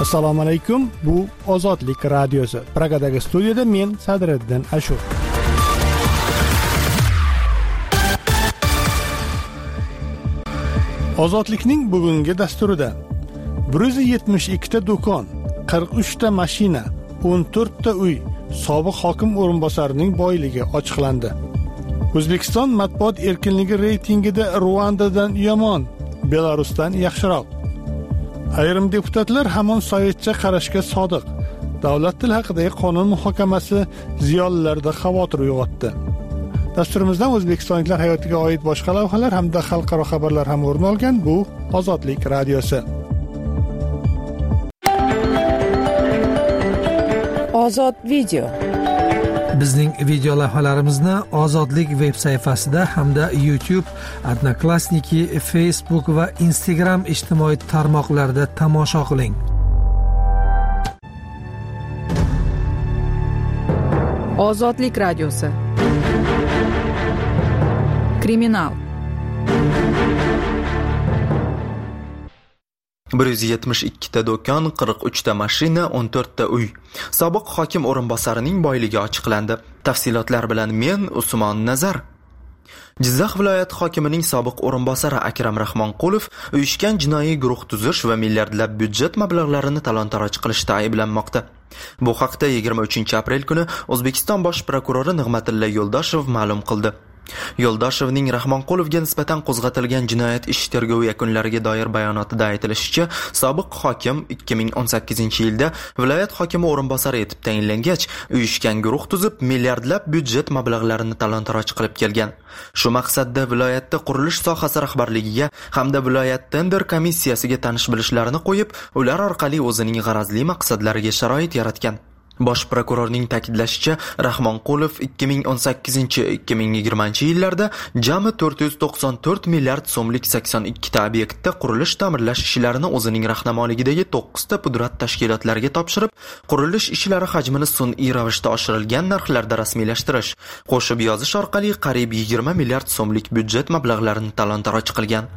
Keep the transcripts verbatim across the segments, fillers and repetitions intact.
Assalomu alaykum. Bu Ozodlik radiosi. Pragadagi studiyada men Sadriddin Ashur. Ozodlikning bugungi dasturida bir yuz yetmish ikki ta do'kon, qirq uch ta mashina, o'n to'rt ta uy sobiq hokim o'rinbosarining boyligi ochiqlandi. O'zbekiston matbuot erkinligi reytingida Ruandadan yomon, Belarusdan yaxshiroq. Ayrim deputatlar hamon sovetcha qarashga sodiq. Davlat tili haqidagi qonun muhokamasi ziyolilarda xavotir uyg'otdi. Dasturimizdan o'zbekistonliklar hayotiga oid boshqa lavhalar hamda xalqaro xabarlar ham o'rin olgan. Bu Ozodlik radiosi. Ozod video. Bizning video lavhalarimizni Ozodlik veb sayfasida hamda YouTube, Odnoklassniki, Facebook va Instagram ijtimoiy tarmoqlarida tomosha qiling. Ozodlik radiosi. Kriminal. bir yuz yetmish ikki ta do'kon, qirq uch ta mashina, o'n to'rt ta uy. Sobiq hokim o'rinbosarining boyligi ochiqlandi. Tafsilotlar bilan men Usmon Nazar. Jizzax viloyati hokimining sobiq o'rinbosari Akram Rahmonqulov uyushgan jinoiy guruh tuzish va milliardlab byudjet mablag'larini talon-taroj qilishda ayblanmoqda. Bu haqda yigirma uchinchi aprel kuni O'zbekiston bosh prokurori Nig'matilla Yo'ldoshev ma'lum qildi. Yo'ldoshevning Rahmonqulovga nisbatan qo'zg'atilgan jinoyat ishi tergovi yakunlariga doir bayonotida aytilishicha, sobiq hokim ikki ming o'n sakkizinchi yilda viloyat hokimi o'rinbosari etib tayinlangach, uyushgan guruh tuzib, milliardlab byudjet mablag'larini talon-taroj qilib kelgan. Shu maqsadda viloyatda qurilish sohasi rahbarligiga hamda viloyat tender komissiyasiga tanish-bilishlarini qo'yib, ular orqali o'zining g'arazli maqsadlariga sharoit yaratgan. Bosh prokurorning ta'kidlashicha, Rahmonqulov ikki ming o'n sakkizinchi - ikki ming yigirmanchi yillarda jami to'rt yuz to'qson to'rt milliard so'mlik sakson ikki ta obyektda qurilish ta'mirlash ishlarini o'zining rahnamoligidagi to'qqiz ta pudrat tashkilotlariga topshirib, qurilish ishlari hajmini sun'iy ravishda oshirilgan narxlarda rasmiylashtirish, qo'shib yozish orqali qariyb yigirma milliard so'mlik byudjet mablag'larini talon-taroj qilgan.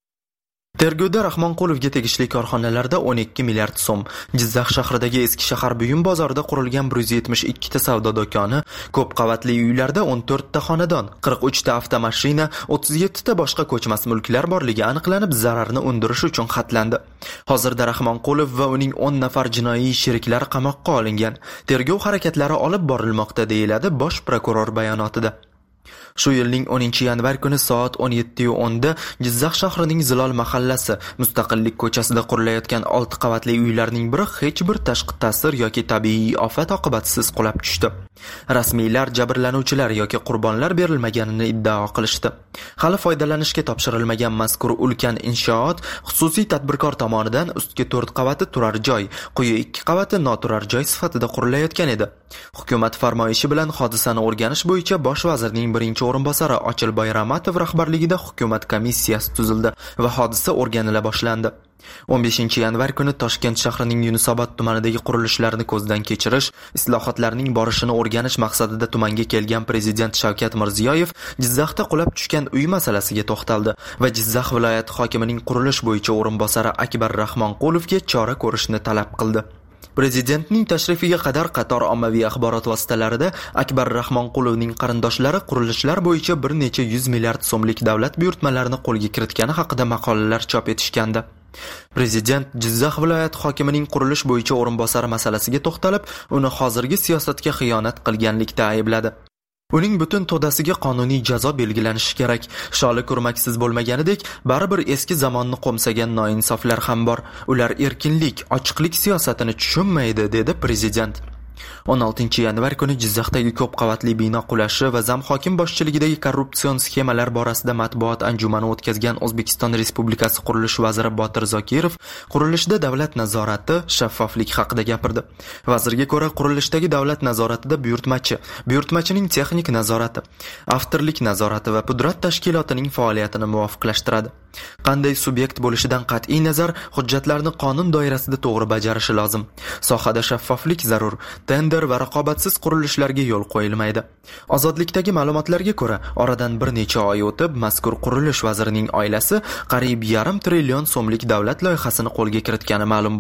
Tergovda Rahmonqulovga tegishli korxonalarda o'n ikki milliard so'm, Jizzax shahridagi eski shahar buyum bozorida qurilgan bir yuz yetmish ikki ta savdo do'koni, ko'p qavatli uylarda o'n to'rt ta xonadon, qirq uch ta avtomashina, o'ttiz yetti ta boshqa ko'chmas mulklar borligi aniqlanib, zararni undirish uchun xatlandi. Hozirda Rahmonqulov va uning o'n nafar jinoiy sheriklari qamoqqa olingan. Tergov harakatlari olib borilmoqda, deyiladi bosh prokuror bayonotida. Shu yilning o'ninchi yanvar kuni soat o'n yetti o'n da Jizzax shahrining Zilol mahallasi, Mustaqillik ko'chasida qurilayotgan olti qavatli uylarning biri hech bir tashqi ta'sir yoki tabiiy ofat oqibatisiz qulab tushdi. Rasmiylar jabrlanuvchilar yoki qurbonlar berilmaganini iddao qilishdi. Hali foydalanishga topshirilmagan mazkur ulkan inshoot xususiy tadbirkor tomonidan ustki to'rt qavati turar joy, quyi ikki qavati noturar joy sifatida qurilayotgan edi. Hukumat farmoyishi bilan hodisani o'rganish bo'yicha bosh vazirning birinchi o'rinbosari Ochilboy Ramatov rahbarligida hukumat komissiyasi tuzildi va hodisa o'rganila boshlandi. o'n beshinchi yanvar kuni Toshkent shahrining Yunusobod tumanidagi qurilishlarni ko'zdan kechirish, islohotlarning borishini o'rganish maqsadida tumanga kelgan prezident Shavkat Mirziyoyev Jizzaxda qulab tushgan uy masalasiga to'xtaldi va Jizzax viloyati hokimining qurilish bo'yicha o'rinbosari Akbar Rahmonqulovga chora ko'rishni talab qildi. Prezidentning tashrifiga qadar qator ommaviy axborot vositalarida Akbar Rahmonqulovning qarindoshlari qurilishlar bo'yicha bir necha yuz milliard so'mlik davlat buyurtmalarini qo'lga kiritgani haqida maqolalar chop etishgandi. Prezident Jizzax viloyati hokimining qurilish bo'yicha o'rinbosari masalasiga to'xtalib, uni hozirgi siyosatga xiyonat qilganlikda aybladi. Uning butun to'dasiga qonuniy jazo belgilanishi kerak. Sholi kurmaksiz bo'lmaganidek, baribir eski zamonni qo'msagan noinsoflar ham bor. Ular erkinlik, ochiqlik siyosatini tushunmaydi, dedi prezident. o'n oltinchi yanvar kuni Jizzaxdagi ko'p qavatli bino qulashi va zam hokim boshchiligidagi korrupsion sxemalar borasida matbuot anjumani o'tkazgan O'zbekiston Respublikasi qurilish vaziri Botir Zokirov qurilishda davlat nazorati, shaffoflik haqida gapirdi. Vazirga ko'ra, qurilishdagi davlat nazoratida buyurtmachi, buyurtmachining texnik nazorati, avtorlik nazorati va pudrat tashkilotining faoliyatini muvofiqlashtiradi. Qanday subyekt bo'lishidan qat'iy nazar, hujjatlarni qonun doirasida to'g'ri bajarishi lozim. Sohada shaffoflik zarur. Tender va raqobatsiz qurilishlarga yo'l qo'yilmaydi. Ozodlikdagi ma'lumotlarga ko'ra, oradan bir necha oy o'tib, mazkur qurilish vazirining oilasi qariyb yarim trillion so'mlik davlat loyihasini qo'lga kiritgani ma'lum bo'ldi.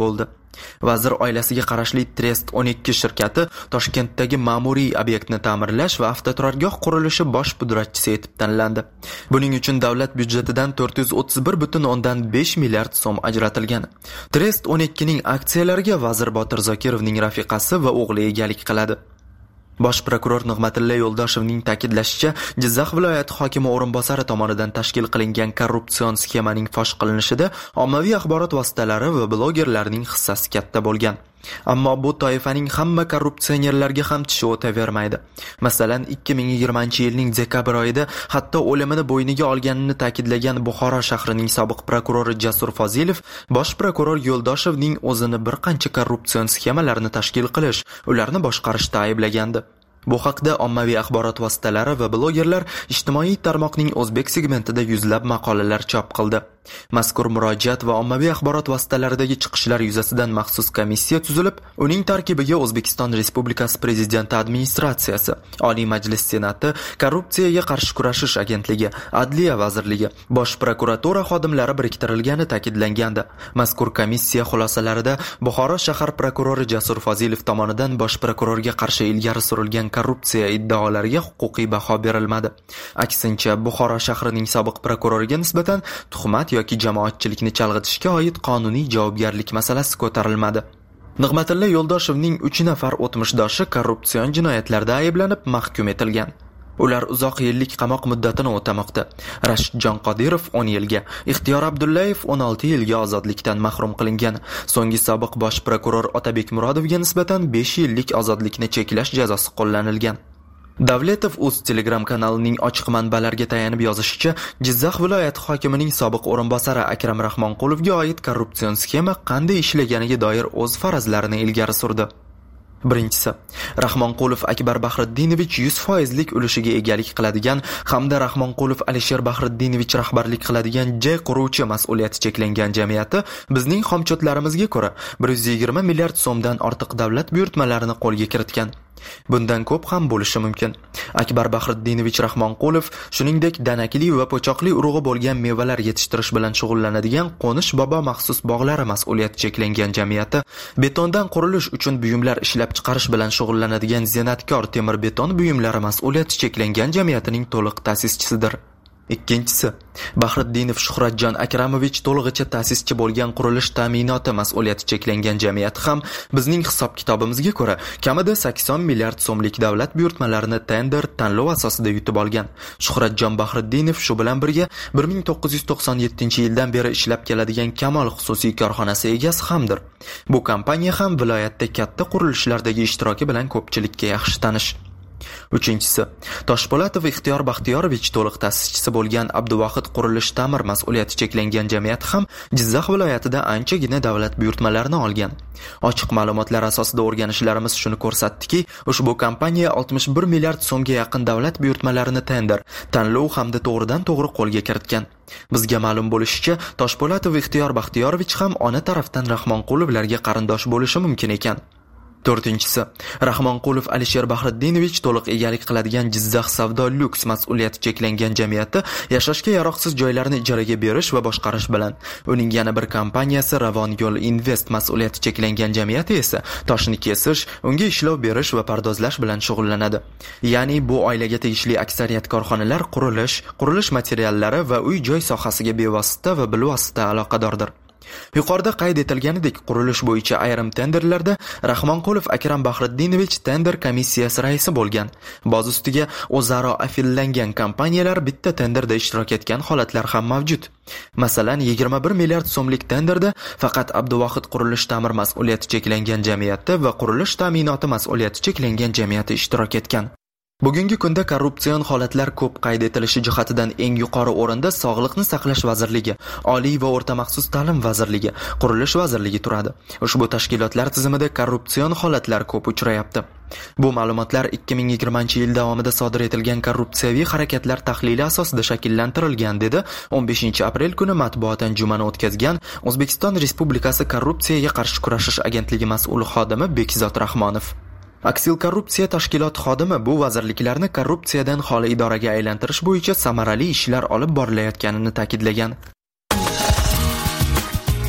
Vazir oilasiga qarashli Trest o'n ikki shirkati Toshkentdagi ma'muriy obyektni ta'mirlash va avtoturargoh qurilishi bosh pudratchisi etib tanlandi. Buning uchun davlat byudjetidan to'rt yuz o'ttiz bir butun o'ndan besh milliard so'm ajratilgan. Trest o'n ikki ning aksiyalariga vazir Botir Zokirovning rafiqasi va o'g'li egalik qiladi. Bosh prokuror Nig'matilla Yo'ldoshevning ta'kidlashicha, Jizzax viloyati hokimi o'rinbosari tomonidan tashkil qilingan korrupsion sxemaning fosh qilinishida ommaviy axborot vositalari va blogerlarning hissasi katta bo'lgan. Ammo bu toifaning hamma korrupsionerlarga ham tishi o'tavermaydi. Masalan, ikki ming yigirmanchi yilning dekabr oyida hatto o'limini bo'yniga olganini ta'kidlagan Buxoro shahrining sobiq prokurori Jasur Fozilov bosh prokuror Yo'ldoshevning o'zini bir qancha korrupsion sxemalarni tashkil qilish, ularni boshqarishda ayblagandi. Bu haqda ommaviy axborot vositalari va blogerlar ijtimoiy tarmoqning o'zbek segmentida yuzlab maqolalar chop qildi. Mazkur murojaat va ommaviy axborot vositalaridagi chiqishlar yuzasidan maxsus komissiya tuzilib, uning tarkibiga O'zbekiston Respublikasi Prezidenti administratsiyasi, Oliy Majlis Senati, Korrupsiyaga qarshi kurashish agentligi, Adliya vazirligi, Bosh prokuratura xodimlari biriktirilgani ta'kidlangandi. Mazkur komissiya xulosalarida Buxoro shahar prokurori Jasur Fozilov tomonidan bosh prokurorga qarshi ilgari surilgan korrupsiya iddaolariga huquqiy baho berilmadi. Aksincha, Buxoro shahrining sobiq prokuroriga nisbatan tuhmat yoki jamoatchilikni chalg'itishga oid qonuniy javobgarlik masalasi ko'tarilmadi. Nig'matilla Yo'ldoshevning uch nafar o'tmishdoshi korrupsion jinoyatlarda ayblanib mahkum etilgan. Ular uzoq yillik qamoq muddatini o'tamoqda. Rashidjon Qodirov o'n yilga, Ixtiyor Abdullayev o'n olti yilga ozodlikdan mahrum qilingan. So'nggi sobiq bosh prokuror Otabek Murodovga nisbatan besh yillik ozodlikni cheklash jazosi qo'llanilgan. Davletov o'z Telegram kanalining ochiq manbalarga tayanib yozishicha, Jizzax viloyati hokimining sobiq o'rinbosari Akram Rahmonqulovga oid korrupsion sxema qanday ishlaganiga doir o'z farazlarini ilgari surdi. Birinchisi, Rahmonqulov Akbar Bahriddinovich yuz foiz lik ulushiga egalik qiladigan hamda Rahmonqulov Alisher Bahriddinovich rahbarlik qiladigan J quruvchi mas'uliyati cheklangan jamiyati bizning xomchotlarimizga ko'ra bir yuz yigirma milliard so'mdan ortiq davlat buyurtmalarini qo'lga kiritgan. Bundan ko'p ham bo'lishi mumkin. Akbar Bahriddinovich Rahmonqulov shuningdek danakli va po'choqli urug'i bo'lgan mevalar yetishtirish bilan shug'ullanadigan Qo'nish bobo maxsus bog'lari mas'uliyati cheklangan jamiyati, betondan qurilish uchun buyumlar ishlab chiqarish bilan shug'ullanadigan Zenatkor temir beton buyumlari mas'uliyati cheklangan jamiyatining to'liq ta'sischisidir. Ikkinchisi, Bahriddinov Shuhratjon Akramovich to'lig'icha ta'sischi bo'lgan qurilish ta'minoti mas'uliyati cheklangan jamiyat ham bizning hisob-kitobimizga ko'ra kamida sakson milliard so'mlik davlat buyurtmalarini tender tanlov asosida yutib olgan. Shuhratjon Bahriddinov shu bilan birga bir ming to'qqiz yuz to'qson yettinchi yildan beri ishlab keladigan Kamol xususiy korxonasi egasi hamdir. Bu kompaniya ham viloyatda katta qurilishlardagi ishtiroki bilan ko'pchilikka yaxshi tanish. Uchinchisi, Toshpo'latov Ixtiyor Baxtiyorovich to'liq ta'sischisi bo'lgan Abduvohid qurilish ta'mir mas'uliyati cheklangan jamiyat ham Jizzax viloyatida anchagina davlat buyurtmalarini olgan. Ochiq ma'lumotlar asosida o'rganishlarimiz shuni ko'rsatdiki, ushbu kompaniya oltmish bir milliard so'mga yaqin davlat buyurtmalarini tender, tanlov hamda to'g'ridan to'g'ri qo'lga kiritgan. Bizga ma'lum bo'lishicha, Toshpo'latov Ixtiyor Baxtiyorovich ham ona tarafdan Rahmonqulovlarga qarindosh bo'lishi mumkin ekan. To'rtinchisi, Rahmonqulov Alisher Bahriddinovich to'liq egalik qiladigan Jizzax Savdo Luks mas'uliyati cheklangan jamiyati yashashga yaroqsiz joylarni ijaraga berish va boshqarish bilan, uning yana bir kompaniyasi Ravon Yo'l Invest mas'uliyati cheklangan jamiyati esa toshni kesish, unga ishlov berish va pardozlash bilan shug'ullanadi. Ya'ni bu oilaga tegishli aksariyat korxonalar qurilish, qurilish materiallari va uy-joy sohasiga bevosita va bilvosita aloqadordir. Yuqorida qayd etilganidek, qurilish bo'yicha ayrim tenderlarda Rahmonqulov Akram Bahriddinovich tender komissiyasi raisi bo'lgan. Boz ustiga o'zaro afillangan kompaniyalar bitta tenderda ishtirok etgan holatlar ham mavjud. Masalan, yigirma bir milliard so'mlik tenderda faqat Abduvohid qurilish ta'mir mas'uliyati cheklangan jamiyati va qurilish ta'minoti mas'uliyati cheklangan jamiyati ishtirok etgan. Bugungi kunda korrupsion holatlar ko'p qayd etilishi jihatidan eng yuqori o'rinda Sog'liqni saqlash vazirligi, Oliy va o'rta maxsus ta'lim vazirligi, Qurilish vazirligi turadi. Ushbu tashkilotlar tizimida korrupsion holatlar ko'p uchrayapti. Bu ma'lumotlar ikki ming yigirmanchi yil davomida sodir etilgan korrupsiyaviy harakatlar tahlili asosida shakllantirilgan, dedi o'n beshinchi aprel kuni matbuot anjumani o'tkazgan O'zbekiston Respublikasi Korrupsiyaga qarshi kurashish agentligi mas'ul xodimi Bekzod Rahmonov. Aksil korrupsiya tashkiloti xodimi bu vazirliklarni korrupsiyadan xoli idoraga aylantirish bo'yicha samarali ishlar olib borilayotganini ta'kidlagan.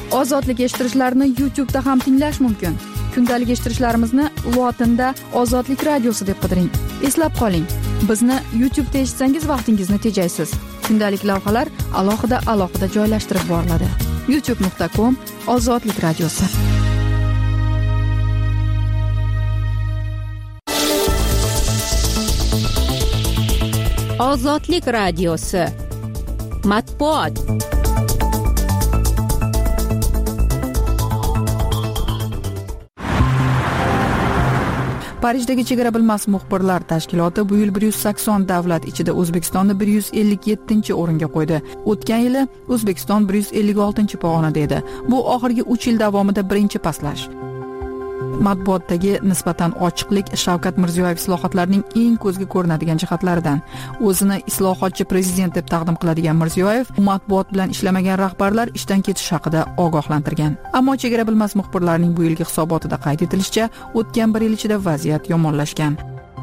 Ozodlik eshittirishlarni YouTube'da ham tinglash mumkin. Kundalik eshittirishlarimizni lotinda Ozodlik radiosi deb qidiring. Eslab qoling, bizni YouTube'da eshitsangiz vaqtingizni tejaysiz. Kundalik lavhalar alohida alohida joylashtirib boriladi. youtube nuqta com Ozodlik radiosi. Ozodlik radiosi. Matbuot. Parijdagi chegara bilmas muxbirlar tashkiloti bu yil bir yuz sakson davlat ichida O'zbekistonni bir yuz ellik yettinchi o'ringa qo'ydi. O'tgan yili O'zbekiston bir yuz ellik oltinchi pog'onada edi. Bu oxirgi uch yil davomida birinchi pastlash. Matbuotdagi nisbatan ochiqlik Shavkat Mirziyoyev islohotlarning eng ko'zga ko'rinadigan jihatlaridan. O'zini islohotchi prezident deb taqdim qiladigan Mirziyoyev matbuot bilan ishlamagan rahbarlar ishdan ketish haqida ogohlantirgan. Ammo chegara bilmas muxbirlarning bu yilgi hisobotida qayd etilishicha, o'tgan bir yil ichida vaziyat yomonlashgan.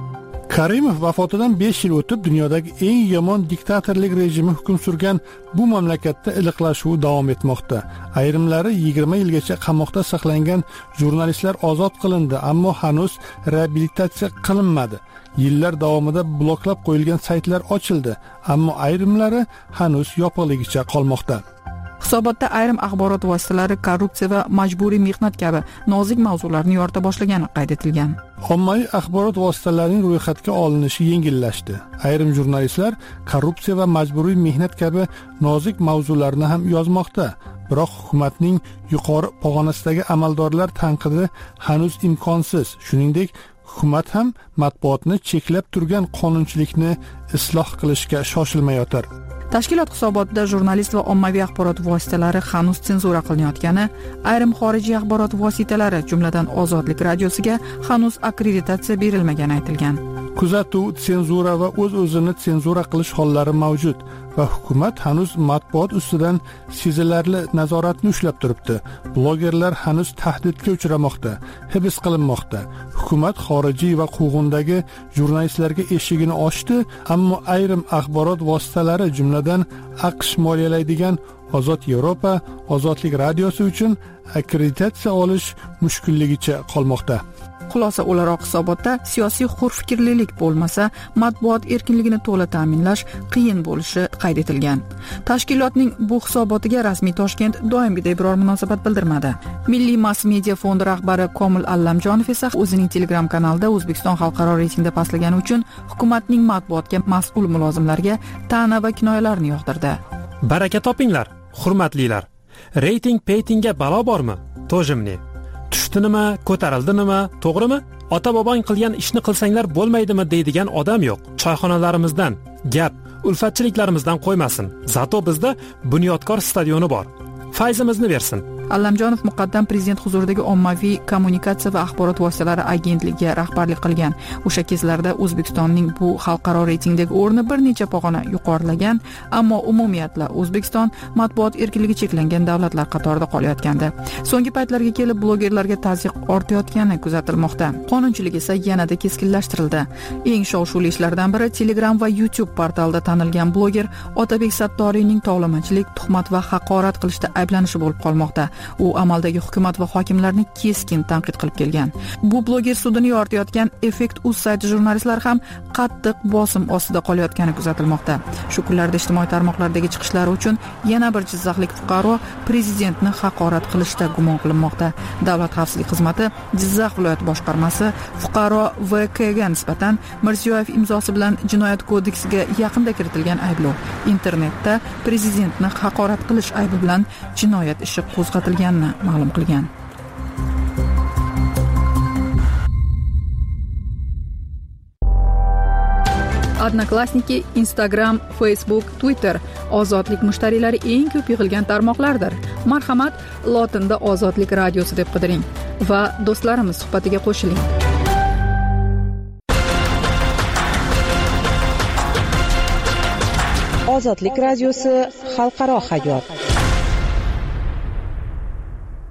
Karimov vafotidan besh yil o'tib dunyodagi eng yomon diktatorlik rejimi hukm surgan bu mamlakatda iliqlashuv davom etmoqda. Ayrimlari yigirma yilgacha qamoqda saqlangan jurnalistlar ozod qilindi, ammo hanuz reabilitatsiya qilinmadi. Yillar davomida bloklab qo'yilgan saytlar ochildi, ammo ayrimlari hanuz yopiqligicha qolmoqda. Hisobotda ayrim axborot vositalari korrupsiya va majburiy mehnat kabi nozik mavzularni yorita boshlagani qayd etilgan. Ommaviy axborot vositalarining ro'yxatga olinishi yengillashdi. Ayrim jurnalistlar korrupsiya va majburiy mehnat kabi nozik mavzularni ham yozmoqda. Biroq hukumatning yuqori pog'onasidagi amaldorlar tanqidi hanuz imkonsiz. Shuningdek, hukumat ham matbuotni cheklab turgan qonunchilikni isloh qilishga shoshilmayotir. Tashkilot hisobotida jurnalist va ommaviy axborot vositalari hanuz senzura qilinayotgani, ayrim xorijiy axborot vositalari, jumladan Ozodlik radiosiga hanuz akkreditatsiya berilmagani aytilgan. Kuzatuv, senzura va o'z-o'zini senzura qilish hollari mavjud va hukumat hanuz matbuot ustidan sezilarli nazoratni ushlab turibdi. Blogerlar hanuz tahdidga uchramoqda, hibs qilinmoqda. Hukumat xorijiy va quvg'indagi jurnalistlarga eshigini ochdi, ammo ayrim axborot vositalari, jumladan AQSh moliyalaydigan Ozod Yevropa, Ozodlik radiosi uchun akkreditatsiya olish mushkulligicha qolmoqda. Xulosa o'laroq hisobotda siyosiy hurfikrlilik bo'lmasa, matbuot erkinligini to'la ta'minlash qiyin bo'lishi qayd etilgan. Tashkilotning bu hisobotiga rasmiy Toshkent doimgidek biror munosabat bildirmadi. Milliy mass media fondi rahbari Komil Allamjonov esa o'zining Telegram kanalida O'zbekiston xalqaro reytingda pastlagani uchun hukumatning matbuotga mas'ul mulozimlarga ta'na va kinoyalarni yog'dirdi. Baraka topinglar, hurmatlilar. Reyting peytingga balo bormi? Tojimni. Tushdinimi, ko'tarildinimi, to'g'rimi? Ota-bobong qilgan ishni qilsanglar bo'lmaydimi deydigan odam yo'q. Choyxonalarimizdan, gap, ulfatchiliklarimizdan qo'ymasin. Zato bizda bunyodkor stadioni bor. Fayzimizni bersin. Allamjonov muqaddam prezident huzuridagi ommaviy kommunikatsiya va axborot vositalari agentligiga rahbarlik qilgan. O'sha kezlarda O'zbekistonning bu xalqaro reytingdagi o'rni bir necha pog'ona yuqorilagan, ammo umumiyatla O'zbekiston matbuot erkinligi cheklangan davlatlar qatorida qolayotgandi. So'nggi paytlarga kelib blogerlarga tazyiq ortayotgani kuzatilmoqda. Qonunchilik esa yanada keskinlashtirildi. Eng shov-shuvli ishlardan biri Telegram va YouTube portalida tanilgan bloger Otabek Sattoriyning tovlamachilik, tuhmat va haqorat qilishda ayblanishi bo'lib qolmoqda. U amaldagi hukumat va hokimlarni keskin tanqid qilib kelgan. Bu bloger sudini yoritayotgan Effect uz sayti jurnalistlari ham qattiq bosim ostida qolayotgani kuzatilmoqda. Shu kunlarda ijtimoiy tarmoqlardagi chiqishlari uchun yana bir jizzaxlik fuqaro prezidentni haqorat qilishda gumon qilinmoqda. Davlat xavfsizlik xizmati Jizzax viloyat boshqarmasi fuqaro V K ga nisbatan Mirziyoyev imzosi bilan jinoyat kodeksiga yaqinda kiritilgan ayblov internetda prezidentni haqorat qilish aybi bilan jinoyat ishi qo'zg'atilganini ma'lum qilgan. Odnoklassniki, Instagram, Facebook, Twitter ozodlik mushtariylari eng ko'p yig'ilgan tarmoqlardir. Marhamat, lotinda Ozodlik radiosi deb qidiring va do'stlarimiz suhbatiga qo'shiling. Ozodlik radiosi xalqaro hayot.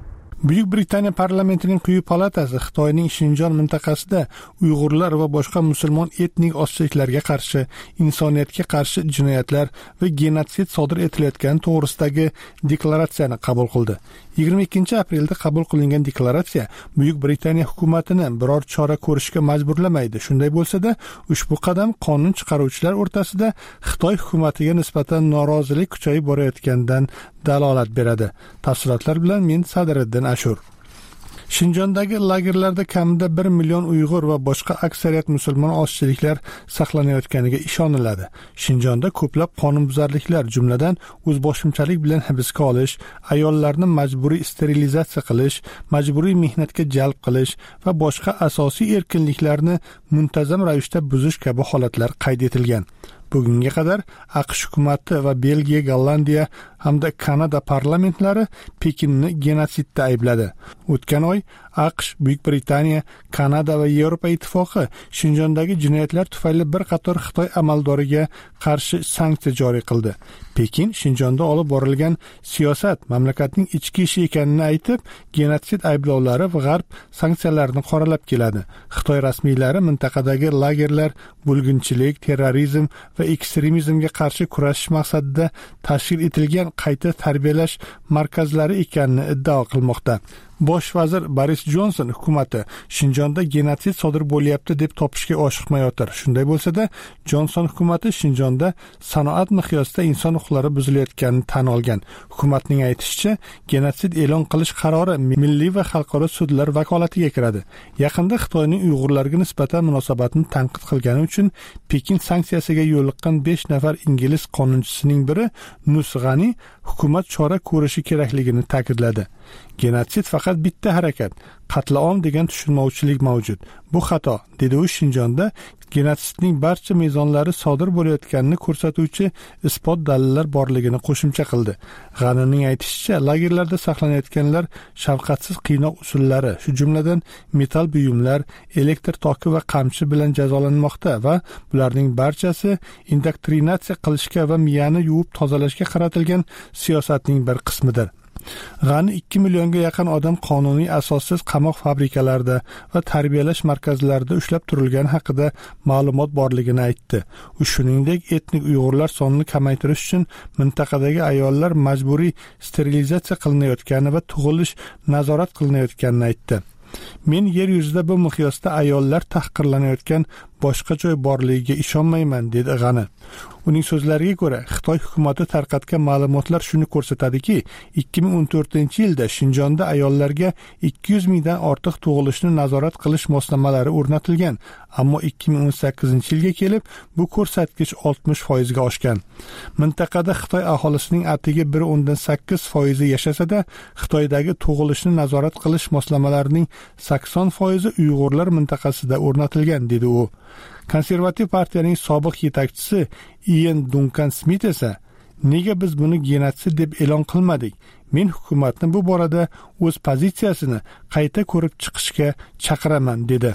Buyuk Britaniya parlamentining quyi palatasi Xitoyning Shinjon mintaqasida Uyg'urlar va boshqa musulmon etnik ozchiliklarga qarshi insoniyatga qarshi jinoyatlar va genotsid sodir etilayotgani to'g'risidagi deklaratsiyani qabul qildi. yigirma ikkinchi aprelda qabul qilingan deklaratsiya Buyuk Britaniya hukumatini biror chora ko'rishga majburlamaydi. Shunday bo'lsa-da, ushbu qadam qonun chiqaruvchilar o'rtasida Xitoy hukumatiga nisbatan norozilik kuchayib borayotganidan dalolat beradi. Tafsilotlar bilan men Sadriddin Ashur. Shinjondagi lagerlarda kamida bir million Uyg'ur va boshqa aksariyat musulmon ozchiliklar saqlanayotganiga ishoniladi. Shinjonda ko'plab qonunbuzarliklar, jumladan o'zboshimchalik bilan hibsga olish, ayollarni majburiy sterilizatsiya qilish, majburiy mehnatga jalb qilish va boshqa asosiy erkinliklarni muntazam ravishda buzish kabi holatlar qayd etilgan. Bugunga qadar AQSh hukumati va Belgiya, Gollandiya hamda Kanada parlamentlari Pekinni genotsidda aybladi. O'tgan oy AQSh, Buyuk Britaniya, Kanada va Yevropa ittifoqi Shinjondagi jinoyatlar tufayli bir qator Xitoy amaldoriga qarshi sanksiya joriy qildi. Pekin Shinjonda olib borilgan siyosat mamlakatning ichki ishi ekanini aytib, genotsid ayblovlari va G'arb sanksiyalarini qoralab keladi. Xitoy rasmiylari mintaqadagi lagerlar bo'lginchilik, terrorizm va ekstremizmga qarshi kurashish maqsadida tashkil etilgan qayta tarbiyalash markazlari ekanini iddao qilmoqda. Bosh vazir Boris Jonson hukumati Shinjonda genotsid sodir bo'lyapti deb topishga oshiqmayotir. Shunday bo'lsa-da, Jonson hukumati Shinjonda sanoat miqyosida inson huquqlari buzilayotganini tan olgan. Hukumatning aytishicha, genotsid e'lon qilish qarori milliy va xalqaro sudlar vakolatiga kiradi. Yaqinda Xitoyning Uyg'urlarga nisbatan munosabatini tanqid qilgani uchun Pekin sanksiyasiga yo'liqqan besh nafar ingliz qonunchisining biri Nusg'ani hukumat chora ko'rishi kerakligini ta'kidladi. Genotsid faqat bitta harakat, qatlaom degan tushunmovchilik mavjud. Bu xato, dedi u Shinjonda genotsidning barcha mezonlari sodir bo'layotganini ko'rsatuvchi isbot dalillar borligini qo'shimcha qildi. G'anining aytishicha, lagerlarda saqlanayotganlar shafqatsiz qiynoq usullari, shu jumladan metal buyumlar, elektr toki va qamchi bilan jazolanmoqda va bularning barchasi indoktrinatsiya qilishga va miyani yuvib tozalashga qaratilgan siyosatning bir qismidir. G'ani ikki millionga yaqin odam qonuniy asossiz qamoq fabrikalarida va tarbiyalash markazlarida ushlab turilgani haqida ma'lumot borligini aytdi. U shuningdek etnik Uyg'urlar sonini kamaytirish uchun mintaqadagi ayollar majburiy sterilizatsiya qilinayotgani va tug'ilish nazorat qilinayotganini aytdi. Men yer yuzida bu miqyosda ayollar tahqirlanayotgan boshqa joy borligiga ishonmayman, dedi G'ani. Uning so'zlariga ko'ra, Xitoy hukumati tarqatgan ma'lumotlar shuni ko'rsatadiki, ikki ming o'n to'rtinchi yilda Shinjonda ayollarga ikki yuz mingdan ortiq tug'ilishni nazorat qilish moslamalari o'rnatilgan, ammo ikki ming o'n sakkizinchi yilga kelib bu ko'rsatkich oltmish foizga oshgan. Mintaqada Xitoy aholisining atigi bir o'ndan sakkiz foizi yashasa-da, Xitoydagi tug'ilishni nazorat qilish moslamalarining sakson foizi Uyg'urlar mintaqasida o'rnatilgan, dedi u. Konservativ partiyaning sobiq yetakchisi Ian Duncan Smith esa, nega biz buni genotsid deb e'lon qilmadik? Men hukumatni bu borada o'z pozitsiyasini qayta ko'rib chiqishga chaqiraman, dedi.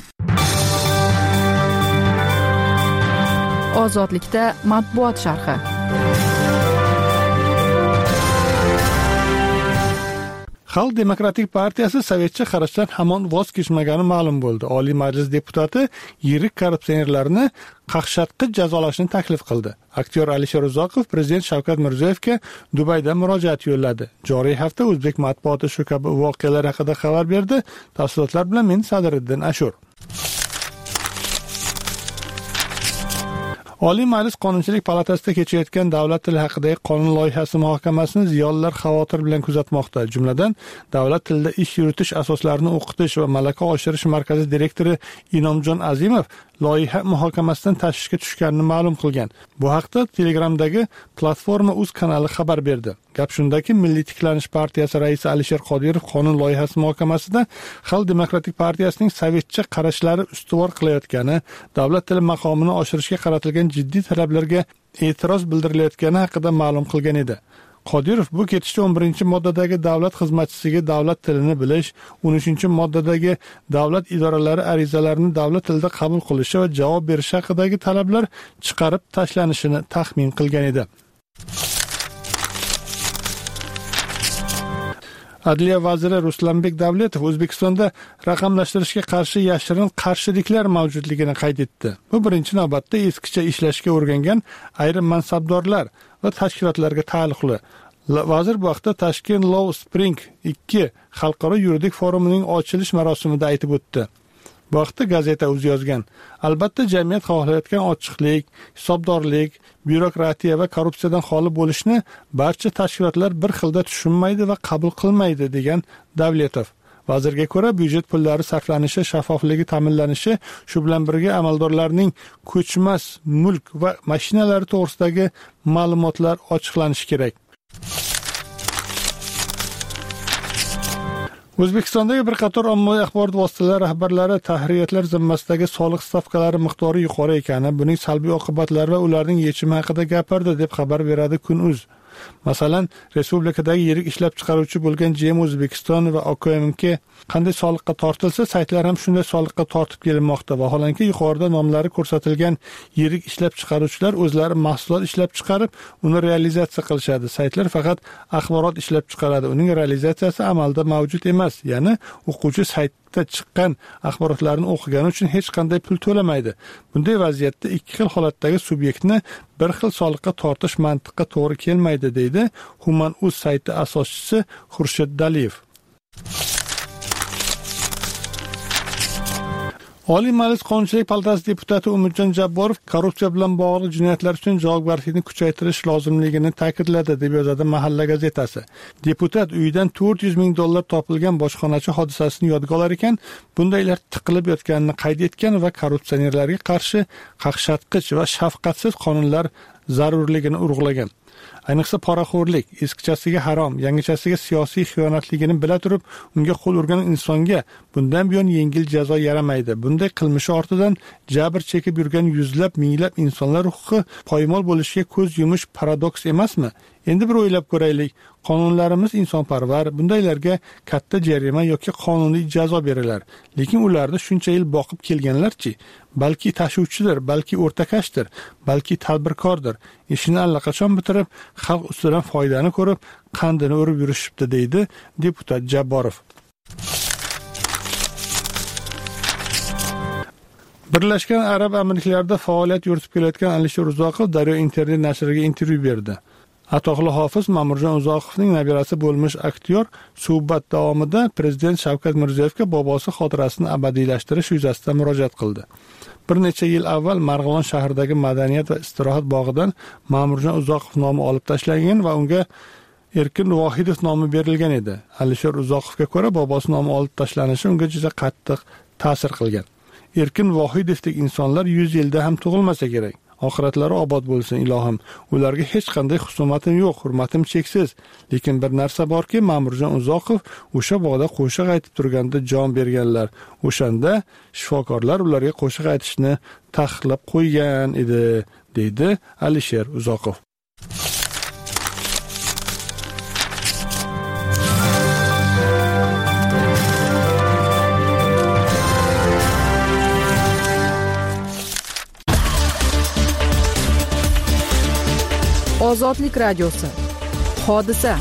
Ozodlikda matbuot sharhi. Xalq demokratik partiyasi sovetcha qarashdan hamon voz kechmagani ma'lum bo'ldi. Oliy Majlis deputati yirik korrupsionerlarni qaqshatqich jazolashni taklif qildi. Aktyor Alisher Uzoqov prezident Shavkat Mirziyoyevga Dubayda murojaat yo'lladi. Joriy hafta o'zbek matbuoti shu kabi voqealar haqida xabar berdi. Tafsilotlar bilan men Sadriddin Ashur. Oliy Majlis Qonunchilik palatasida kechayotgan davlat tili haqidagi qonun loyihasi muhokamasini ziyolilar xavotir bilan kuzatmoqda. Jumladan, davlat tilida ish yuritish asoslarini o'qitish va malaka oshirish markazi direktori Inomjon Azimov loyiha muhokamasidan tashvishga tushganini ma'lum qilgan. Bu haqda Telegramdagi Platforma uz kanali xabar berdi. Gap shundaki, Milliy tiklanish partiyasi raisi Alisher Qodirov qonun loyihasi muhokamasida Xalq demokratik partiyasining sovetcha qarashlari ustuvor qilayotgani, davlat tili maqomini oshirishga qaratilgan jiddiy talablarga e'tiroz bildirilayotgani haqida ma'lum qilgan edi. Qodirov bu ketishda o'n birinchi moddadagi davlat xizmatchisiga davlat tilini bilish, o'n uchinchi moddadagi davlat idoralari arizalarini davlat tilida qabul qilishi va javob berishi haqidagi talablar chiqarib tashlanishini taxmin qilgan edi. Adliya vaziri Ruslanbek Davletov O'zbekistonda raqamlashtirishga qarshi yashirin qarshiliklar mavjudligini qayd etdi. Bu birinchi navbatda eskicha ishlashga o'rgangan ayrim mansabdorlar va tashkilotlarga taalluqli. Vazir bu vaqtda Tashkent Law Spring ikki xalqaro yuridik forumining ochilish marosimida aytib o'tdi. Bu vaqtda gazeta o'zi yozgan: albatta jamiyat xohlayotgan ochiqlik, hisobdorlik, byurokratiya va korrupsiyadan xoli bo'lishni barcha tashkilotlar bir xilda tushunmaydi va qabul qilmaydi, degan Davletov. Vazirga ko'ra, byudjet pullari sarflanishi shaffofligi ta'minlanishi, shu bilan birga amaldorlarning ko'chmas mulk va mashinalari to'g'risidagi ma'lumotlar ochiqlanishi kerak. O'zbekistondagi bir qator ommaviy axborot vositalari rahbarlari tahririyatlar zimmasidagi soliq stavkalari miqdori yuqori ekani, buning salbiy oqibatlari va ularning yechimi haqida gapirdi, deb xabar beradi Kun.uz. Masalan, respublikadagi yirik ishlab chiqaruvchi bo'lgan J M O'zbekiston va O K M K qanday soliqqa tortilsa, saytlar ham shunday soliqqa tortib kelinmoqda. Vaholanki, yuqorida nomlari ko'rsatilgan yirik ishlab chiqaruvchilar o'zlari mahsulot ishlab chiqarib, uni realizatsiya qilishadi. Saytlar faqat axborot ishlab chiqaradi. Uning realizatsiyasi amalda mavjud emas. Ya'ni o'quvchi saytda chiqqan axborotlarni o'qigani uchun hech qanday pul to'lamaydi. Bunday vaziyatda ikki xil holatdagi subyektni bir xil soliqqa tortish mantiqqa to'g'ri kelmaydi, deydi Human.uz sayti asoschisi Xurshid Daliyev. Oliy Majlis Qonunchilik palatasi deputati Umidjon Jabborov korrupsiya bilan bog'liq jinoyatlar uchun javobgarlikni kuchaytirish lozimligini ta'kidladi, deb yozadi Mahalla gazetasi. Deputat uyidan to'rt yuz ming dollar topilgan bojxonachi hodisasini yodga olar ekan, bundaylar tiqilib yotganini qayd etgan va korrupsionerlarga qarshi qaqshatqich va shafqatsiz qonunlar zarurligini urg'ulagan. Ayniqsa poraxo'rlik, eskichasiga harom, yangichasiga siyosiy xiyonatligini bila turib, unga qo'l urgan insonga bundan buyon yengil jazo yaramaydi. Bunday qilmishi ortidan jabr chekib yurgan yuzlab, minglab insonlar huquqi poymol bo'lishiga ko'z yumish paradoks emasmi? Endi bir o'ylab ko'raylik. Qonunlarimiz insonparvar, bundaylarga katta jarima yoki qonuniy jazo berilar. Lekin ularni shuncha yil boqib kelganlarchi, balki tashuvchidir, balki o'rtakashdir, balki tadbirkordir. Ishini allaqachon bitirib, xalq ustidan foydani ko'rib, qandini o'rib yurishibdi, deydi deputat Jabborov. Birlashgan Arab Amirliklarida faoliyat yuritib kelayotgan Alisher Uzoqov Daryo internet nashriga intervyu berdi. Atoqli hofiz Ma'murjon Uzoqovning nabirasi bo'lmish aktyor suhbat davomida Prezident Shavkat Mirziyoyevga bobosi xotirasini abadiylashtirish yuzasidan murojaat qildi. Bir necha yil avval Marg'ilon shahridagi Madaniyat va istirohat bog'idan Ma'murjon Uzoqov nomi olib tashlangan va unga Erkin Vohidov nomi berilgan edi. Alisher Uzoqovga ko'ra, bobosi nomi olib tashlanishi unga juda qattiq ta'sir qilgan. Erkin Vohidovdek insonlar yuz yilda ham tug'ilmasa kerak. Oxiratlari obod bo'lsin, ilohim. Ularga hech qanday husumatim yo'q, hurmatim cheksiz. Lekin bir narsa borki, Ma'murjon Uzoqov o'sha bog'da qo'shiq aytib turganda jon berganlar. O'shanda shifokorlar ularga qo'shiq aytishni taqiqlab qo'ygan edi, deydi Alisher Uzoqov. Ozodlik radiosi. Hodisa.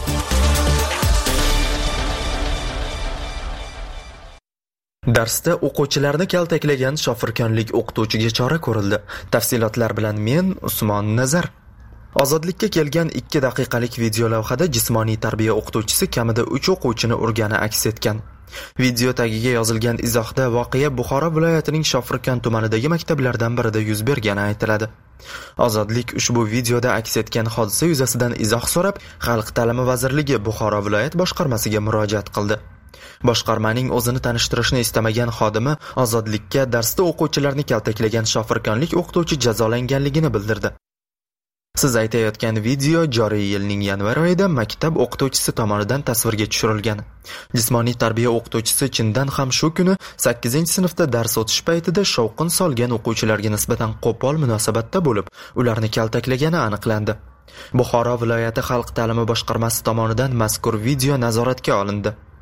Darsda o'quvchilarni kaltaklagan shofirkonlik o'qituvchiga chora ko'rildi. Tafsilotlar bilan men Usmon Nazar. Ozodlikka kelgan ikki daqiqalik video lavhada jismoniy tarbiya o'qituvchisi kamida uch o'quvchini urgani aks etgan. Video tagiga yozilgan izohda voqea Buxoro viloyatining Shofirkon tumanidagi maktablardan birida yuz bergani aytiladi. Ozodlik ushbu videoda aks etgan hodisa yuzasidan izoh so'rab, Xalq ta'limi vazirligi Buxoro viloyat boshqarmasiga murojaat qildi. Boshqarmaning o'zini tanishtirishni istamagan xodimi Ozodlikka darsda o'quvchilarni kaltaklagan shofirkonlik o'qituvchi jazolanganligini bildirdi. Siz aytayotgan video joriy yilning yanvar oyida maktab o'qituvchisi tomonidan tasvirga tushirilgan. Jismoniy tarbiya o'qituvchisi chindan ham shu kuni sakkizinchi sinfda dars o'tish paytida shovqin solgan o'quvchilarga nisbatan qo'pol munosabatda bo'lib, ularni kaltaklagani aniqlandi. Buxoro viloyati xalq ta'limi boshqarmasi tomonidan mazkur video nazoratga olindi.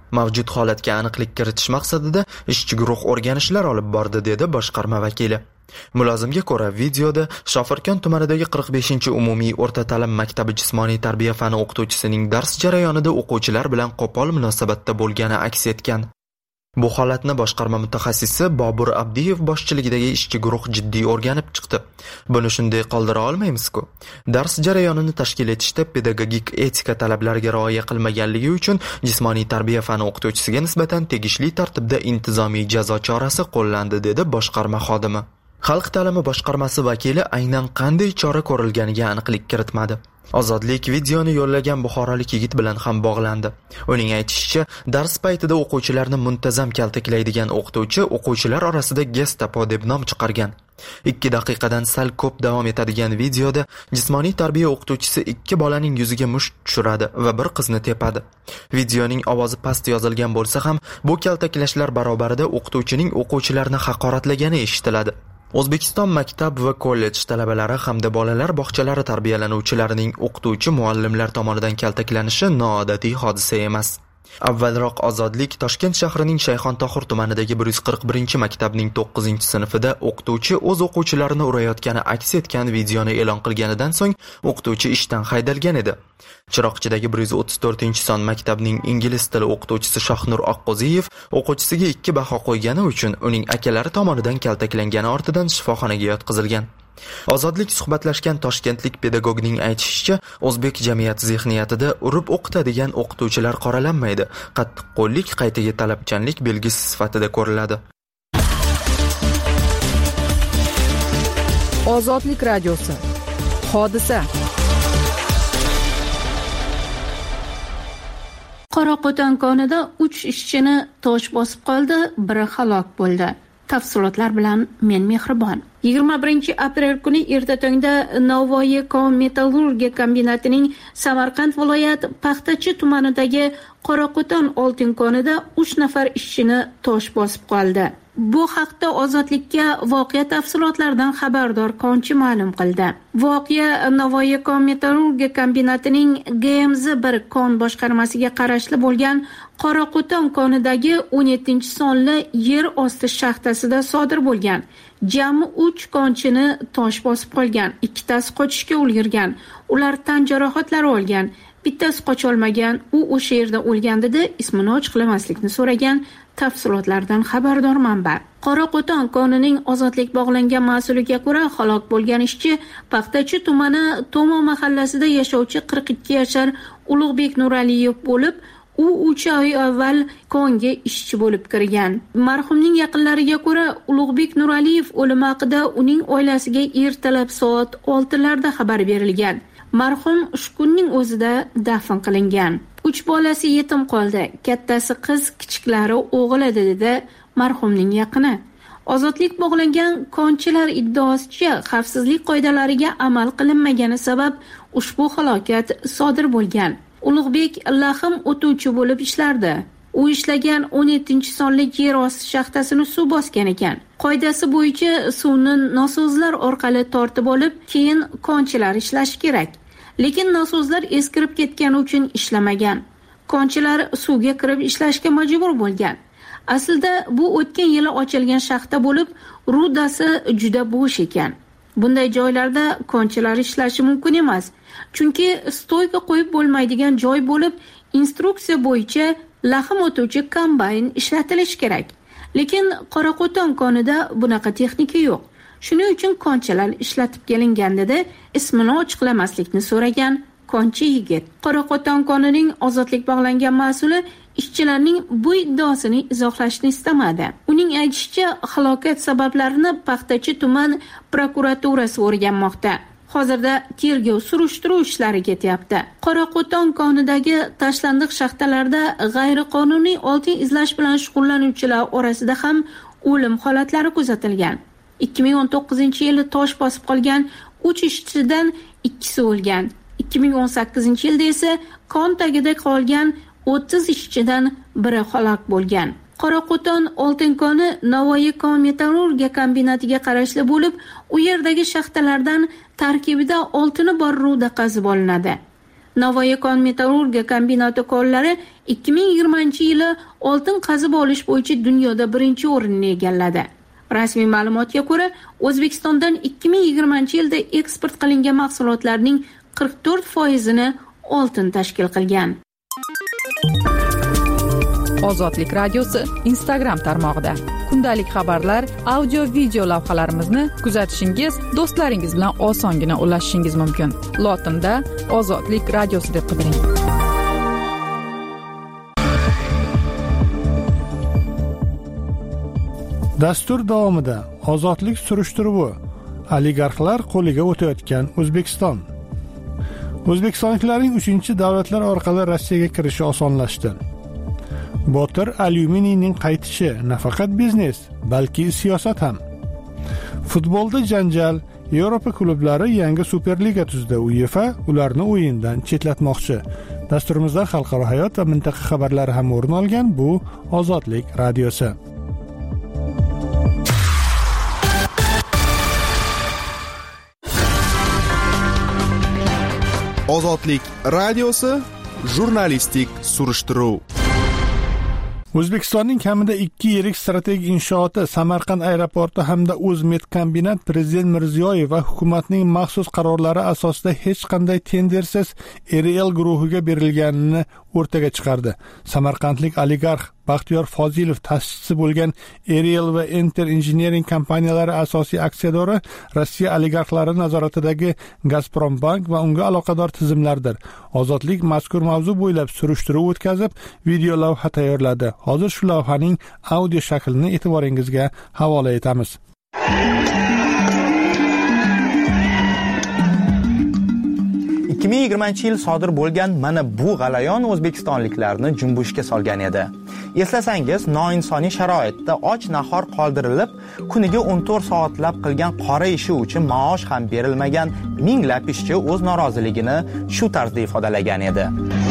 Mavjud holatga aniqlik kiritish maqsadida ishchi guruh o'rganishlar olib bordi, dedi boshqarma vakili. Mulozimga ko'ra, videoda Shofirkon tumanidagi qirq beshinchi umumiy o'rta ta'lim maktabi jismoniy tarbiya fani o'qituvchisining dars jarayonida o'quvchilar bilan qo'pol munosabatda bo'lgani aks etgan. Bu holatni boshqarma mutaxassisi Bobur Abdiyev boshchiligidagi ishchi guruh jiddiy o'rganib chiqdi. Buni shunday qoldira olmaymiz-ku. Dars jarayonini tashkil etishda pedagogik etika talablariga rioya qilmaganligi uchun jismoniy tarbiya fani o'qituvchisiga nisbatan tegishli tartibda intizomiy jazo chorasi qo'llandi, dedi boshqarma xodimi. Xalq ta'limi boshqarmasi vakili aynan qanday chora ko'rilganiga aniqlik kiritmadi. Ozodlik videoni yo'llagan buxorolik yigit bilan ham bog'landi. Uning aytishicha, dars paytida o'quvchilarni muntazam kaltaklaydigan o'qituvchi o'quvchilar orasida Gestapo deb nom chiqargan. ikki daqiqadan sal ko'p davom etadigan videoda jismoniy tarbiya o'qituvchisi ikki bolaning yuziga musht tushiradi va bir qizni tepadi. Videoning ovozi past yozilgan bo'lsa ham, bu kaltaklashlar barobarida o'qituvchining o'quvchilarni haqoratlagani eshitiladi. O'zbekiston maktab va kollej talabalari hamda bolalar bog'chalari tarbiyalanuvchilarining o'qituvchi muallimlar tomonidan kaltaklanishi noodatiy hodisa emas. Avvalroq Ozodlik Toshkent shahrining Shayxontohur tumanidagi bir yuz qirq birinchi maktabning to'qqizinchi sinfida o'qituvchi o'z o'quvchilarini urayotgani aks etgan videoni e'lon qilganidan so'ng o'qituvchi ishdan haydalgan edi. Chiroqchidagi bir yuz o'ttiz to'rtinchi son maktabning ingliz tili o'qituvchisi Shohnur Oqqo'ziyev o'quvchisiga ikki baho qo'ygani uchun uning akalari tomonidan kaltaklangani ortidan shifoxonaga yotqizilgan. Ozodlik suhbatlashgan toshkentlik pedagogning aytishicha, o'zbek jamiyat zehniyatida urib o'qitadigan o'qituvchilar qoralanmaydi. Qattiqqo'llik qaytaga talabchanlik belgisi sifatida ko'riladi. Ozodlik radiosi. Hodisa. Qoraqo'ton konida uch ishchini tosh bosib qoldi, biri halok bo'ldi. Tafsilotlar bilan men Mehribon. yigirma birinchi aprel kuni erta tongda Navoiy kon metallurgiya kombinatining Samarqand viloyat Paxtachi tumanidagi Qoraqo'ton oltin konida uch nafar ishchini tosh bosib qoldi. Bu haqda Ozodlikka voqea tafsilotlaridan xabardor konchi ma'lum qildi. Voqea Navoiy kon metallurgiya kombinatining G M Z bir kon boshqarmasiga qarashli bo'lgan Qoraqo'ton konidagi o'n yettinchi sonli yer osti shaxtasida sodir bo'lgan. Jami uch konchini tosh bosib qolgan, ikkitasi qochishga ulgurgan. Ular tan jarohatlari olgan. Bittasi qocholmagan, u o'sha yerda o'lgan dedi, ismini ochiqlamaslikni so'ragan tafsilotlardan xabardor manba. Qoraqo'ton konining Ozodlik bog'langan mas'uliga ko'ra, halok bo'lgan ishchi Paxtachi tumani Tomo mahallasida yashovchi qirq ikki yashar Ulug'bek Nuraliyev bo'lib, u uch oy avval konga ishchi bo'lib kirgan. Marhumning yaqinlariga ko'ra, Ulug'bek Nuraliyev o'limi haqida uning oilasiga ertalab soat oltilarda xabar berilgan. Marhum shu kunning o'zida dafn qilingan. uch bolasi yetim qoldi. Kattasi qiz, kichiklari o'g'il edi, dedi marhumning yaqini. Ozodlik bog'langan konchilar iddaosicha, xavfsizlik qoidalariga amal qilinmagani sabab ushbu halokat sodir bo'lgan. Ulug'bek lahm o'tuvchi bo'lib ishlardi. U ishlagan o'n yettinchi sonli yer osti shaxtasini suv bosgan ekan. Qoidasi bo'yicha suvni nosozlar orqali tortib olib, keyin konchilar ishlashi kerak. Lekin nosozlar eskirib ketgani uchun ishlamagan. Konchilar suvga kirib ishlashga majbur bo'lgan. Aslida bu o'tgan yili ochilgan shaxta bo'lib, rudasi juda bo'sh ekan. Bunday joylarda konchilar ishlashi mumkin emas. Chunki stoyga qo'yib bo'lmaydigan joy bo'lib, instruksiya bo'yicha lahm o'tuvchi kombayn ishlatilishi kerak. Lekin Qoraqo'ton konida bunaqa texnika yo'q. Shuning uchun konchilar ishlatib kelingan dedi, ismini ochiqlamaslikni so'ragan konchi yigit. Qoraqo'ton konining Ozodlik bog'langan mas'uli ishchilarning bu iddaosini izohlashni istamadi. Uning aytishicha, halokat sabablarini Paxtachi tuman prokuraturasi o'rganmoqda. Hozirda tergov surishtiruv ishlari ketyapti. Qoraqo'ton konidagi tashlandiq shaxtalarda g'ayriqonuniy oltin izlash bilan shug'ullanuvchilar orasida ham o'lim holatlari kuzatilgan. ikki ming o'n to'qqizinchi yili tosh bosib qolgan uch ishchidan ikkisi o'lgan. ikki ming o'n sakkizinchi yilda esa kon tagida qolgan o'ttiz ishchidan biri halok bo'lgan. Qoraqo'ton oltin koni Navoiy kon metallurgiya kombinatiga qarashli bo'lib, u yerdagi shaxtalardan tarkibida oltini bor ruda qazib olinadi. Navoiy kon metallurgiya kombinati konlari ikki ming yigirmanchi yili oltin qazib olish bo'yicha dunyoda birinchi o'rinni egalladi. Rasmiy ma'lumotga ko'ra, O'zbekistondan ikki ming yigirmanchi yilda eksport qilingan mahsulotlarning qirq to'rt foizini oltin tashkil qilgan. Ozodlik radiosi Instagram tarmog'ida kundalik xabarlar, audio, video lavhalarimizni kuzatishingiz, do'stlaringiz bilan osongina ulashishingiz mumkin. Lotinda Ozodlik radiosi deb qidiring. Dastur davomida ozodlik surishtiruvi, oligarxlar qo'liga o'tayotgan O'zbekiston. O'zbekistonliklarning uchinchi davlatlar orqali Rossiyaga kirishi osonlashdi. Botir alyuminiyning qaytishi nafaqat biznes, balki siyosat ham. Futbolda janjal, Yevropa klublari yangi Superliga tuzdi. UEFA ularni o'yindan chetlatmoqchi. Dasturimizda xalqaro hayot va mintaqa xabarlari ham o'rin olgan. Bu Ozodlik radiosi. Ozodlik radiosi jurnalistik surishtiruv. O'zbekistonning kamida ikki yirik strategik inshooti Samarqand aeroporti hamda O'zmedkombinat Prezident Mirziyoyev va hukumatning maxsus qarorlari asosida hech qanday tendersiz R L guruhiga berilganini o'rtaga chiqardi. Samarqandlik oligarx Baxtiyor Fozilov ta'sischisi bo'lgan R L va Enter Engineering kompaniyalari asosiy aksiyadori Rossiya oligarxlari nazoratidagi Gazprombank va unga aloqador tizimlardir. Ozodlik mazkur mavzu bo'ylab surishtiruv o'tkazib, video lavha tayyorladi. Hozir shu lavhaning audio shaklini e'tiboringizga havola etamiz. ikki ming yigirmanchi yil sodir bo'lgan mana bu g'alayon o'zbekistonliklarni junbushga solgan edi. Eslasangiz, noinsoniy sharoitda och nahor qoldirilib, kuniga o'n to'rt soatlab qilgan qora ishi uchun maosh ham berilmagan minglab ishchi o'z noroziligini shu tarzda ifodalagan edi.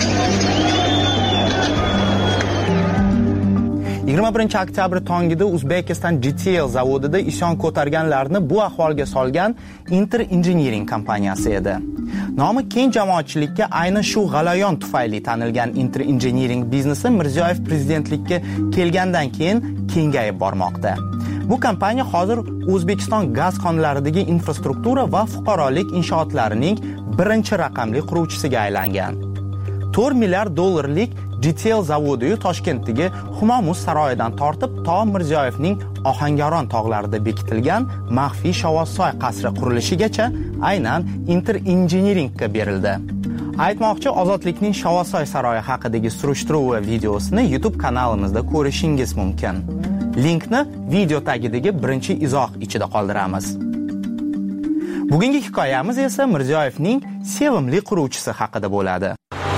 yigirma birinchi oktyabr tongida Uzbekistan G T L zavodida isyon ko'targanlarni bu ahvolga solgan Enter Engineering kompaniyasi edi. Nomi keng jamoatchilikka ayni shu g'alayon tufayli tanilgan Enter Engineering biznesi Mirziyoyev prezidentlikka kelgandan keyin kengayib bormoqda. Bu kompaniya hozir O'zbekiston gaz konlaridagi infrastruktura va fuqarolik inshootlarining birinchi raqamli quruvchisiga aylangan. to'rt milliard dollarlik G T L zavodi Toshkentdagi Humomuz saroyidan tortib to Mirziyoyevning Ohangaron tog'larida bekitilgan maxfiy Shovvozsoy qasri qurilishigacha aynan Enter Engineeringga berildi. Aytmoqchi, Ozodlikning Shovvozsoy saroyi haqidagi surishtiruv videosini YouTube kanalimizda ko'rishingiz mumkin. Linkni video tagidagi birinchi izoh ichida qoldiramiz. Bugungi hikoyamiz esa Mirziyoyevning sevimli quruvchisi haqida bo'ladi.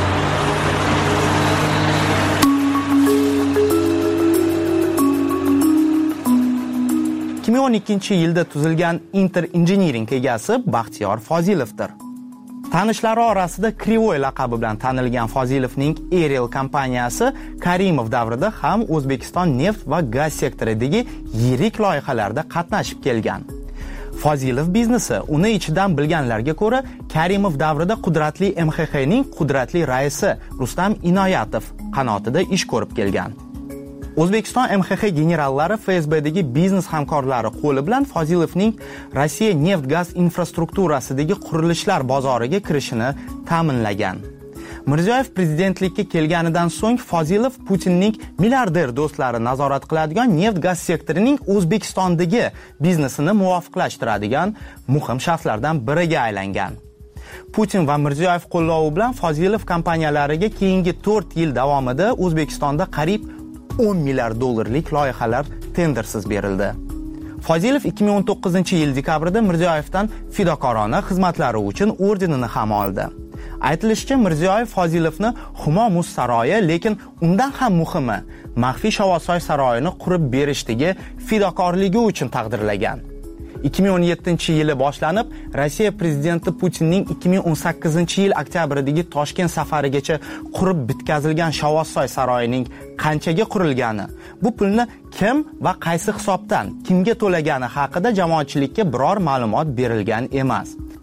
ikki ming o'n ikkinchi yilda tuzilgan Enter Engineering egasi Baxtiyor Fozilovdir. Tanishlari orasida Krivoy laqabi bilan tanilgan Fozilovning R L kompaniyasi Karimov davrida ham O'zbekiston neft va gaz sektoridagi yirik loyihalarda qatnashib kelgan. Fozilov biznesi uni ichidan bilganlarga ko'ra, Karimov davrida qudratli M X X'ning qudratli raisi Rustam Inoyatov qanotida ish ko'rib kelgan. O'zbekiston M X X generallari F S B'dagi biznes hamkorlari qo'li bilan Fozilovning Rossiya neft-gaz infrastrukturasidagi qurilishlar bozoriga kirishini ta'minlagan. Mirziyoyev prezidentlikka kelganidan so'ng Fozilov Putinning milliarder do'stlari nazorat qiladigan neft-gaz sektorining O'zbekistondagi biznesini muvofiqlashtiradigan muhim shaxslardan biriga aylangan. Putin va Mirziyoyev qo'llovi bilan Fozilov kompaniyalariga keyingi to'rt yil davomida O'zbekistonda qariyb o'n milliard dollarlik loyihalar tendersiz berildi. Fozilov ikki ming o'n to'qqizinchi yil dekabrida Mirziyoyevdan fidokorona xizmatlari uchun ordenini ham oldi. Aytilishicha, Mirziyoyev Fozilovni Humomuz saroyi, lekin undan ham muhimi, maxfiy Shovvozsoy saroyini qurib berishdagi fidokorligi uchun taqdirlagan. ikki ming o'n yettinchi yili boshlanib, Rossiya prezidenti Putinning ikki ming o'n sakkizinchi yil oktябrdagi Toshkent safarigacha qurib bitkazilgan Shovvozsoy saroyining qanchaga qurilgani, bu pulni kim va qaysi hisobdan kimga to'lagani haqida jamoatchilikka biror ma'lumot berilgan emas.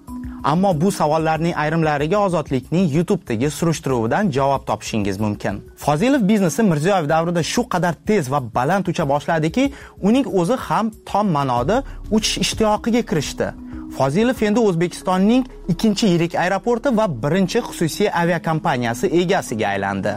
Ammo bu savollarning ayrimlariga Ozodlikning YouTube'dagi surishtiruvidan javob topishingiz mumkin. Fozilov biznesi Mirziyoyev davrida shu qadar tez va baland ucha boshladiki, uning o'zi ham tom ma'noda uchish ishtiyoqiga kirishdi. Fozilov endi O'zbekistonning ikkinchi yirik aeroporti va birinchi xususiy aviakompaniyasi egasiga aylandi.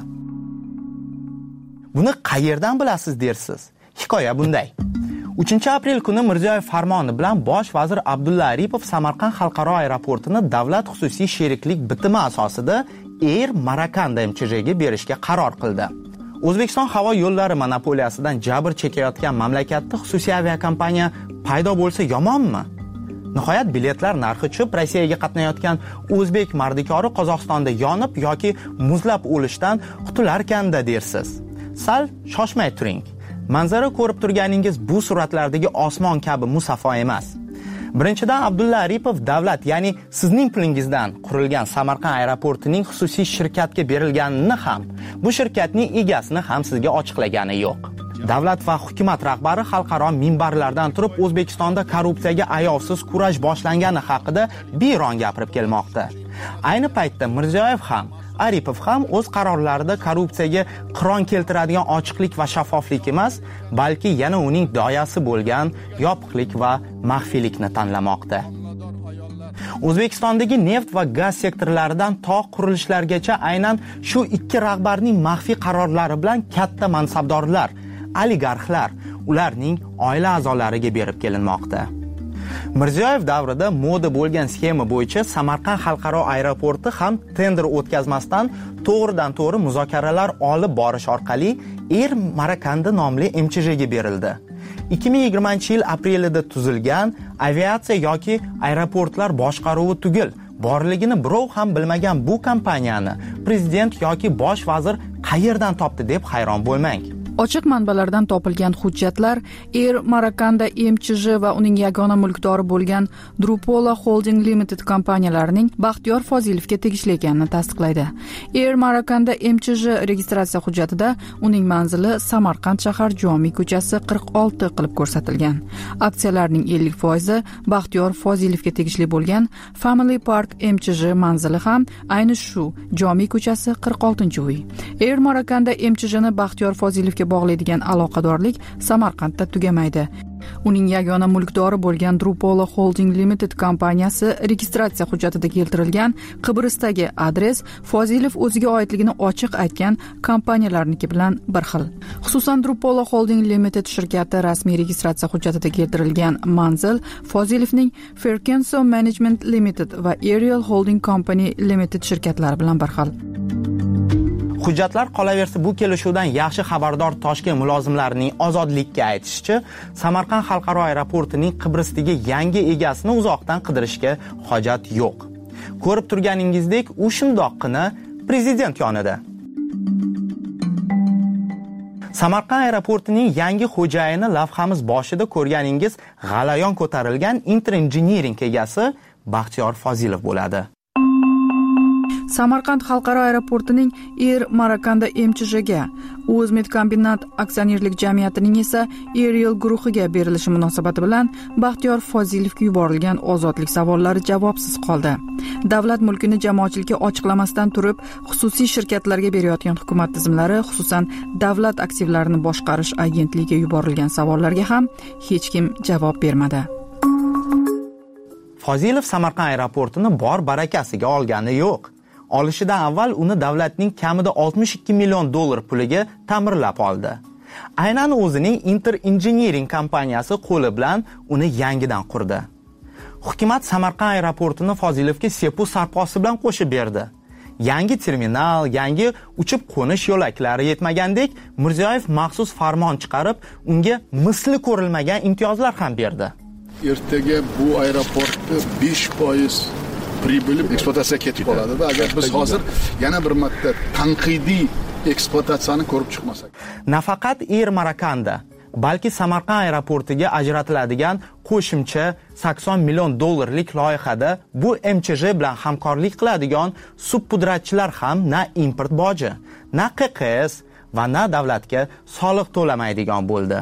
Buni qayerdan bilasiz dersiz? Hikoya bunday. uchinchi aprel kuni Mirziyoyev farmoni bilan bosh vazir Abdulla Aripov Samarqand xalqaro aeroportini davlat xususiy sheriklik bitimi asosida Air Marakanda M Ch J ga berishga qaror qildi. O'zbekiston havo yo'llari monopoliyasidan jabr chekayotgan mamlakatda xususiy aviakompaniya paydo bo'lsa yomonmi? Nihoyat biletlar narxi tushib, Rossiyaga qatnayotgan o'zbek mardikori Qozog'istonda yonib yoki muzlab o'lishdan qutularkanda dersiz. Sal shoshmay turing. Manzara ko'rib turganingiz bu suratlardagi osmon kabi musaffo emas. Birinchidan Abdulla Aripov davlat, ya'ni sizning pulingizdan qurilgan Samarqand aeroportining xususiy shirkatga berilganini ham, bu shirkatning egasini ham sizga ochiqlagani yo'q. Davlat va hukumat rahbari xalqaro minbarlardan turib O'zbekistonda korrupsiyaga ayovsiz kurash boshlangani haqida biyron gapirib kelmoqda. Ayni paytda Mirziyoyev ham Aripov ham o'z qarorlarida korrupsiyaga qiron keltiradigan ochiqlik va shaffoflik emas, balki yana uning doyasi bo'lgan yopiqlik va maxfiylikni tanlamoqda. O'zbekistondagi neft va gaz sektorlaridan to qurilishlargacha aynan shu ikki rahbarning maxfiy qarorlari bilan katta mansabdorlar, oligarxlar, ularning oila a'zolariga berib kelinmoqda. Mirziyoyev davrida moda bo'lgan sxema bo'yicha Samarqand xalqaro aeroporti ham tender o'tkazmasdan to'g'ridan to'g'ri muzokaralar olib borish orqali Air Marakanda nomli M Ch J ga berildi. ikki ming yigirmanchi yil aprelida tuzilgan aviatsiya yoki aeroportlar boshqaruvi tugul borligini birov ham bilmagan bu kompaniyani prezident yoki bosh vazir qayerdan topdi deb hayron bo'lmang. Ochiq manbalardan topilgan hujjatlar Air Marakanda M Ch J va uning yagona mulkdori bo'lgan Drupola Holding Limited kompaniyalarining Baxtiyor Fozilovga tegishli ekanini tasdiqlaydi. Air Marakanda M Ch J registratsiya hujjatida uning manzili Samarqand shahar Jomiy ko'chasi qirq olti qilib ko'rsatilgan. Aksiyalarning ellik foizi Baxtiyor Fozilovga tegishli bo'lgan Family Park M Ch J manzili ham ayni shu Jomiy ko'chasi qirq oltinchi uy. Air Marakanda M Ch J ni Baxtiyor Fozilovga bog'laydigan aloqadorlik Samarqandda tugamaydi. Uning yagona mulkdori bo'lgan Drupola Holding Limited kompaniyasi registratsiya hujjatida keltirilgan Qibristdagi adres Fozilov o'ziga oidligini ochiq aytgan kompaniyalarniki bilan bir xil. Xususan Drupola Holding Limited shirkati rasmiy registratsiya hujjatida keltirilgan manzil Fozilovning Ferkenso Management Limited va Ariel Holding Company Limited shirkatlari bilan bir xil. Hujjatlar qolaversa bu kelishuvdan yaxshi xabardor Toshkent mulozimlarining Ozodlikka aytishicha, Samarqand xalqaro aeroportining Qibristdagi yangi egasini uzoqdan qidirishga hojat yo'q. Ko'rib turganingizdek, u shundoqqina prezident yonida. Samarqand aeroportining yangi xo'jayini lavhamiz boshida ko'rganingiz g'alayon ko'tarilgan Inter Engineering egasi Baxtiyor Fozilov bo'ladi. Samarqand xalqaro aeroportining Air Marakanda M Ch J ga, O'zmedkombinat aksionerlik jamiyatining esa Ariel guruhiga berilishi munosabati bilan Baxtiyor Fozilovga yuborilgan ozodlik savollari javobsiz qoldi. Davlat mulkini jamoatchilikka ochiqlamasdan turib, xususiy shirkatlarga berayotgan hukumat tizimlari, xususan davlat aktivlarini boshqarish agentligiga yuborilgan savollarga ham hech kim javob bermadi. Fozilov Samarqand aeroportini bor barakasiga olgani yo'q. Olishidan avval uni davlatning kamida oltmish ikki million dollar puliga ta'mirlab oldi. Aynan o'zining Inter Engineering kompaniyasi qo'li bilan uni yangidan qurdi. Hukumat Samarqand aeroportini Fozilovga sepu sarposi bilan qo'shib berdi. Yangi terminal, yangi uchib qo'nish yo'laklari yetmagandek, Mirziyoyev maxsus farmon chiqarib, unga misli ko'rilmagan imtiyozlar ham berdi. Ertaga bu aeroportda besh foiz pribili ekspluatatsiyaga ketib qoladi va agar biz hozir yana bir marta tanqidiy ekspluatatsiyani ko'rib chiqmasak. Nafaqat Air Marakanda, balki Samarqand aeroportiga ajratiladigan qo'shimcha sakson million dollarlik loyihada bu M Ch J bilan hamkorlik qiladigan subpudratchilar ham na import boji, na Q Q S va na davlatga soliq to'lamaydigan bo'ldi.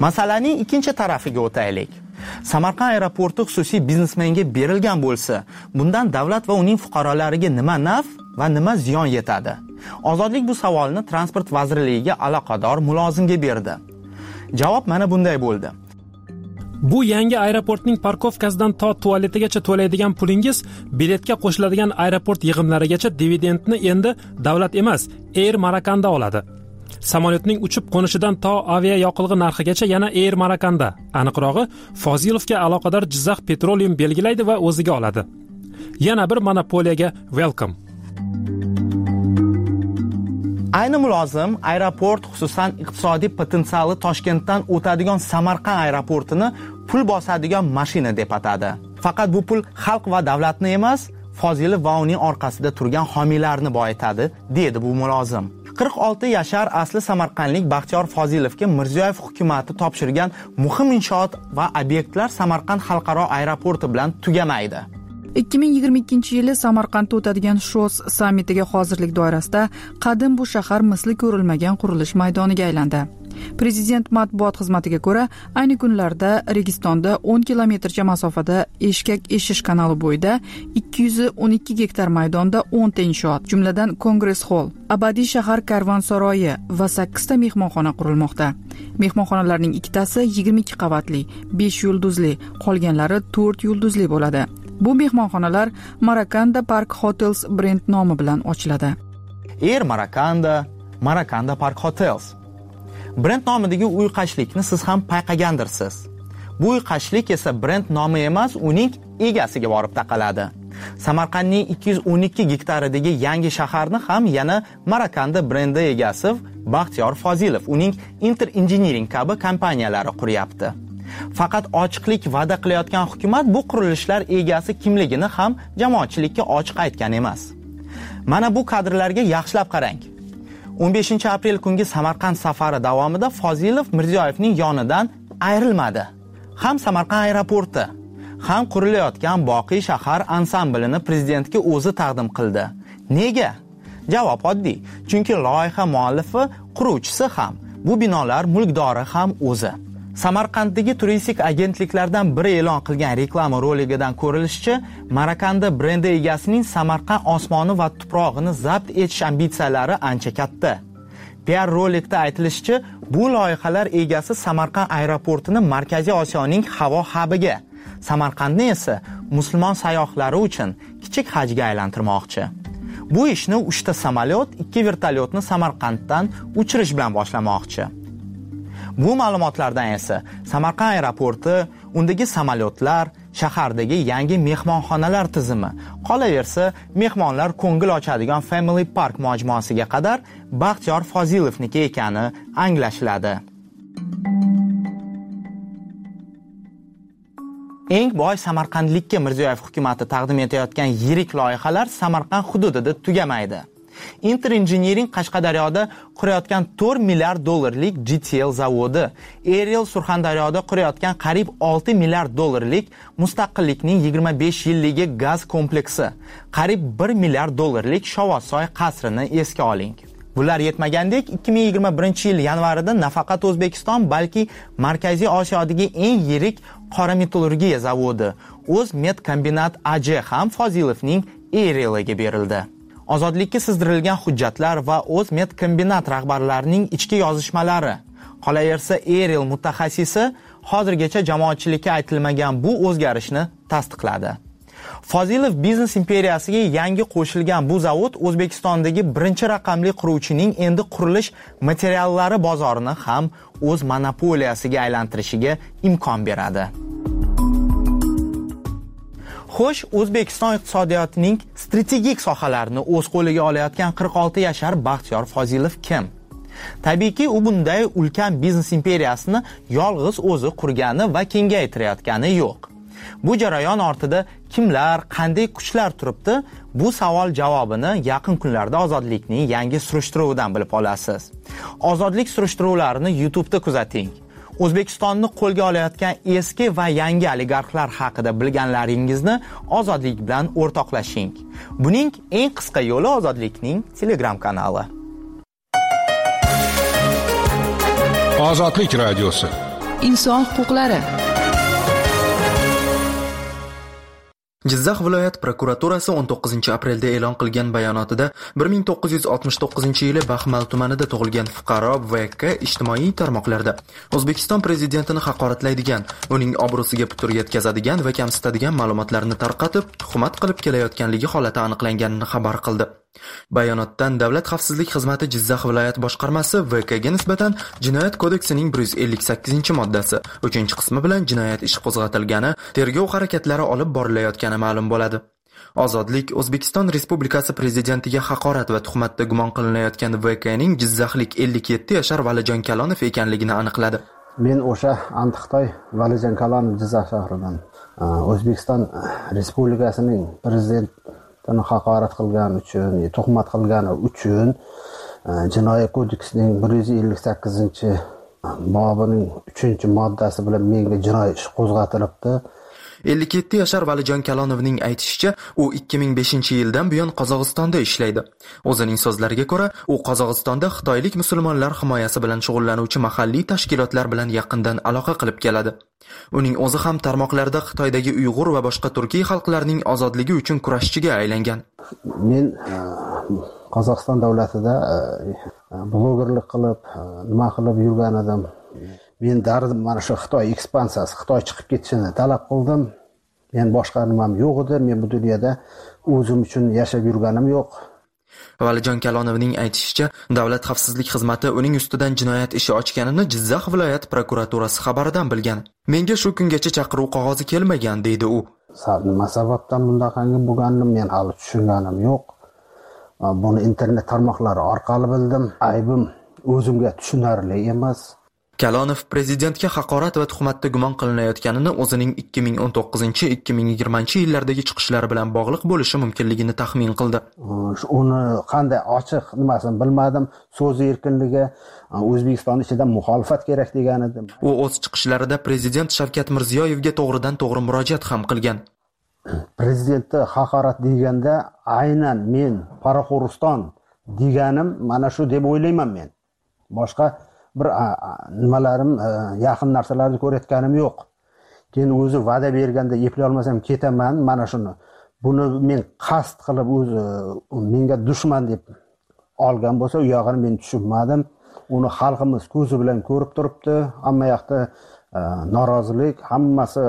Masalaning ikkinchi tarafiga o'taylik. Samarqand aeroporti xususiy biznesmenga berilgan bo'lsa, bundan davlat va uning fuqarolariga nima naf va nima ziyon yetadi? Ozodlik bu savolni Transport vazirligiga aloqador mulozimga berdi. Javob mana bunday bo'ldi. Bu yangi aeroportning parkovkasidan to tualetigacha to'laydigan pulingiz biletga qo'shiladigan aeroport yig'imlarigacha dividendni endi davlat emas, Air Marakanda oladi. Samolyotning uchib qo'nishidan to avia yoqilg'i narxigacha yana Air Marakanda. Aniqrog'i, Fozilovga aloqador Jizzax Petroleum belgilaydi va o'ziga oladi. Yana bir monopoliyaga welcome. Ayni mulozim aeroport, xususan iqtisodiy potensiali Toshkentdan o'tadigan Samarqand aeroportini pul bosadigan mashina deb atadi. Faqat bu pul xalq va davlatni emas, Fozilov va uning orqasida turgan homiylarni boyitadi, dedi bu mulozim. qirq olti yashar asli samarqandlik Baxtiyor Fozilovga Mirziyoyev hukumatı topshirgan muhim inshoot va obyektlar Samarqand xalqaro aeroporti bilan tugamaydi. ikki ming yigirma ikkinchi yili Samarqandda o'tadigan Shos sammitiga hozirlik doirasida qadim bu shahar misli ko'rilmagan qurilish maydoniga aylandi. Prezident matbuot xizmatiga ko'ra, ayni kunlarda Registonda o'n kilometrcha masofada Eshkak eshish kanali bo'yida ikki yuz o'n ikki gektar maydonda o'n ta inshoot, jumladan Kongress hol, abadiy shahar karvonsaroyi va sakkiz ta mehmonxona qurilmoqda. Mehmonxonalarning ikkitasi yigirma ikki qavatli, besh yulduzli, qolganlari to'rt yulduzli bo'ladi. Bu mehmonxonalar Marakanda Park Hotels brend nomi bilan ochiladi. Air Marakanda, Marakanda Park Hotels. Brend nomidagi uyqashlikni siz ham payqagandirsiz. Bu uyqashlik esa brend nomi emas, uning egasiga borib taqaladi. Samarqandning ikki yuz o'n ikki gektaridagi yangi shaharni ham yana Marakanda brendi egasi Baxtiyor Fozilov, uning Inter Engineering kabi kompaniyalari quryapti. Faqat ochiqlik va'da qilayotgan hukumat bu qurilishlar egasi kimligini ham jamoatchilikka ochiq aytgan emas. Mana bu kadrlarga yaxshilab qarang. o'n beshinchi aprel kungi Samarqand safari davomida Fozilov Mirziyoyevning yonidan ayrilmadi. Ham Samarqand aeroporti, ham qurilayotgan boqiy shahar ansamblini prezidentga o'zi taqdim qildi. Nega? Javob oddiy. Chunki loyiha muallifi, quruvchisi ham, bu binolar mulkdori ham o'zi. Samarqanddagi turistik agentliklardan biri e'lon qilgan reklama roligidan ko'rilishicha, Marakanda brendi egasining Samarqand osmoni va tuprog'ini zabt etish ambitsiyalari ancha katta. P R rolikda aytilishicha, bu loyihalar egasi Samarqand aeroportini Markaziy Osiyoning havo hubiga, Samarqandni esa musulmon sayyohlari uchun kichik hajga aylantirmoqchi. Bu ishni uchta samolyot, ikki vertolyotni Samarqanddan uchirish bilan boshlamoqchi. Bu ma'lumotlardan esa Samarqand aeroporti, undagi samolyotlar, shahardagi yangi mehmonxonalar tizimi, qolaversa mehmonlar ko'ngil ochadigan Family Park majmuasiga qadar Baxtiyor Fozilovniki ekani anglashiladi. Eng boy samarqandlikka Mirziyoyev hukumatı taqdim etayotgan yirik loyihalar Samarqand hududida tugamaydi. Inter Engineering Qashqadaryoda qurayotgan to'rt milliard dollarlik G T L zavodi, Aerial Surxondaryoda qurayotgan qariyb olti milliard dollarlik Mustaqillikning yigirma besh yilligi gaz kompleksi, qariyb bir milliard dollarlik Shovosoy qasrini esga oling. Bular yetmagandek, ikki ming yigirma birinchi yil yanvarida nafaqat O'zbekiston, balki Markaziy Osiyodagi eng yirik qora metallurgiya zavodi, O'zmetkombinat A J ham Fozilovning Aerial'iga berildi. Ozodlikka sizdirilgan hujjatlar va O'zmetkombinat rahbarlarining ichki yozishmalari, qolaversa Aerial mutaxassisi hozirgacha jamoatchilikka aytilmagan bu o'zgarishni tasdiqladi. Fozilov biznes imperiyasiga yangi qo'shilgan bu zavod O'zbekistondagi birinchi raqamli quruvchining endi qurilish materiallari bozorini ham o'z monopoliyasiga aylantirishiga imkon beradi. Xo'sh, O'zbekiston iqtisodiyotining strategik sohalarini o'z qo'liga olayotgan qirq olti yashar Baxtiyor Fozilov kim? Tabiiyki, u bunday ulkan biznes imperiyasini yolg'iz o'zi qurgani va kengaytirayotgani yo'q. Bu jarayon ortida kimlar, qanday kuchlar turibdi? Bu savol javobini yaqin kunlarda Ozodlikning yangi surishtiruvidan bilib olasiz. Ozodlik surishtiruvlarini YouTube'da kuzating. O'zbekistonni qo'lga olayotgan eski va yangi oligarxlar haqida bilganlaringizni Ozodlik bilan o'rtoqlashing. Buning eng qisqa yo'li Ozodlikning Telegram kanali. Ozodlik radiosi. inson huquqlari. Jizzax viloyat prokuraturasi o'n to'qqizinchi aprelda e'lon qilgan bayonotida bir ming to'qqiz yuz oltmish to'qqizinchi yili Baxmal tumanida tug'ilgan fuqaro V K ijtimoiy tarmoqlarda O'zbekiston prezidentini haqoratlaydigan, uning obro'siga putur yetkazadigan va kamsitadigan ma'lumotlarni tarqatib, tuhmat qilib kelayotganligi holati aniqlanganini xabar qildi. Bayonotdan Davlat xavfsizlik xizmati Jizzax viloyat boshqarmasi V K ga nisbatan Jinoyat kodeksining bir yuz ellik sakkizinchi moddasi uchinchi qismi bilan jinoyat ishi qo'zg'atilgani, tergov harakatlari olib borilayotgani ma'lum bo'ladi. Ozodlik O'zbekiston Respublikasi prezidentiga haqorat va tuhmatda gumon qilinayotgan V K ning jizzaxlik ellik yetti yashar Valijon Kalonov ekanligini aniqladi. Men o'sha Antiqtoy Valijon Kalonov Jizzax shahridan O'zbekiston Respublikasining prezident tani haqorat qilgani uchun, tuhmat qilgani uchun Jinoyat kodeksining bir yuz ellik sakkizinchi bobining uchinchi moddasi bilan menga jinoiy ish qo'zg'atilibdi. ellik yetti yashar Valijon Kalonovning aytishicha, u ikki ming beshinchi yildan buyon Qozog'istonda ishlaydi. O'zining so'zlariga ko'ra, u Qozog'istonda xitoylik musulmonlar himoyasi bilan shug'ullanuvchi mahalliy tashkilotlar bilan yaqindan aloqa qilib keladi. Uning o'zi ham tarmoqlarda Xitoydagi Uyg'ur va boshqa turkiy xalqlarning ozodligi uchun kurashchiga aylangan. Men Qozog'iston davlatida blogerlik qilib, nima qilib yurgan edim. Men dardim mana shu Xitoy ekspansiyasi, Xitoy chiqib ketishini talab qildim. Men boshqa nimam yo'q edi. Men bu dunyoda o'zim uchun yashab yurganim yo'q. Valijon Kalonovning aytishicha, Davlat xavfsizlik xizmati uning ustidan jinoyat ishi ochganini Jizzax viloyat prokuraturasi xabaridan bilgan. Menga shu kungacha chaqiruv qog'ozi kelmagan, deydi u. Nima sababdan bundaqangi bo'lganini men hali tushunganim yo'q. Buni internet tarmoqlari orqali bildim. Aybim o'zimga tushunarli emas. Kalonov prezidentga haqorat va tuhmatda gumon qilinayotganini o'zining ikki ming o'n to'qqizinchi ikki ming yigirmanchi yillardagi chiqishlari bilan bog'liq bo'lishi mumkinligini taxmin qildi. Uni qanday ochiq nimasini bilmadim. So'z erkinligi O'zbekiston ichida muxolifat kerak degan edi. U o'z chiqishlarida prezident Shavkat Mirziyoyevga to'g'ridan to'g'ri murojaat ham qilgan. Prezidentni haqorat deganda aynan men Qoraqo'rg'iston deganim mana shu deb o'ylayman men. Boshqa bir nimalarim yaqin narsalarni ko'rayotganim yo'q. Keyin o'zi va'da berganda eplay olmasam ketaman, mana shuni. Buni men qasd qilib o'zi menga dushman deb olgan bo'lsa, u yog'ini men tushunmadim. Uni xalqimiz ko'zi bilan ko'rib turibdi. Hamma yoqda norozilik, hammasi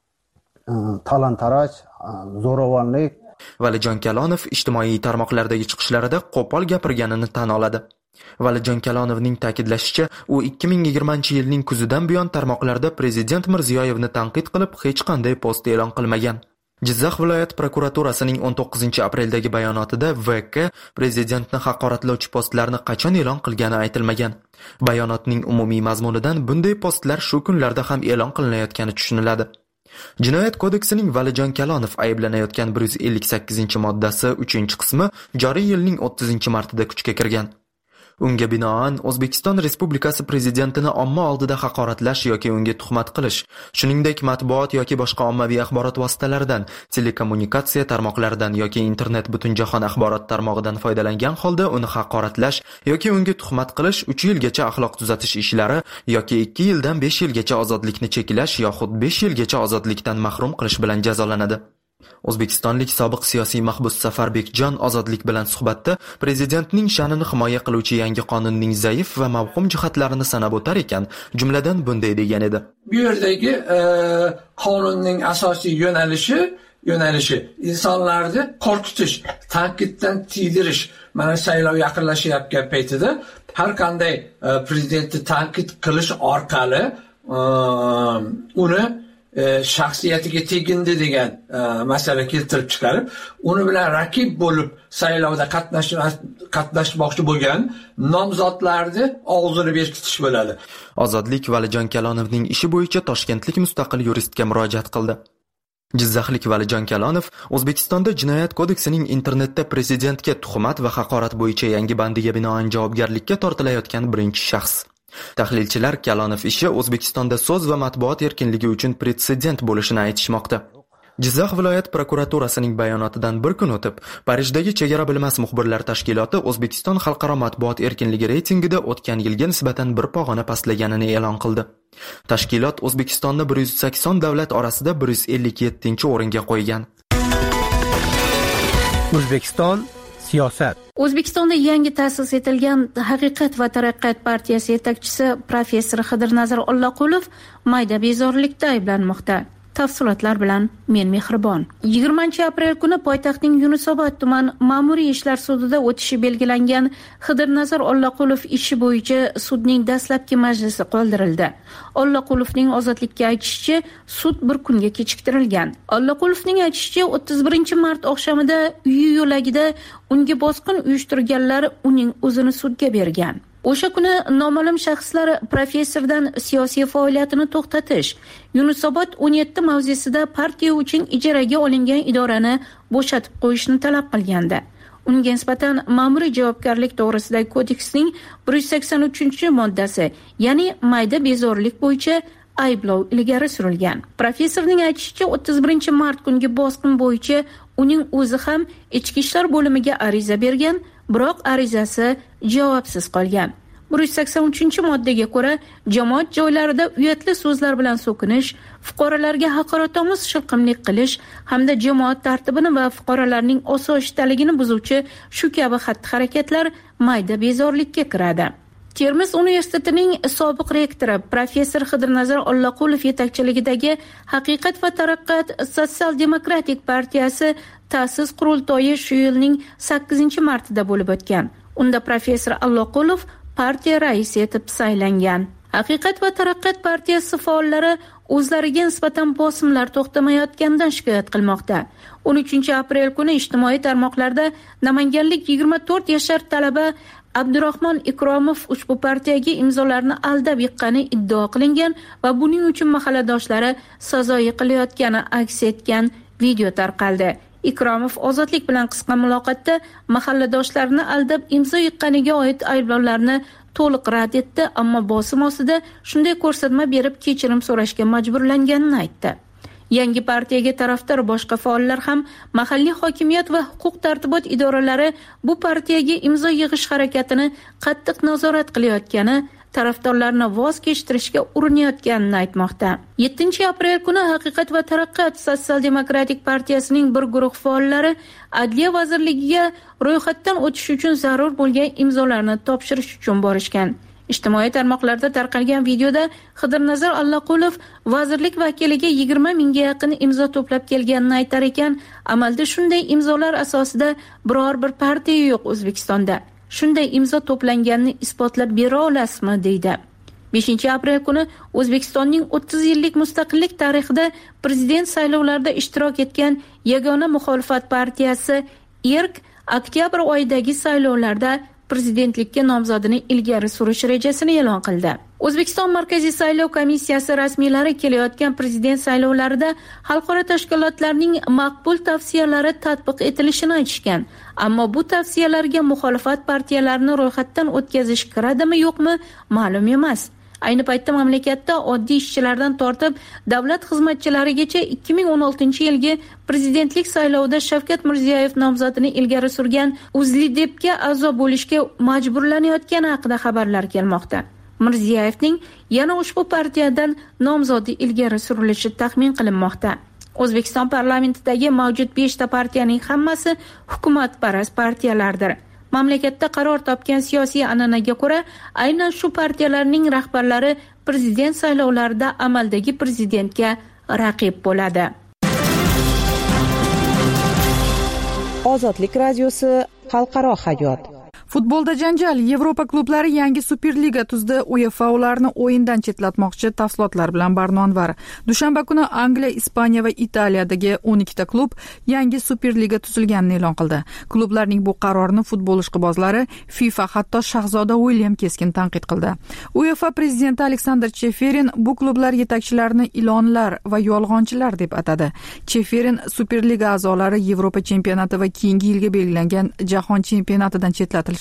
talon-taroj, zo'ravonlik. Valijon Kalonov ijtimoiy tarmoqlardagi chiqishlarida qo'pol gapirganini tan oladi. Valijon Kalonovning ta'kidlashicha, u ikki ming yigirmanchi yilning kuzidan buyon tarmoqlarda prezident Mirziyoyevni tanqid qilib hech qanday post e'lon qilmagan. Jizzax viloyat prokuraturasining o'n to'qqizinchi apreldagi bayonotida V K prezidentni haqoratlovchi postlarni qachon e'lon qilgani aytilmagan. Bayonotning umumiy mazmunidan bunday postlar shu kunlarda ham e'lon qilinayotgani tushuniladi. Jinoyat kodeksining Valijon Kalonov ayblanayotgan bir yuz ellik sakkizinchi moddasi uchinchi qismi joriy yilning o'ttizinchi martida kuchga kirgan. Unga binoan O'zbekiston Respublikasi prezidentini omma oldida haqoratlash yoki unga tuhmat qilish, shuningdek matbuot yoki boshqa ommaviy axborot vositalaridan, telekommunikatsiya tarmoqlaridan yoki internet butunjahon axborot tarmog'idan foydalangan holda uni haqoratlash yoki unga tuhmat qilish uch yilgacha axloq tuzatish ishlari yoki ikki yildan besh yilgacha ozodlikni cheklash yoxud besh yilgacha ozodlikdan mahrum qilish bilan jazolanadi. O'zbekistonlik sobiq siyosiy mahbus Safarbekjon Ozodlik bilan suhbatda prezidentning sha'nini himoya qiluvchi yangi qonunning zaif va mavhum jihatlarini sanab o'tar ekan, jumladan bunday degan edi. Bu yerdagi e, qonunning asosiy yo'nalishi yo'nalishi insonlarni qo'rqitish, tanqiddan tiydirish. Mana saylov yaqinlashayotgan paytida har qanday e, prezidentni tanqid qilish orqali e, uni E, shaxsiyatiga tegindi degan e, masala keltirib chiqarib, uni bilan raqib bo'lib saylovda qatnashmoqchi bo'lgan nomzodlarni og'zini berkitish bo'ladi. Ozodlik Valijon Kalonovning ishi bo'yicha toshkentlik mustaqil yuristga murojaat qildi. Jizzaxlik Valijon Kalonov O'zbekistonda Jinoyat kodeksining internetda prezidentga tuhmat va haqorat bo'yicha yangi bandiga binoan javobgarlikka tortilayotgan birinchi shaxs. Tahlilchilar Kalonov ishi O'zbekistonda so'z va matbuot erkinligi uchun pretsedent bo'lishini aytishmoqda. Jizzax viloyat prokuraturasining bayonotidan bir kun o'tib, Parijdagi Chegara bilmas muxbirlar tashkiloti O'zbekiston xalqaro matbuot erkinligi reytingida o'tgan yilga nisbatan bir pog'ona pastlaganini e'lon qildi. Tashkilot O'zbekistonni bir yuz sakson davlat orasida bir yuz ellik yettinchi o'ringa qo'ygan. O'zbekiston siyosat. O'zbekistonda yangi ta'sis etilgan Haqiqat va taraqqiyot partiyasi yetakchisi professor Xidirnazar Ollaqulov mayda bezorilikda ayblanmoqda. Tafsilotlar bilan men Mehribon. yigirmanchi aprel kuni poytaxtning Yunusobod tuman ma'muriy ishlar sudida o'tishi belgilangan Xidirnazar Ollaqulov ishi bo'yicha sudning dastlabki majlisi qoldirildi. Ollaqulovning ozodlikka aytishicha, sud bir kunga kechiktirilgan. Ollaqulovning aytishicha, o'ttiz birinchi mart oqshomida uyi yo'lagida unga bosqin uyushtirganlar uning o'zini sudga bergan. O'sha kuni noma'lum shaxslar professordan siyosiy faoliyatini to'xtatish, Yunusobod o'n yetti mavzesida partiya uchun ijaraga olingan idorani bo'shatib qo'yishni talab qilgandi. Unga nisbatan ma'muriy javobgarlik to'g'risidagi kodeksning bir yuz sakson uchinchi moddasi, ya'ni mayda bezorilik bo'yicha ayblov ilgari surilgan. Professorning aytishicha, o'ttiz birinchi mart kungi bosqin bo'yicha uning o'zi ham ichki ishlar bo'limiga ariza bergan, biroq arizasi javobsiz qolgan. bir yuz sakson uchinchi moddaga ko'ra, jamoat joylarida uyatli so'zlar bilan so'kinish, fuqarolarga haqoratomuz shilqimlik qilish hamda jamoat tartibini va fuqarolarning osoyishtaligini buzuvchi shu kabi xatti-harakatlar mayda bezorilikka kiradi. Termiz universitetining sobiq rektori professor Xidirnazar Ollaqulov yetakchiligidagi Haqiqat va taraqqiyot sotsial-demokratik partiyasi ta'sis qurultoyi shu yilning sakkizinchi martida bo'lib o'tgan. Unda professor Ollaqulov partiya raisi etib saylangan. Haqiqat va taraqqiyot partiyasi faollari o'zlariga nisbatan bosimlar to'xtamayotganidan shikoyat qilmoqda. o'n uchinchi aprel kuni ijtimoiy tarmoqlarda namanganlik yigirma to'rt yashar talaba Abdurahmon Ikromov ushbu partiyaga imzolarni aldab yiqqani iddio qilingan va buning uchun mahalladoshlari sazo yiqilayotgani aks etgan video tarqaldi. Ikromov ozodlik bilan qisqa muloqotda mahalladoshlarini aldab imzo yiqqaniga oid ayblovlarni to'liq rad etdi, ammo bosim ostida shunday ko'rsatma berib kechirim so'rashga majburlanganini aytdi. Yangi partiyaga tarafdor boshqa faollar ham mahalliy hokimiyat va huquq tartibot idoralari bu partiyaga imzo yig'ish harakatini qattiq nazorat qilayotgani, tarafdorlarni voz kechtirishga urinayotganini aytmoqda. yettinchi aprel kuni Haqiqat va taraqqiyot sotsial-demokratik partiyasining bir guruh faollari Adliya vazirligiga ro'yxatdan o'tish uchun zarur bo'lgan imzolarni topshirish uchun borishgan. Ijtimoiy tarmoqlarda tarqalgan videoda Xidirnazar Ollaqulov vazirlik vakiliga yigirma mingga yaqin imzo to'plab kelganini aytar ekan, amalda shunday imzolar asosida biror bir partiya yo'q O'zbekistonda. Shunday imzo to'planganini isbotlab bera olasizmi, deydi. beshinchi aprel kuni O'zbekistonning o'ttiz yillik mustaqillik tarixida prezident saylovlarida ishtirok etgan yagona muxolifat partiyasi Erk oktyabr oyidagi saylovlarda prezidentlikka nomzodini ilgari surish rejasini e'lon qildi. O'zbekiston Markaziy saylov komissiyasi rasmiylari kelayotgan prezident saylovlarida xalqaro tashkilotlarning maqbul tavsiyalari tatbiq etilishini aytishgan. Ammo bu tavsiyalarga muxolifat partiyalarini ro'yxatdan o'tkazish kiradimi yo'qmi ma'lum emas. Ayni paytda mamlakatda oddiy ishchilardan tortib davlat xizmatchilarigacha ikki ming o'n oltinchi yilgi prezidentlik saylovida Shavkat Mirziyoyev nomzodini ilgari surgan UzLidepga a'zo bo'lishga majburlanayotgani haqida xabarlar kelmoqda. Mirziyoyevning yana ushbu partiyadan nomzodi ilgari surilishi taxmin qilinmoqda. O'zbekiston parlamentidagi mavjud beshta partiyaning hammasi hukumatparast partiyalardir. Mamlakatda qaror topgan siyosiy an'anaga ko'ra, aynan shu partiyalarning rahbarlari prezident saylovlarida amaldagi prezidentga raqib bo'ladi. Ozodlik radiosi xalqaro hayot. Futbolda janjal. Yevropa klublari yangi Superliga tuzdi. UEFA ularni o'yindan chetlatmoqchi. Tafsilotlar bilan Barnonvar. Dushanba kuni Angliya, Ispaniya va Italiyadagi o'n ikkita klub yangi Superliga tuzilganini e'lon qildi. Klublarning bu qarorini futbol ishqibozlari, FIFA hatto Shahzoda William keskin tanqid qildi. UEFA prezidenti Aleksandr Cheferin bu klublar yetakchilarini ilonlar va yolg'onchilar deb atadi. Cheferin Superliga a'zolari Yevropa chempionati va keyingi yilga belgilangan jahon chempionatidan chetlatilishi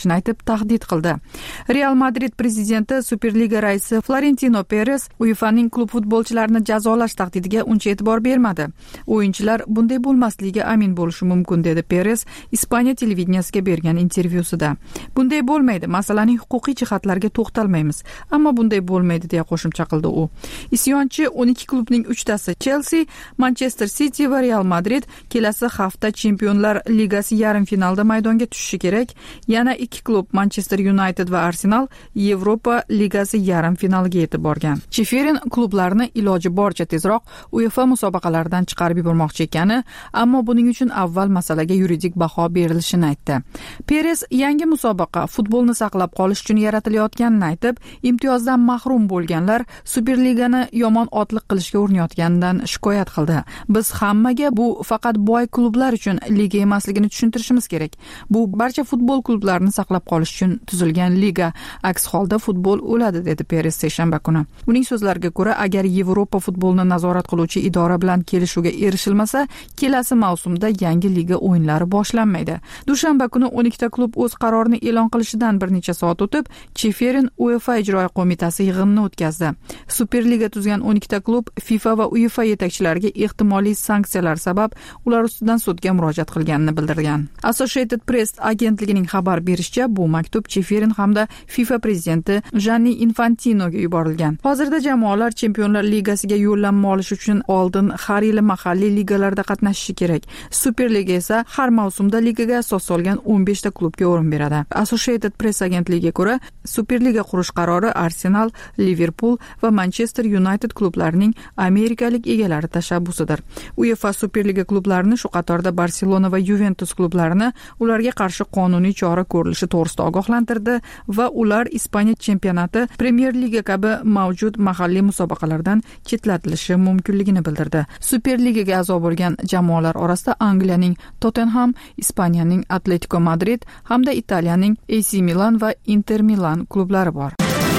berilishini aytib tahdid qildi. Real Madrid prezidenti Superliga raisi Florentino Perez UEFAning klub futbolchilarini jazolash tahdidiga uncha e'tibor bermadi. O'yinchilar bunday bo'lmasligiga amin bo'lishi mumkin, dedi Perez Ispaniya televideniyasiga bergan intervyusida. Bunday bo'lmaydi, masalaning huquqiy jihatlariga to'xtalmaymiz, ammo bunday bo'lmaydi deya qo'shimcha qildi u. Isyonchi o'n ikki klubning uchtasi Chelsea, Manchester City va Real Madrid kelasi hafta Chempionlar Ligasi yarim finalda maydonga tushishi kerak. Yana ikki klub Manchester United va Arsenal Yevropa Ligasi yarim finaliga yetib borgan. Cheferin klublarni iloji boricha tezroq UEFA musobaqalaridan chiqarib yubormoqchi ekani, ammo buning uchun avval masalaga yuridik baho berilishini aytdi. Perez yangi musobaqa futbolni saqlab qolish uchun yaratilayotganini aytib, imtiyozdan mahrum bo'lganlar Superligani yomon otliq qilishga urinayotganidan shikoyat qildi. Biz hammaga bu faqat boy klublar uchun liga emasligini tushuntirishimiz kerak. Bu barcha futbol klublarini saqlab qolish uchun tuzilgan liga. Aks holda futbol o'ladi, dedi Perez seshanba kuni. Uning so'zlariga ko'ra, agar Yevropa futbolni nazorat qiluvchi idora bilan kelishuvga erishilmasa, kelasi mavsumda yangi liga o'yinlari boshlanmaydi. Dushanba kuni o'n ikkita klub o'z qarorini e'lon qilishidan bir necha soat o'tib, Cheferin UEFA ijroiya qo'mitasi yig'inini o'tkazdi. Superliga tuzgan o'n ikkita klub FIFA va UEFA yetakchilariga ehtimoliy sanksiyalar sabab ular ustidan sudga murojaat qilganini bildirgan. Associated Press agentligining xabar berishicha, bu maktub Cheferin hamda FIFA prezidenti Gianni Infantinoga yuborilgan. Hozirda jamoalar Chempionlar Ligasiga yo'llanma olish uchun oldin har yili mahalliy ligalarda qatnashishi kerak. Superliga esa har mavsumda ligaga asos solgan o'n beshta klubga o'rin beradi. Associated Press agentligiga ko'ra, Superliga qurish qarori Arsenal, Liverpool va Manchester United klublarining amerikalik egalari tashabbusidir. UEFA Superliga klublarini, shu qatorda Barselona va Juventus klublarini ularga qarshi qonuniy chora ko'rilishi to'g'risida ogohlantirdi va ular Ispaniya chempionati, Premier Liga kabi mavjud mahalliy musobaqalardan chetlatilishi mumkinligini bildirdi. Superligaga a'zo bo'lgan jamoalar orasida Angliyaning Tottenham, Ispaniyaning Atletico Madrid hamda Italiyaning A C Milan va Inter Milan klublari bor.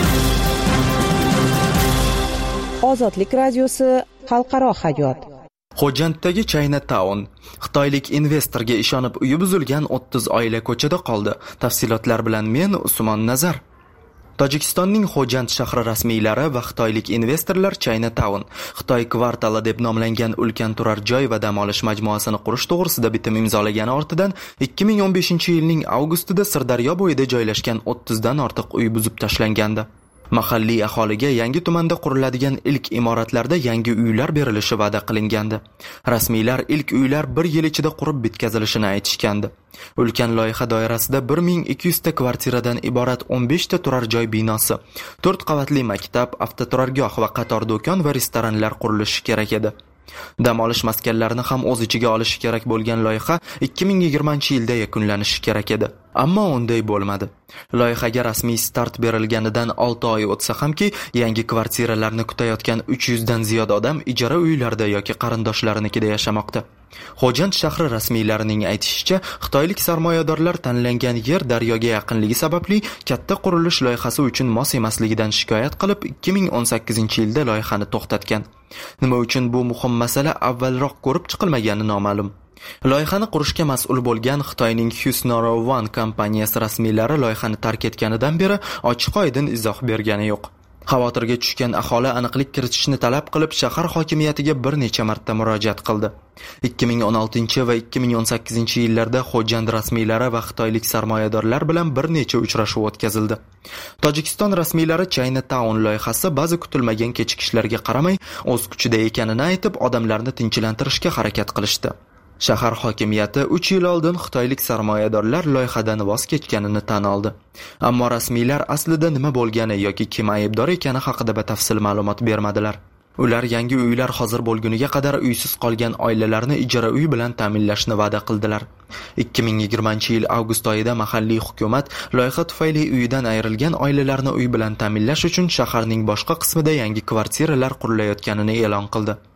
Ozodlik radiosi xalqaro hayot. Xo'janddagi Chinatown xitoylik investorga ishonib uyi buzilgan o'ttiz oila ko'chada qoldi. Tafsilotlar bilan men Usmon Nazar. Tojikistonning Xo'jand shahri rasmiylari va xitoylik investorlar Chinatown, Xitoy kvartali deb nomlangan ulkan turar joy va dam olish majmuasini qurish to'g'risida bitim imzolagani ortidan ikki ming o'n beshinchi yilning avgustida Sirdaryo bo'yida joylashgan o'ttiz dan ortiq uy buzib tashlangandi. Mahalliy aholiga yangi tumanda quriladigan ilk imoratlarda yangi uylar berilishi va'da qilingandi. Rasmiylar ilk uylar bir yil ichida qurib bitkazilishini aytishgandi. Ulkan loyiha doirasida bir ming ikki yuz ta kvartiradan iborat o'n besh ta turar joy binosi, to'rt qavatli maktab, avtoturargoh va qator do'kon va restoranlar qurilishi kerak edi. Dam olish maskanlarini ham o'z ichiga olishi kerak bo'lgan loyiha ikki ming yigirmanchi yilda yakunlanishi kerak edi. Ammo unday bo'lmadi. Loyihaga rasmiy start berilganidan olti oy o'tsa hamki, yangi kvartiralarni kutayotgan uch yuz dan ziyod odam ijara uylarda yoki qarindoshlarinikida yashamoqda. Xo'jand shahri rasmiylarining aytishicha, xitoylik sarmoyadorlar tanlangan yer daryoga yaqinligi sababli katta qurilish loyihasi uchun mos emasligidan shikoyat qilib, ikki ming o'n sakkizinchi yilda loyihani to'xtatgan. Nima uchun bu muhim masala avvalroq ko'rib chiqilmagani noma'lum. Loyihani qurishga mas'ul bo'lgan Xitoyning Husnoro One kompaniyasi rasmiylari loyihani tark etganidan beri ochiq-oydin izoh bergani yo'q. Xavotirga tushgan aholi aniqlik kiritishni talab qilib shahar hokimiyatiga bir necha marta murojaat qildi. ikki ming o'n oltinchi va ikki ming o'n sakkizinchi yillarda Xo'jand rasmiylari va xitoylik sarmoyadorlar bilan bir necha uchrashuv o'tkazildi. Tojikiston rasmiylari Chinatown loyihasi ba'zi kutilmagan kechikishlarga qaramay o'z kuchida ekanini aytib, odamlarni tinchlantirishga harakat qilishdi. Shahar hokimiyati uch yil oldin xitoylik sarmoyadorlar loyihadan voz kechganini tan oldi. Ammo rasmiylar aslida nima bo'lgani yoki kim aybdor ekani haqida batafsil ma'lumot bermadilar. Ular yangi uylar hozir bo'lguniga qadar uysiz qolgan oilalarni ijara uy bilan ta'minlashni va'da qildilar. ikki ming yigirmanchi yil avgust oyida mahalliy hukumat loyiha tufayli uyidan ayrilgan oilalarni uy bilan ta'minlash uchun shaharning boshqa qismida yangi kvartiralar qurilayotganini e'lon qildi.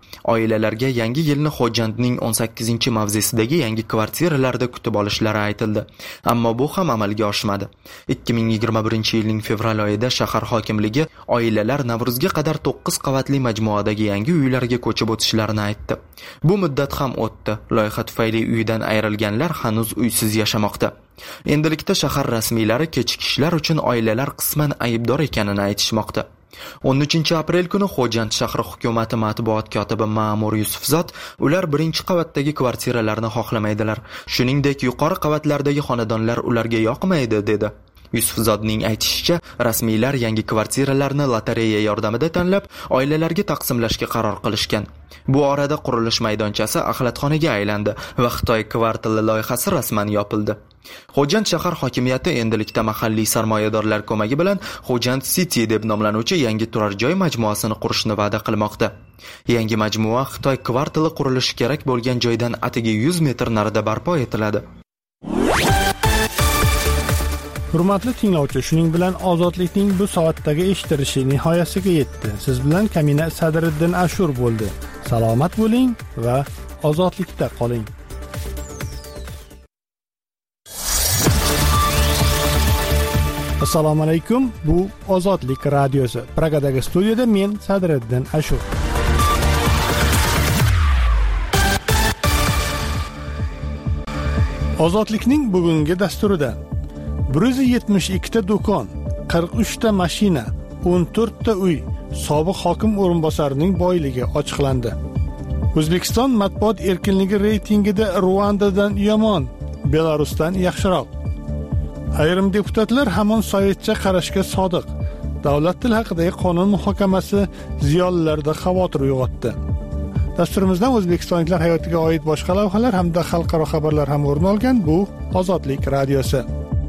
Oilalarga yangi yilni Xo'jandning o'n sakkizinchi mavzesidagi yangi kvartiralarda kutib olishlari aytildi. Ammo bu ham amalga oshmadi. ikki ming yigirma birinchi yilning fevral oyida shahar hokimligi oilalar Navruzga qadar to'qqiz qavatli majmuadagi yangi uylarga ko'chib o'tishlarini aytdi. Bu muddat ham o'tdi. Loyiha tufayli uydan ayrilganlar hanuz uysiz yashamoqda. Endilikda shahar rasmiylari kechikishlar uchun oilalar qisman aybdor ekanini aytishmoqda. o'n uchinchi aprel kuni Xo'jand shahri hukumati matbuot kotibi Ma'mur Yusufzod ular birinchi qavatdagi kvartiralarni xohlamaydilar. Shuningdek, yuqori qavatlardagi xonadonlar ularga yoqmaydi dedi. Yusufzodning aytishicha, rasmiylar yangi kvartiralarni lotereya yordamida tanlab, oilalarga taqsimlashga qaror qilishgan. Bu orada qurilish maydonchasi axlatxonaga aylandi va Xitoy kvartali loyihasi rasman yopildi. Xo'jand shahar hokimiyati endilikda mahalliy sarmoyadorlar ko'magi bilan Xo'jand City deb nomlanuvchi yangi turar joy majmuasini qurishni va'da qilmoqda. Yangi majmua Xitoy kvartali qurilishi kerak bo'lgan joydan atigi yuz metr narida barpo etiladi. Hurmatli tinglovchi, shuning bilan ozodlikning bu soatdagi eshitilishi nihoyasiga yetdi. Siz bilan Kamina Sadriddin Ashur bo'ldi. Salomat bo'ling va ozodlikda qoling. Assalomu alaykum. Bu Ozodlik radiosi. Pragadagi studiyada men Sadriddin Ashur. Ozodlikning bugungi dasturida bir yuz yetmish ikki ta do'kon, qirq uch ta mashina, o'n to'rt ta uy sobiq hokim o'rinbosarining boyligi ochiqlandi. O'zbekiston matbuot erkinligi reytingida Ruandadan yomon, Belarusdan yaxshiroq. Ayrim deputatlar hamon sovetcha qarashga sodiq. Davlat tili haqidagi qonun muhokamasi ziyolilarda xavotir uyg'otdi. Dasturimizdan o'zbekistonliklar hayotiga oid boshqa lavhalar hamda xalqaro xabarlar ham o'rin olgan. Bu Ozodlik radiosi.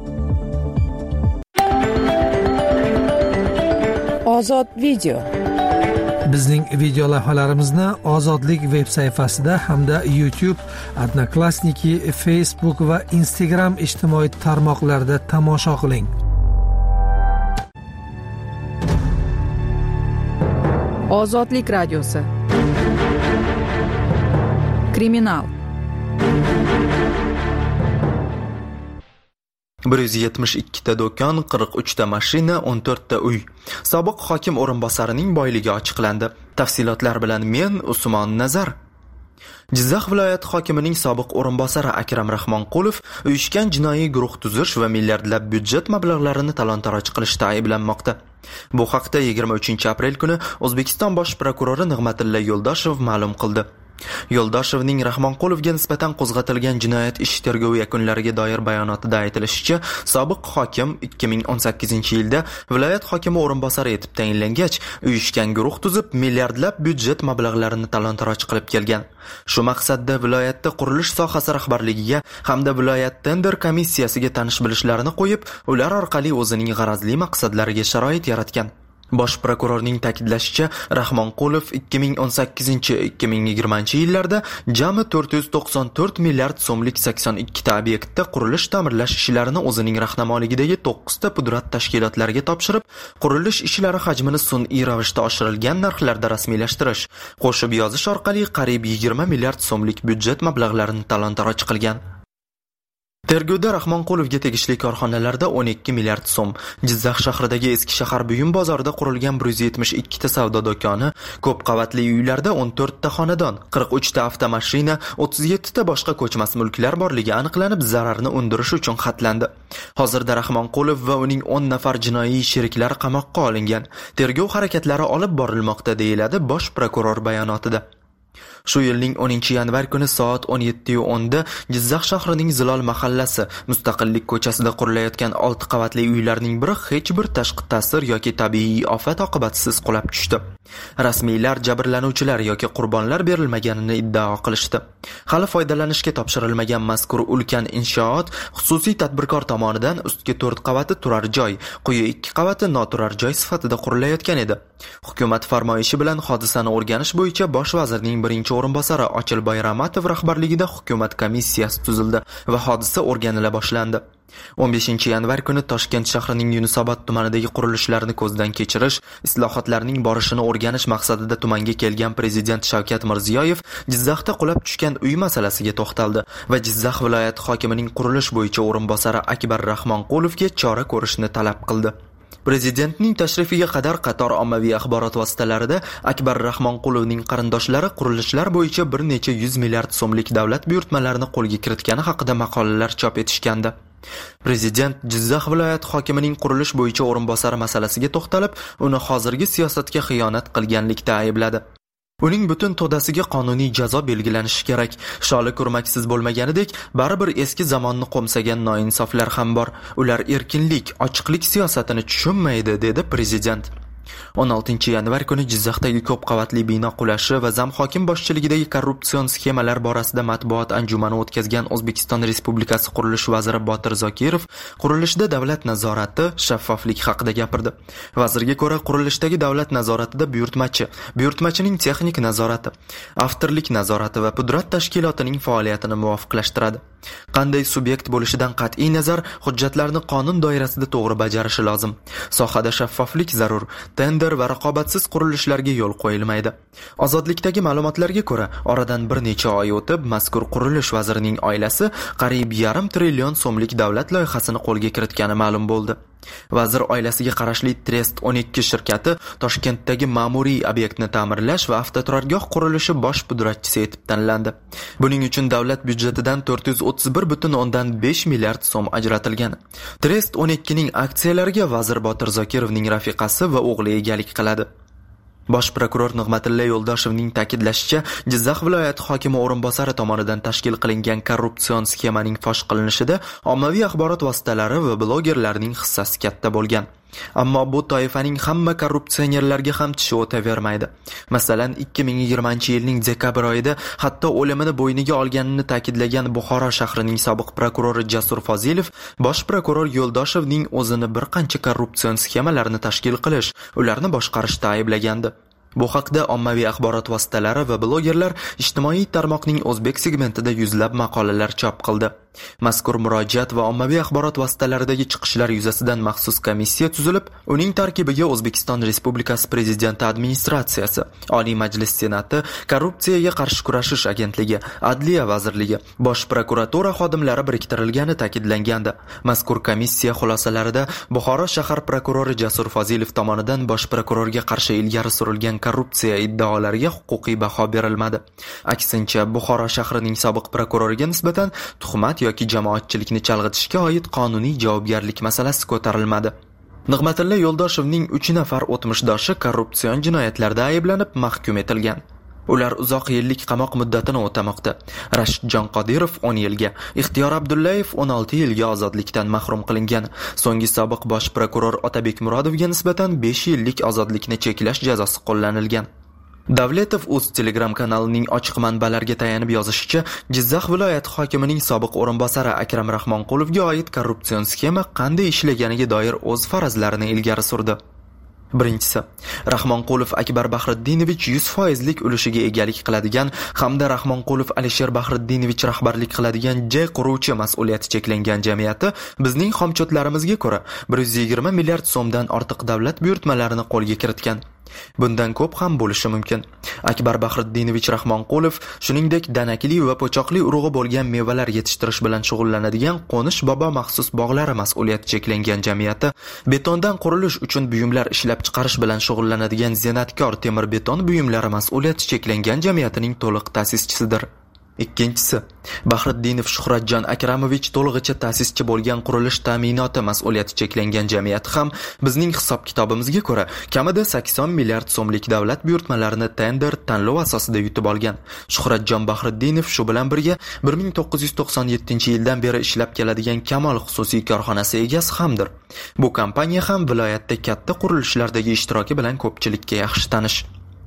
Ozod video. Bizning video lavhalarimizni Ozodlik veb sayfasida hamda YouTube, Odnoklassniki, Facebook va Instagram ijtimoiy tarmoqlarida tomosha qiling. Ozodlik radiosi. Kriminal. bir yuz yetmish ikki ta do'kon, qirq uch ta mashina, o'n to'rt ta uy. Sobiq hokim o'rinbosarining boyligi ochiqlandi. Tafsilotlar bilan men Usmon Nazar. Jizzax viloyati hokimining sobiq o'rinbosari Akram Rahmonqulov uyushgan jinoiy guruh tuzish va milliardlab byudjet mablag'larini talon-taroj qilishda ayblanmoqda. Bu haqda yigirma uchinchi aprel kuni O'zbekiston bosh prokurori Nig'matilla Yo'ldoshev ma'lum qildi. Yo'ldoshevning Rahmonqulovga nisbatan qo'zg'atilgan jinoyat ishi tergovi yakunlariga doir bayonotida aytilishicha, sobiq hokim ikki ming o'n sakkizinchi yilda viloyat hokimi o'rinbosari etib tayinlangach, uyushgan guruh tuzib, milliardlab byudjet mablag'larini talon-taroj qilib kelgan. Shu maqsadda viloyatda qurilish sohasi rahbarligiga hamda viloyat tender komissiyasiga tanish-bilishlarini qo'yib, ular orqali o'zining g'arazli maqsadlariga sharoit yaratgan. Bosh prokurorning ta'kidlashicha, Rahmonqulov ikki ming o'n sakkizinchi ikki ming yigirmanchi yillarda jami to'rt yuz to'qson to'rt milliard so'mlik sakson ikki ta obyektda qurilish ta'mirlash ishlarini o'zining rahnamoligidagi to'qqiz ta pudrat tashkilotlariga topshirib, qurilish ishlari hajmini sun'iy ravishda oshirilgan narxlarda rasmiylashtirish, qo'shib yozish orqali qariyb yigirma milliard so'mlik byudjet mablag'larini talon-taroj qilgan. Tergovda Rahmonqulovga tegishli korxonalarda o'n ikki milliard so'm, Jizzax shahridagi eski shahar buyum bozorida qurilgan bir yuz yetmish ikki ta savdo do'koni, ko'p qavatli uylarda o'n to'rt ta xonadon, qirq uch ta avtomashina, o'ttiz yetti ta boshqa ko'chmas mulklar borligi aniqlanib, zararni undirish uchun xatlandi. Hozirda Rahmonqulov va uning o'n nafar jinoiy sheriklari qamoqqa olingan. Tergov harakatlari olib borilmoqda, deyiladi bosh prokuror bayonotida. Shu yilning o'ninchi yanvar kuni soat o'n yetti o'n da Jizzax shahrining Zilol mahallasi Mustaqillik ko'chasida qurilayotgan olti qavatli uylarning biri hech bir tashqi ta'sir yoki tabiiy ofat oqibatisiz qulab tushdi. Rasmiylar jabrlanuvchilar yoki qurbonlar berilmaganini iddao qilishdi. Hali foydalanishga topshirilmagan mazkur ulkan inshoot xususiy tadbirkor tomonidan ustki to'rt qavati turar joy, quyi ikki qavati noturar joy sifatida qurilayotgan edi. Hukumat farmoyishi bilan hodisani o'rganish bo'yicha bosh vazirning birinchi o'rinbosari Ochilboy Ramatov rahbarligida hukumat komissiyasi tuzildi va hodisa o'rganila boshlandi. o'n beshinchi yanvar kuni Toshkent shahrining Yunusobod tumanidagi qurilishlarni ko'zdan kechirish, islohotlarning borishini o'rganish maqsadida tumanga kelgan Prezident Shavkat Mirziyoyev Jizzaxda qulab tushgan uy masalasiga to'xtaldi va Jizzax viloyati hokimining qurilish bo'yicha o'rinbosari Akbar Rahmonqulovga chora ko'rishni talab qildi. Prezidentning tashrifiga qadar qator ommaviy axborot vositalarida Akbar Rahmonqulovning qarindoshlari qurilishlar bo'yicha bir necha yuz milliard so'mlik davlat buyurtmalarini qo'lga kiritgani haqida maqolalar chop etishgandi. Prezident Jizzax viloyati hokimining qurilish bo'yicha o'rinbosari masalasiga to'xtalib, uni hozirgi siyosatga xiyonat qilganlikda aybladi. Uning butun to'dasiga qonuniy jazo belgilanishi kerak. Sholi ko'rmaksiz bo'lmaganidek, baribir eski zamonni qo'msagan noinsoflar ham bor. Ular erkinlik, ochiqlik siyosatini tushunmaydi, dedi prezident. o'n oltinchi yanvar kuni Jizzaxdagi ko'p qavatli bino qulashi va zam hokim boshchiligidagi korrupsion sxemalar borasida matbuot anjumani o'tkazgan O'zbekiston Respublikasi qurilish vaziri Botir Zokirov qurilishda davlat nazorati, shaffoflik haqida gapirdi. Vazirga ko'ra, qurilishdagi davlat nazoratida buyurtmachi, buyurtmachining texnik nazorati, avtorlik nazorati va pudrat tashkilotining faoliyatini muvofiqlashtiradi. Qanday subyekt bo'lishidan qat'iy nazar, hujjatlarni qonun doirasida to'g'ri bajarishi lozim. Sohada shaffoflik zarur. Tender va raqobatsiz qurilishlarga yo'l qo'yilmaydi. Ozodlikdagi ma'lumotlarga ko'ra, oradan bir necha oy o'tib, mazkur qurilish vazirining oilasi qariyb yarim trillion so'mlik davlat loyihasini qo'lga kiritgani ma'lum bo'ldi. Vazir oilasiga qarashli Trest o'n ikki shirkati Toshkentdagi ma'muriy obyektni ta'mirlash va avtoturargoh qurilishi bosh pudratchisi etib tanlandi. Buning uchun davlat byudjetidan to'rt yuz o'ttiz bir butun o'ndan besh milliard so'm ajratilgan. Trest o'n ikki ning aksiyalariga vazir Botir Zokirovning rafiqasi va o'g'li egalik qiladi. Bosh prokuror Nig'matilla Yo'ldoshevning ta'kidlashicha, Jizzax viloyati hokimi o'rinbosari tomonidan tashkil qilingan korrupsion sxemaning fosh qilinishida ommaviy axborot vositalari va blogerlarning hissasi katta bo'lgan. Ammo bu toifaning hamma korrupsionerlarga ham tishi o'tavermaydi. Masalan, ikki ming yigirmanchi yilning dekabr oyida hatto o'limini bo'yniga olganini ta'kidlagan Buxoro shahrining sobiq prokurori Jasur Fozilov bosh prokuror Yo'ldoshevning o'zini bir qancha korrupsion sxemalarni tashkil qilish, ularni boshqarishda ayblagandi. Bu haqda ommaviy axborot vositalari va blogerlar ijtimoiy tarmoqning o'zbek segmentida yuzlab maqolalar chop qildi. Mazkur murojaat va ommaviy axborot vositalaridagi chiqishlar yuzasidan maxsus komissiya tuzilib, uning tarkibiga O'zbekiston Respublikasi Prezidenti administratsiyasi, Oliy Majlis Senati, Korrupsiyaga qarshi kurashish agentligi, Adliya vazirligi, Bosh prokuratura xodimlari biriktirilgani ta'kidlangandi. Mazkur komissiya xulosalarida Buxoro shahar prokurori Jasur Fozilov tomonidan bosh prokurorga qarshi ilgari surilgan korrupsiya iddaolariga huquqiy baho berilmadi. Aksincha, Buxoro shahrining sobiq prokuroriga nisbatan tuhmat yoki jamoatchilikni chalg'itishga oid qonuniy javobgarlik masalasi ko'tarilmadi. Nig'matilla Yo'ldoshevning uch nafar o'tmishdoshi korrupsion jinoyatlarda ayblanib mahkum etilgan. Ular uzoq yillik qamoq muddatini o'tamoqda. Rashidjon Qodirov o'n yilga, Ixtiyor Abdullayev o'n olti yilga ozodlikdan mahrum qilingan. So'nggi sobiq bosh prokuror Otabek Murodovga nisbatan besh yillik ozodlikni cheklash jazosi qo'llanilgan. Davletov o'z Telegram kanalining ochiq manbalarga tayanib yozishicha, Jizzax viloyati hokimining sobiq o'rinbosari Akram Rahmonqulovga oid korrupsion sxema qanday ishlaganiga doir o'z farazlarini ilgari surdi. Birinchisi, Rahmonqulov Akbar Bahriddinovich yuz foizlik ulushiga egalik qiladigan hamda Rahmonqulov Alisher Bahriddinovich rahbarlik qiladigan J quruvchi mas'uliyati cheklangan jamiyati bizning xomchotlarimizga ko'ra bir yuz yigirma milliard so'mdan ortiq davlat buyurtmalarini qo'lga kiritgan. Bundan ko'p ham bo'lishi mumkin. Akbar Bahriddinovich Rahmonqulov shuningdek danakli va po'choqli urug'i bo'lgan mevalar yetishtirish bilan shug'ullanadigan Qo'nish bobo maxsus bog'lari mas'uliyati cheklangan jamiyati, betondan qurilish uchun buyumlar ishlab chiqarish bilan shug'ullanadigan Zenatkor temir beton buyumlari mas'uliyati cheklangan jamiyatining to'liq ta'sischisidir. Ikkinchisi, Bahriddinov Shuhratjon Akramovich to'lig'icha ta'sischi bo'lgan qurilish ta'minoti mas'uliyati cheklangan jamiyat ham bizning hisob kitobimizga ko'ra kamida sakson milliard so'mlik davlat buyurtmalarini tender tanlov asosida yutib olgan. Shuhratjon Bahriddinov shu bilan birga bir ming to'qqiz yuz to'qson yettinchi yildan beri ishlab keladigan Kamol xususiy korxonasi egasi hamdir. Bu kompaniya ham viloyatda katta qurilishlardagi ishtiroki bilan ko'pchilikka yaxshi tanish.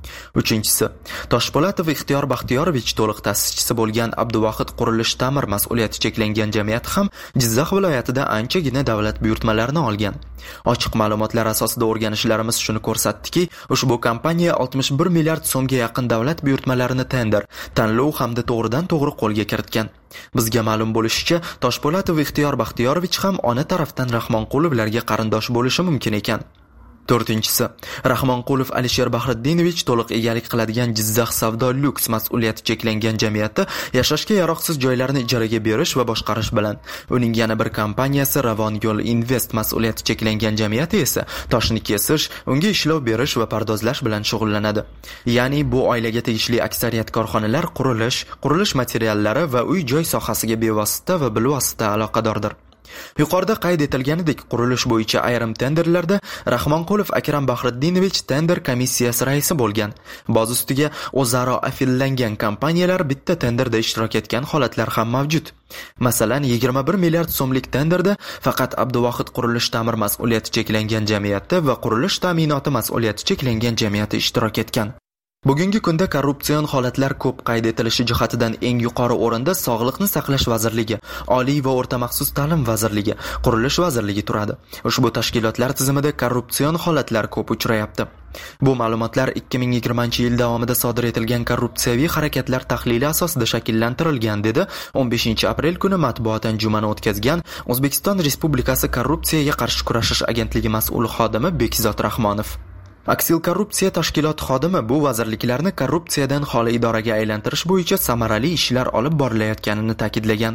Uchinchisi, Toshpo'latov Ixtiyor Baxtiyorovich to'liq ta'sischisi bo'lgan Abduvahid Qurilish ta'mir mas'uliyati cheklangan jamiyati ham Jizzax viloyatida anchagina davlat buyurtmalarini olgan. Ochiq ma'lumotlar asosida o'rganishlarimiz shuni ko'rsatdiki, ushbu kompaniya oltmish bir milliard so'mga yaqin davlat buyurtmalarini tender, tanlov hamda to'g'ridan-to'g'ri qo'lga kiritgan. Bizga ma'lum bo'lishicha, Toshpo'latov Ixtiyor Baxtiyorovich ham ona tarafdan Rahmonqulovlarga qarindosh bo'lishi mumkin ekan. To'rtinchisi, Rahmonqulov Alisher Bahriddinovich to'liq egalik qiladigan Jizzax Savdo Luks mas'uliyati cheklangan jamiyati yashashga yaroqsiz joylarni ijaraga berish va boshqarish bilan, uning yana bir kompaniyasi Ravon Yo'l Invest mas'uliyati cheklangan jamiyati esa toshni kesish, unga ishlov berish va pardozlash bilan shug'ullanadi. Ya'ni bu oilaga tegishli aksariyat korxonalar qurilish, qurilish materiallari va uy-joy sohasiga bevosita va bilvosita aloqadordir. Yuqorida qayd etilganidek, qurilish bo'yicha ayrim tenderlarda Rahmonqulov Akram Bahriddinovich tender komissiyasi raisi bo'lgan. Boz ustiga o'zaro afillangan kompaniyalar bitta tenderda ishtirok etgan holatlar ham mavjud. Masalan, yigirma bir milliard so'mlik tenderda faqat Abduvahid Qurilish ta'mir mas'uliyati cheklangan jamiyati va Qurilish ta'minoti mas'uliyati cheklangan jamiyati ishtirok etgan. Bugungi kunda korrupsion holatlar ko'p qayd etilishi jihatidan eng yuqori o'rinda Sog'liqni saqlash vazirligi, Oliy va o'rta maxsus ta'lim vazirligi, Qurilish vazirligi turadi. Ushbu tashkilotlar tizimida korrupsion holatlar ko'p uchrayapti. Bu ma'lumotlar ikki ming yigirmanchi yil davomida sodir etilgan korrupsiyaviy harakatlar tahlili asosida shakllantirilgan, dedi o'n beshinchi aprel kuni matbuot anjumani o'tkazgan O'zbekiston Respublikasi Korrupsiyaga qarshi kurashish agentligi mas'ul xodimi Bekzod Rahmonov. Aksil korrupsiya tashkiloti xodimi bu vazirliklarni korrupsiyadan xoli idoraga aylantirish bo'yicha samarali ishlar olib borilayotganini ta'kidlagan.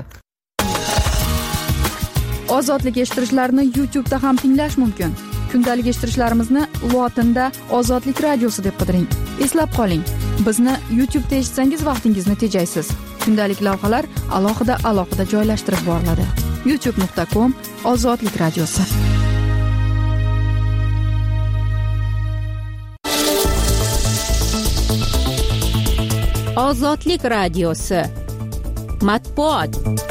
Ozodlik eshittirishlarni YouTube da ham tinglash mumkin. Kundalik eshittirishlarimizni lotinda Ozodlik radiosi deb qidiring. Eslab qoling, bizni YouTube da eshitsangiz vaqtingizni tejaysiz. Kundalik lavhalar alohida-alohida joylashtirib boriladi. youtube nuqta com Ozodlik radiosi. Ozodlik radiosi. Matbuot.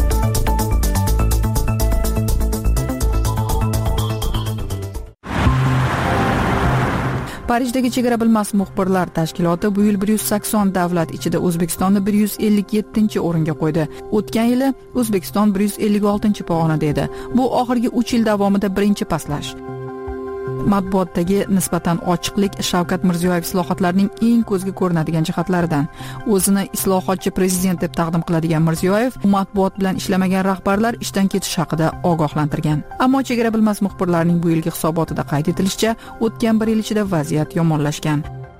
Parijdagi chegara bilmas muxbirlar tashkiloti bu yil bir yuz sakson davlat ichida O'zbekistonni bir yuz ellik yettinchi o'ringa qo'ydi. O'tgan yili O'zbekiston bir yuz ellik oltinchi pog'onada edi. Bu oxirgi uch yil davomida birinchi pastlash. Matbuotdagi nisbatan ochiqlik Shavkat Mirziyoyev islohotlarning eng ko'zga ko'rinadigan jihatlaridan. O'zini islohotchi prezident deb taqdim qiladigan Mirziyoyev matbuot bilan ishlamagan rahbarlar ishdan ketish haqida ogohlantirgan. Ammo chegara bilmas muxbirlarning bu yilgi hisobotida qayd etilishicha, o'tgan bir yil ichida vaziyat yomonlashgan.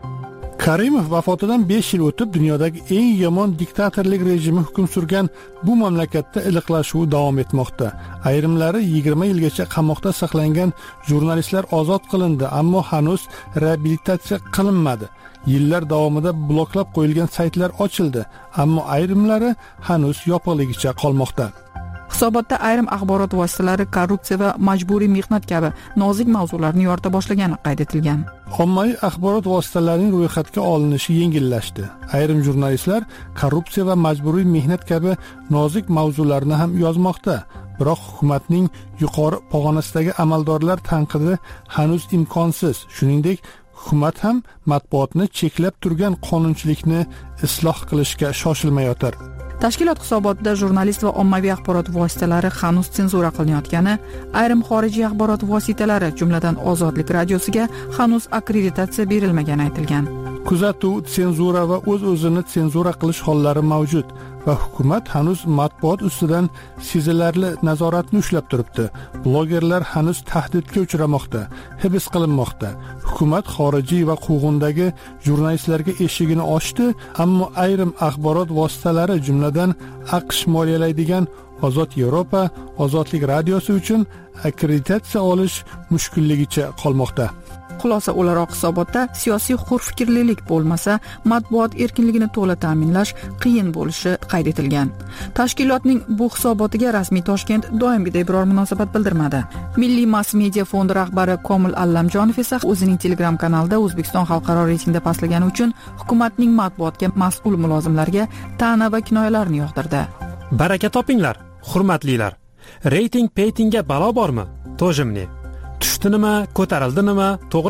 Karimov vafotidan besh yil o'tib dunyodagi eng yomon diktatorlik rejimi hukm surgan bu mamlakatda iliqlashuv davom etmoqda. Ayrimlari yigirma yilgacha qamoqda saqlangan jurnalistlar ozod qilindi, ammo hanuz reabilitatsiya qilinmadi. Yillar davomida bloklab qo'yilgan saytlar ochildi, ammo ayrimlari hanuz yopiqligicha qolmoqda. Hisobotda ayrim axborot vositalari korrupsiya va majburiy mehnat kabi nozik mavzularni yorita boshlagani qayd etilgan. Ommaviy axborot vositalarining ro'yxatga olinishi yengillashdi. Ayrim jurnalistlar korrupsiya va majburiy mehnat kabi nozik mavzularni ham yozmoqda. Biroq hukumatning yuqori pog'onasidagi amaldorlar tanqidi hanuz imkonsiz. Shuningdek, hukumat ham matbuotni cheklab turgan qonunchilikni isloh qilishga shoshilmayotir. Tashkilot hisobotida jurnalist va ommaviy axborot vositalari hanuz senzura qilinayotgani, ayrim xorijiy axborot vositalari, jumladan Ozodlik radiosiga hanuz akkreditatsiya berilmagani aytilgan. Kuzatuv, senzura va o'z-o'zini senzura qilish hollari mavjud va hukumat hanuz matbuot ustidan sezilarli nazoratni ushlab turibdi. Blogerlar hanuz tahdidga uchramoqda, hibs qilinmoqda. Hukumat xorijiy va quvg'indagi jurnalistlarga eshigini ochdi, ammo ayrim axborot vositalari, jumladan AQSh moliyalaydigan Ozod Yevropa, Ozodlik radiosi uchun akkreditatsiya olish mushkulligicha qolmoqda. Xulosa o'laroq hisobotda siyosiy hurfikrlilik bo'lmasa, matbuot erkinligini to'la ta'minlash qiyin bo'lishi qayd etilgan. Tashkilotning bu hisobotiga rasmiy Toshkent doimgidek biror munosabat bildirmadi. Milliy mass media fondi rahbari Komil Allamjonov esa o'zining Telegram kanalida O'zbekiston xalqaro reytingda pastlagani uchun hukumatning matbuotga mas'ul mulozimlarga ta'na va kinoyalarni yog'dirdi. Baraka topinglar, hurmatlilar. Reyting peytingga balo bormi? Tojimni. Tushdi nima, ko'tarildi nima, to'g'rimi?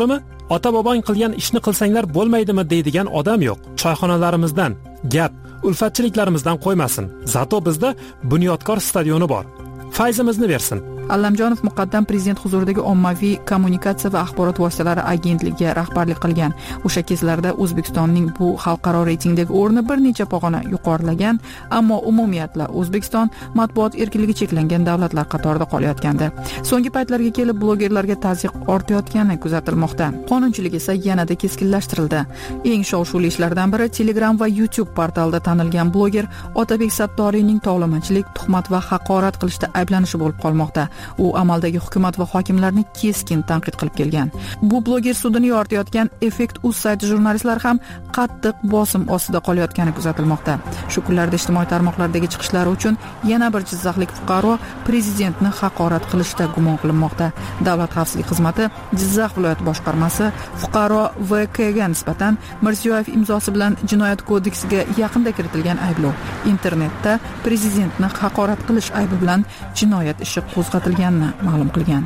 ota bobong qilgan ishni qilsanglar bo'lmaydimi deydigan odam yo'q. Choyxonalarimizdan gap, ulfatchiliklarimizdan qo'ymasin. Zato bizda bunyodkor stadioni bor. Fayzimizni bersin. Allamjonov muqaddam prezident huzuridagi ommaviy kommunikatsiya va axborot vositalari agentligiga rahbarlik qilgan. O'sha kezlarda O'zbekistonning bu xalqaro reytingdagi o'rni bir necha pog'ona yuqorilagan, ammo umumiyatla O'zbekiston matbuot erkinligi cheklangan davlatlar qatorida qolayotgandi. So'nggi paytlarga kelib blogerlarga tazyiq ortayotgani kuzatilmoqda. Qonunchilik esa yanada keskinlashtirildi. Eng shov-shuvli ishlardan biri Telegram va YouTube portalida tanilgan bloger Otabek Sattoriyning tovlamachilik, tuhmat va haqorat qilishda ayblanishi bo'lib qolmoqda. U amaldagi hukumat va hokimlarni keskin tanqid qilib kelgan. Bu bloger sudini yoritayotgan Effect uz sayti jurnalistlari ham qattiq bosim ostida qolayotgani kuzatilmoqda. Shu kunlarda ijtimoiy tarmoqlardagi chiqishlari uchun yana bir jizzaxlik fuqaro prezidentni haqorat qilishda gumon qilinmoqda. Davlat xavfsizlik xizmati Jizzax viloyat boshqarmasi fuqaro V K ga nisbatan Mirziyoyev imzosi bilan jinoyat kodeksiga yaqinda kiritilgan ayblov internetda prezidentni haqorat qilish aybi bilan jinoyat ishi qo'zg'atilganini ma'lum qilgan.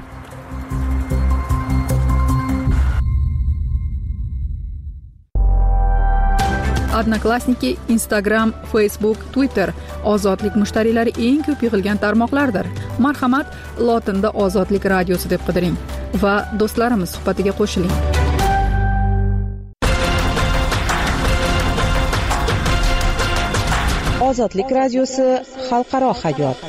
Odnoklassniki, Instagram, Facebook, Twitter ozodlik mushtariylari eng ko'p yig'ilgan tarmoqlardir. Marhamat, lotinda Ozodlik radiosi deb qidiring va do'stlarimiz suhbatiga qo'shiling. Ozodlik radiosi xalqaro hayot.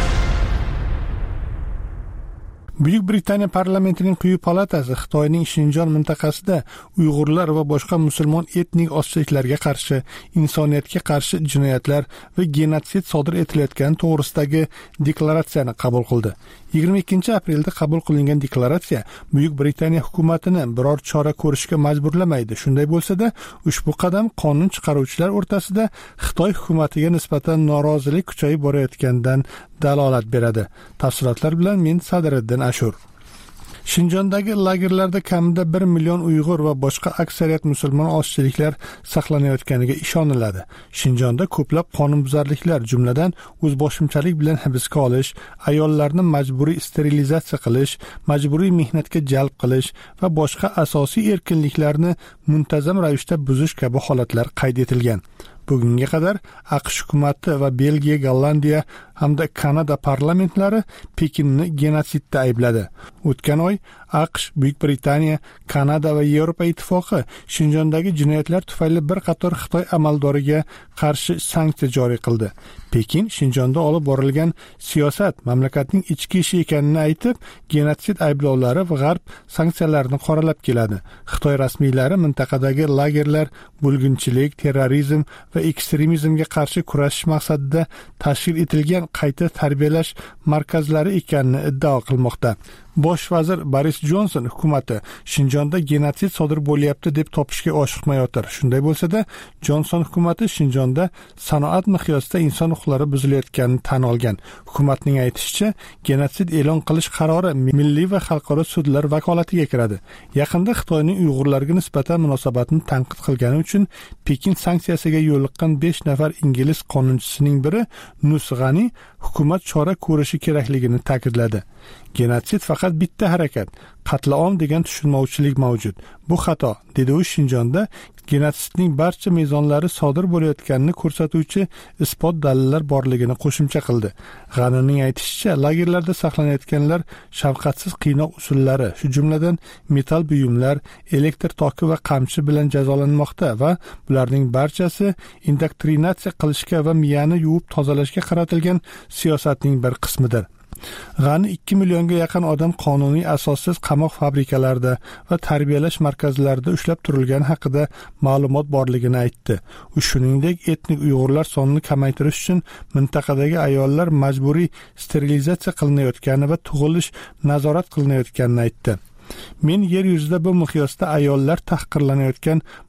Buyuk Britaniya parlamentining quyi palatasi Xitoyning Shinjon mintaqasida Uyg'urlar va boshqa musulmon etnik ozchiliklarga qarshi insoniyatga qarshi jinoyatlar va genotsid sodir etilayotgani to'g'risidagi deklaratsiyani qabul qildi. yigirma ikkinchi aprelda qabul qilingan deklaratsiya Buyuk Britaniya hukumatini biror chora ko'rishga majburlamaydi. Shunday bo'lsa-da, ushbu qadam qonun chiqaruvchilar o'rtasida Xitoy hukumatiga nisbatan norozilik kuchayib borayotganidan dalolat beradi. Tafsilotlar bilan men Sadriddin Ashur. Shinjondagi lagerlarda kamida bir million Uyg'ur va boshqa aksariyat musulmon ozchiliklar saqlanayotganiga ishoniladi. Shinjonda ko'plab qonunbuzarliklar, jumladan o'zboshimchalik bilan hibsga olish, ayollarni majburiy sterilizatsiya qilish, majburiy mehnatga jalb qilish va boshqa asosiy erkinliklarni muntazam ravishda buzish kabi holatlar qayd etilgan. Bugunga qadar AQSh hukumati va Belgiya, Gollandiya hamda Kanada parlamentlari Pekinni genotsidda aybladi. O'tgan oy AQSh, Buyuk Britaniya, Kanada va Yevropa ittifoqi Shinjondagi jinoyatlar tufayli bir qator Xitoy amaldoriga qarshi sanksiya joriy qildi. Pekin Shinjonda olib borilgan siyosat mamlakatning ichki ishi ekanini aytib, genotsid ayblovlari va G'arb sanksiyalarini qoralab keladi. Xitoy rasmiylari mintaqadagi lagerlar bo'lginchilik, terrorizm va ekstremizmga qarshi kurashish maqsadida tashkil etilgan qayta tarbiyalash markazlari ekanini iddao qilmoqda. Bosh vazir Boris Jonson hukumati Shinjonda genotsid sodir bo'lyapti deb topishga oshiqmayotir. Shunday bo'lsa-da, Jonson hukumati Shinjonda sanoat miqyosida inson huquqlari buzilayotganini tan olgan. Hukumatning aytishicha, genotsid e'lon qilish qarori milliy va xalqaro sudlar vakolatiga kiradi. Yaqinda Xitoyning Uyg'urlarga nisbatan munosabatini tanqid qilgani uchun Pekin sanksiyasiga yo'liqqan besh nafar ingliz qonunchisining biri Nusg'ani hukumat chora ko'rishi kerakligini ta'kidladi. Genotsid faqat bitta harakat, qatl-om degan tushunmovchilik mavjud. Bu xato, dedi u Shinjonda genotsidning barcha mezonlari sodir bo'layotganini ko'rsatuvchi isbot dalillar borligini qo'shimcha qildi. G'anining aytishicha, lagerlarda saqlanayotganlar shafqatsiz qiynoq usullari, shu jumladan metal buyumlar, elektr toki va qamchi bilan jazolanmoqda va bularning barchasi indoktrinatsiya qilishga va miyani yuvib tozalashga qaratilgan siyosatning bir qismidir. G'ani ikki millionga yaqin odam qonuniy asossiz qamoq fabrikalarida va tarbiyalash markazlarida ushlab turilgani haqida ma'lumot borligini aytdi. U shuningdek etnik Uyg'urlar sonini kamaytirish uchun mintaqadagi ayollar majburiy sterilizatsiya qilinayotgani va tug'ilish nazorat qilinayotganini aytdi. Men yer yuzida bu miqyosda ayollar tahqirlanayotgan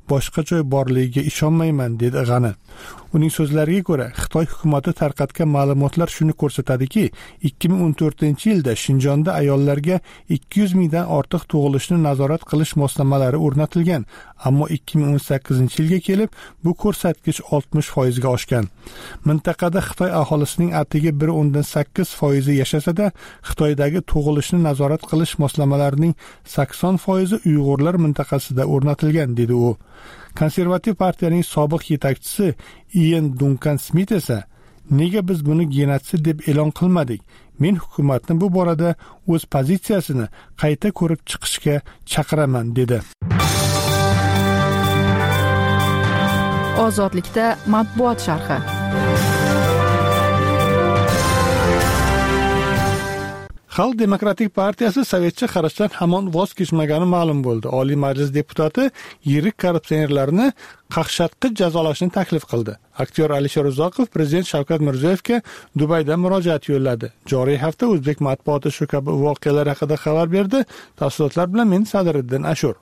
boshqa joy borligiga ishonmayman, dedi G'ani. Uning so'zlariga ko'ra, Xitoy hukumati tarqatgan ma'lumotlar shuni ko'rsatadiki, ikki ming o'n to'rtinchi yilda Shinjonda ayollarga ikki yuz mingdan ortiq tug'ilishni nazorat qilish moslamalari o'rnatilgan, ammo ikki ming o'n sakkizinchi yilga kelib bu ko'rsatkich oltmish foizga oshgan. Mintaqada Xitoy aholisining atigi bir o'ndan sakkiz foizi yashasa-da, Xitoydagi tug'ilishni nazorat qilish moslamalarining sakson foizi Uyg'urlar mintaqasida o'rnatilgan, dedi u. Konservativ partiyaning sobiq yetakchisi Ian Duncan Smith esa, nega biz buni genotsid deb e'lon qilmadik? Men hukumatni bu borada o'z pozitsiyasini qayta ko'rib chiqishga chaqiraman, dedi. Ozodlikda matbuot sharhi. Xalq demokratik partiyasi sovetcha qarashdan hamon voz kechmagani ma'lum bo'ldi. Oliy Majlis deputati yirik korrupsionerlarni qaqshatqich jazolashni taklif qildi. Aktyor Alisher Uzoqov prezident Shavkat Mirziyoyevga Dubaydan murojaat yo'lladi. Joriy hafta o'zbek matbuoti shu kabi voqealar haqida xabar berdi. Tafsilotlar bilan men Sadriddin Ashur.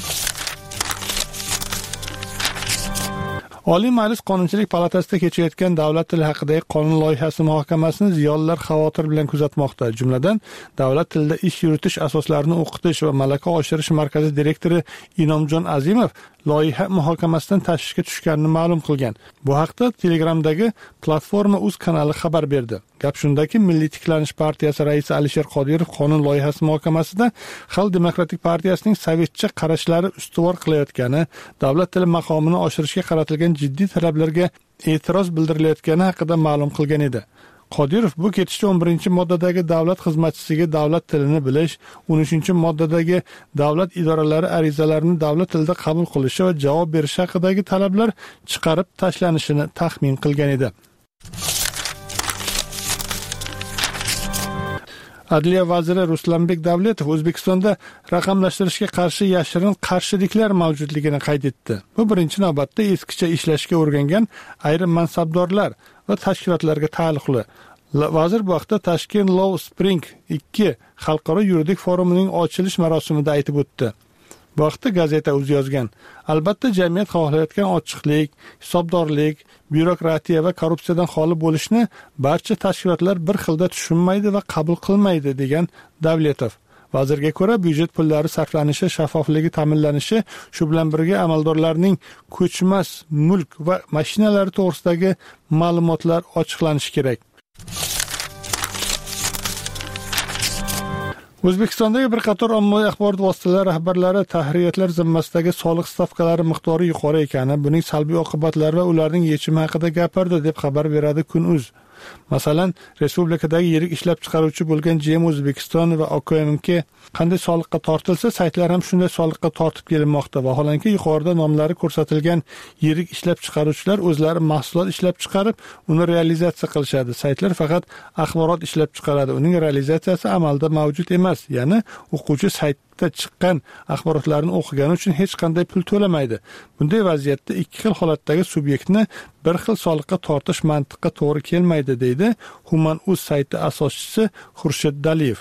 Oliy Majlis Qonunchilik palatasida kechayotgan davlat tili haqidagi qonun loyihasi muhokamasini ziyolilar xavotir bilan kuzatmoqda. Jumladan, davlat tilida ish yuritish asoslarini o'qitish va malaka oshirish markazi direktori Inomjon Azimov loyiha muhokamasidan tashvishga tushganini ma'lum qilgan. Bu haqda Telegramdagi platforma uz kanali xabar berdi. Gap shundaki, Milliy tiklanish partiyasi raisi Alisher Qodirov qonun loyihasi muhokamasida Xalq demokratik partiyasining sovetcha qarashlari ustuvor qilayotgani, davlat tili maqomini oshirishga qaratilgan jiddiy talablarga e'tiroz bildirilayotgani haqida ma'lum qilgan edi. Qodirov bu ketishda o'n birinchi moddadagi davlat xizmatchisiga davlat tilini bilish, o'n uchinchi moddadagi davlat idoralari arizalarini davlat tilida qabul qilishi va javob berish haqidagi talablar chiqarib tashlanishini taxmin qilgan edi. Adliya vaziri Ruslanbek Davletov O'zbekistonda raqamlashtirishga qarshi yashirin qarshiliklar mavjudligini qayd etdi. Bu birinchi navbatda eskicha ishlashga o'rgangan ayrim mansabdorlar va tashkilotlarga taalluqli. Vazir bu haqda Tashkent Law Spring ikki xalqaro yuridik forumining ochilish marosimida aytib o'tdi. Bu haqda gazeta o'zi yozgan. Albatta, jamiyat xohlayotgan ochiqlik, hisobdorlik, byurokratiya va korrupsiyadan xoli bo'lishni barcha tashkilotlar bir xilda tushunmaydi va qabul qilmaydi, degan Davletov. Vazirga ko'ra, byudjet pullari sarflanishi shaffofligi ta'minlanishi, shu bilan birga amaldorlarning ko'chmas mulk va mashinalari to'g'risidagi ma'lumotlar ochiqlanishi kerak. O'zbekistondagi bir qator ommaviy axborot vositalari rahbarlari tahririyatlar zimmasidagi soliq stavkalari miqdori yuqori ekani, buning salbiy oqibatlari va ularning yechimi haqida gapirdi, deb xabar beradi Kun.uz. Masalan, respublikadagi yirik ishlab chiqaruvchi bo'lgan J M O'zbekiston va O K M K qanday soliqqa tortilsa, saytlar ham shunday soliqqa tortib kelinmoqda. Vaholanki, yuqorida nomlari ko'rsatilgan yirik ishlab chiqaruvchilar o'zlari mahsulot ishlab chiqarib, uni realizatsiya qilishadi. Saytlar faqat axborot ishlab chiqaradi. Uning realizatsiyasi amalda mavjud emas. Ya'ni, o'quvchi saytda chiqqan axborotlarni o'qigani uchun hech qanday pul to'lamaydi. Bunday vaziyatda ikki xil holatdagi subyektni bir xil soliqqa tortish mantiqqa to'g'ri kelmaydi, deydi Human.uz sayti asoschisi Xurshid Daliyev.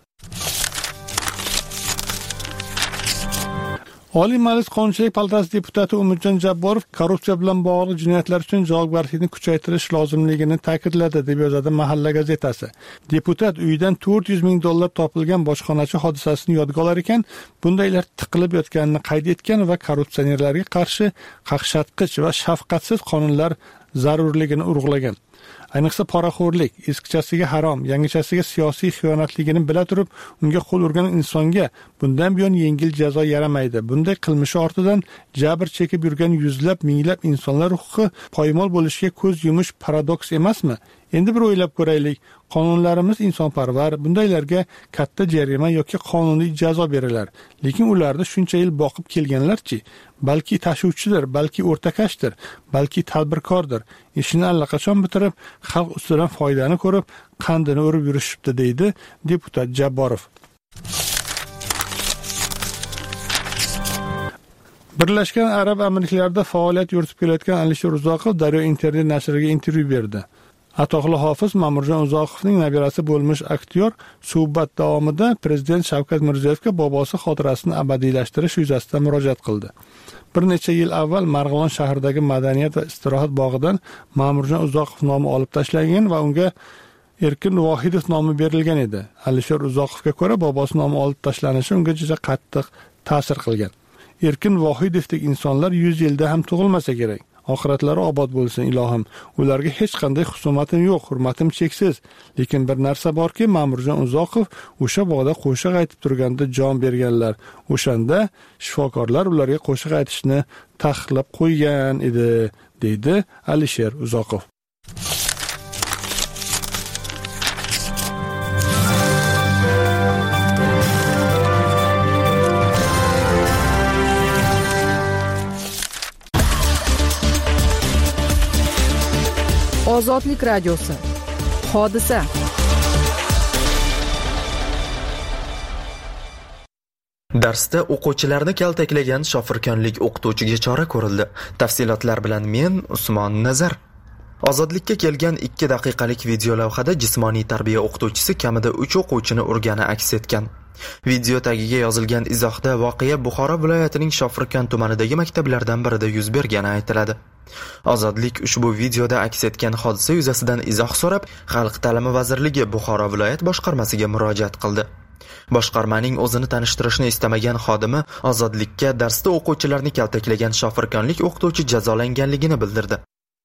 Oliy Majlis Qonunchilik palatasi deputati Umidjon Jabborov korrupsiya bilan bog'liq jinoyatlar uchun javobgarlikni kuchaytirish lozimligini ta'kidladi, deb yozadi Mahalla gazetasi. Deputat uyidan to'rt yuz ming dollar topilgan bojxonachi hodisasini yodga olar ekan, bundaylar tiqilib yotganini qayd etgan va korrupsionerlarga qarshi qaqshatqich va shafqatsiz qonunlar zarurligini urg'ulagan. Ayniqsa poraxo'rlik, eskichasiga harom, yangichasiga siyosiy xiyonatligini bila turib, unga qo'l urgan insonga bundan buyon yengil jazo yaramaydi. Bunday qilmishi ortidan jabr chekib yurgan yuzlab, minglab insonlar huquqi poymol bo'lishiga ko'z yumish paradoks emasmi? Endi bir o'ylab ko'raylik. Qonunlarimiz insonparvar, bundaylarga katta jarima yoki qonuniy jazo berilar. Lekin ularni shuncha yil boqib kelganlarchi, balki tashuvchidir, balki o'rtakashdir, balki tadbirkordir. Ishini allaqachon bitirib, xalq ustidan foydani ko'rib, qandini urib yurishibdi, deydi deputat Jabborov. Birlashgan Arab Amirliklarida faoliyat yuritib kelayotgan Alisher Uzoqov Daryo internet nashriga intervyu berdi. Atoqli hofiz Ma'murjon Uzoqovning nabirasi bo'lmish aktyor suhbat davomida Prezident Shavkat Mirziyoyevga bobosi xotirasini abadiylashtirish yuzasidan murojaat qildi. Bir necha yil avval Marg'ilon shahridagi Madaniyat va istirohat bog'idan Ma'murjon Uzoqov nomi olib tashlangan va unga Erkin Vohidov nomi berilgan edi. Alisher Uzoqovga ko'ra, bobosi nomi olib tashlanishi unga juda qattiq ta'sir qilgan. Erkin Vohidovdek insonlar yuz yilda ham tug'ilmasa kerak. Oxiratlari obod bo'lsin ilohim. Ularga hech qanday husumatim yo'q, hurmatim cheksiz. Lekin bir narsa borki, Ma'murjon Uzoqov o'sha bog'da qo'shiq aytib turganda jon berganlar. O'shanda shifokorlar ularga qo'shiq aytishni taqiqlab qo'ygan edi, deydi Alisher Uzoqov. Ozodlik radiosi. Hodisa. Darsda o'quvchilarni kaltaklagan shofirkonlik o'qituvchiga chora ko'rildi. Tafsilotlar bilan men Usmon Nazar. Ozodlikka kelgan ikki daqiqalik video lavhada jismoniy tarbiya o'qituvchisi kamida uch o'quvchini urgani aks etgan. Video tagiga yozilgan izohda voqea Buxoro viloyatining Shofirkon tumanidagi maktablardan birida yuz bergani aytiladi. Ozodlik ushbu videoda aks etgan hodisa yuzasidan izoh so'rab, Xalq ta'limi vazirligi Buxoro viloyat boshqarmasiga murojaat qildi. Boshqarmaning o'zini tanishtirishni istamagan xodimi Ozodlikka darsda o'quvchilarni kaltaklagan shofirkonlik o'qituvchi jazolanganligini bildirdi.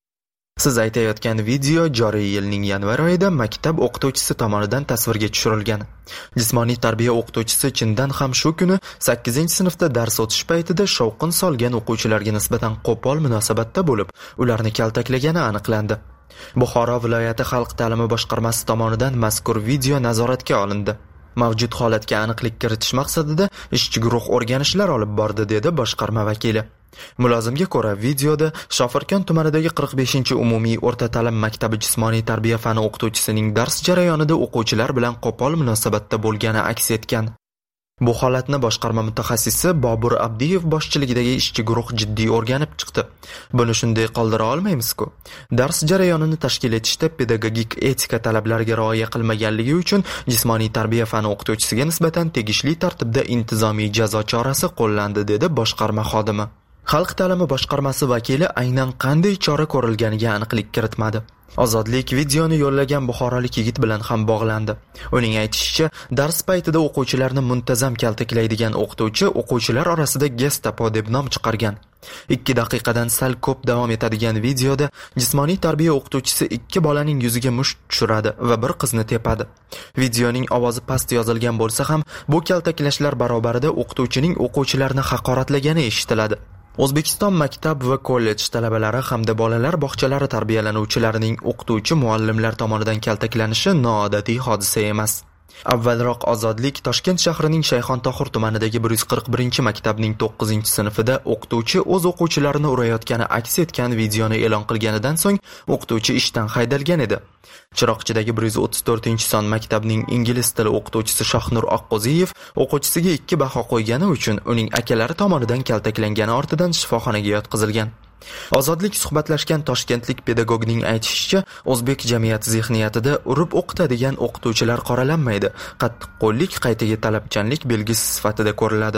Siz aytayotgan video joriy yilning yanvar oyida maktab o'qituvchisi tomonidan tasvirga tushirilgan. Jismoniy tarbiya o'qituvchisi chindan ham shu kuni sakkizinchi sinfda dars o'tish paytida shovqin solgan o'quvchilarga nisbatan qo'pol munosabatda bo'lib, ularni kaltaklagani aniqlandi. Buxoro viloyati xalq ta'limi boshqarmasi tomonidan mazkur video nazoratga olindi. Mavjud holatga aniqlik kiritish maqsadida ishchi guruh o'rganishlar olib bordi, dedi boshqarma vakili. Mulozimga ko'ra, videoda Shofirkon tumanidagi qirq beshinchi umumiy o'rta ta'lim maktabi jismoniy tarbiya fani o'qituvchisining dars jarayonida o'quvchilar bilan qo'pol munosabatda bo'lgani aks etgan. Bu holatni boshqarma mutaxassisi Bobur Abdiyev boshchiligidagi ishchi guruh jiddiy o'rganib chiqdi. Buni shunday qoldira olmaymiz-ku. Dars jarayonini tashkil etishda pedagogik etika talablariga rioya qilmaganligi uchun jismoniy tarbiya fani o'qituvchisiga nisbatan tegishli tartibda intizomiy jazo chorasi qo'llandi, dedi boshqarma xodimi. Xalq ta'limi boshqarmasi vakili aynan qanday chora ko'rilganiga aniqlik kiritmadi. Ozodlik videoni yo'llagan buxorolik yigit bilan ham bog'landi. Uning aytishicha, dars paytida o'quvchilarni muntazam kaltaklaydigan o'qituvchi o'quvchilar orasida Gestapo deb nom chiqargan. ikki daqiqadan sal ko'p davom etadigan videoda jismoniy tarbiya o'qituvchisi ikki bolaning yuziga musht tushiradi va bir qizni tepadi. Videoning ovozi past yozilgan bo'lsa ham, bu kaltaklashlar barobarida o'qituvchining o'quvchilarni haqoratlagani eshitiladi. O'zbekiston maktab va kollej talabalari hamda bolalar bog'chalari tarbiyalanuvchilarining o'qituvchi muallimlar tomonidan kaltaklanishi noodatiy hodisa emas. Avvalroq Ozodlik Toshkent shahrining Shayxontohur tumanidagi bir yuz qirq birinchi maktabning to'qqizinchi sinfida o'qituvchi o'z o'quvchilarini urayotgani aks etgan videoni e'lon qilganidan so'ng o'qituvchi ishdan haydalgan edi. Chiroqchidagi bir yuz o'ttiz to'rtinchi son maktabning ingliz tili o'qituvchisi Shohnur Oqqo'ziyev o'quvchisiga ikki baho qo'ygani uchun uning akalari tomonidan kaltaklangani ortidan shifoxonaga yotqizilgan. Ozodlik suhbatlashgan toshkentlik pedagogning aytishicha, o'zbek jamiyati zehniyatida urib o'qitadigan o'qituvchilar qoralanmaydi, qattiqqo'llik qaytaga talabchanlik belgisi sifatida ko'riladi.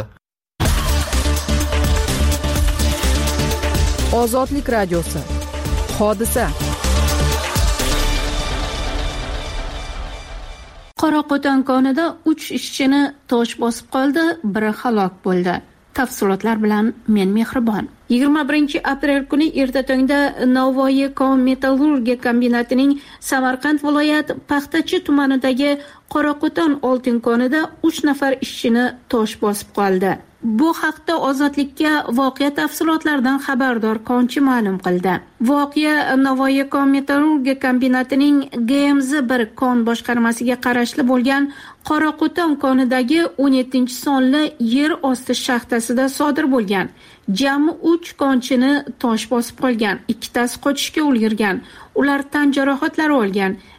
Ozodlik radiosi. Hodisa. Qoraqo'ton konida uch ishchini tosh bosib qoldi, biri halok bo'ldi. Tafsilotlar bilan men Mehribon. yigirma birinchi aprel kuni erta tongda Navoiy kon metallurgiya kombinatining Samarqand viloyat Paxtachi tumanidagi Qoraqo'ton oltin konida uch nafar ishchini tosh bosib qoldi. Bu haqda Ozodlikka voqea tafsilotlaridan xabardor konchi ma'lum qildi. Voqea Navoiy kon metallurgiya kombinatining G M Z bir kon boshqarmasiga qarashli bo'lgan Qoraqo'ton konidagi o'n yettinchi sonli yer osti shaxtasida sodir bo'lgan. Jami uch konchini tosh bosib qolgan, ikkitasi qochishga ulgurgan. Ular tan jarohatlari olgan.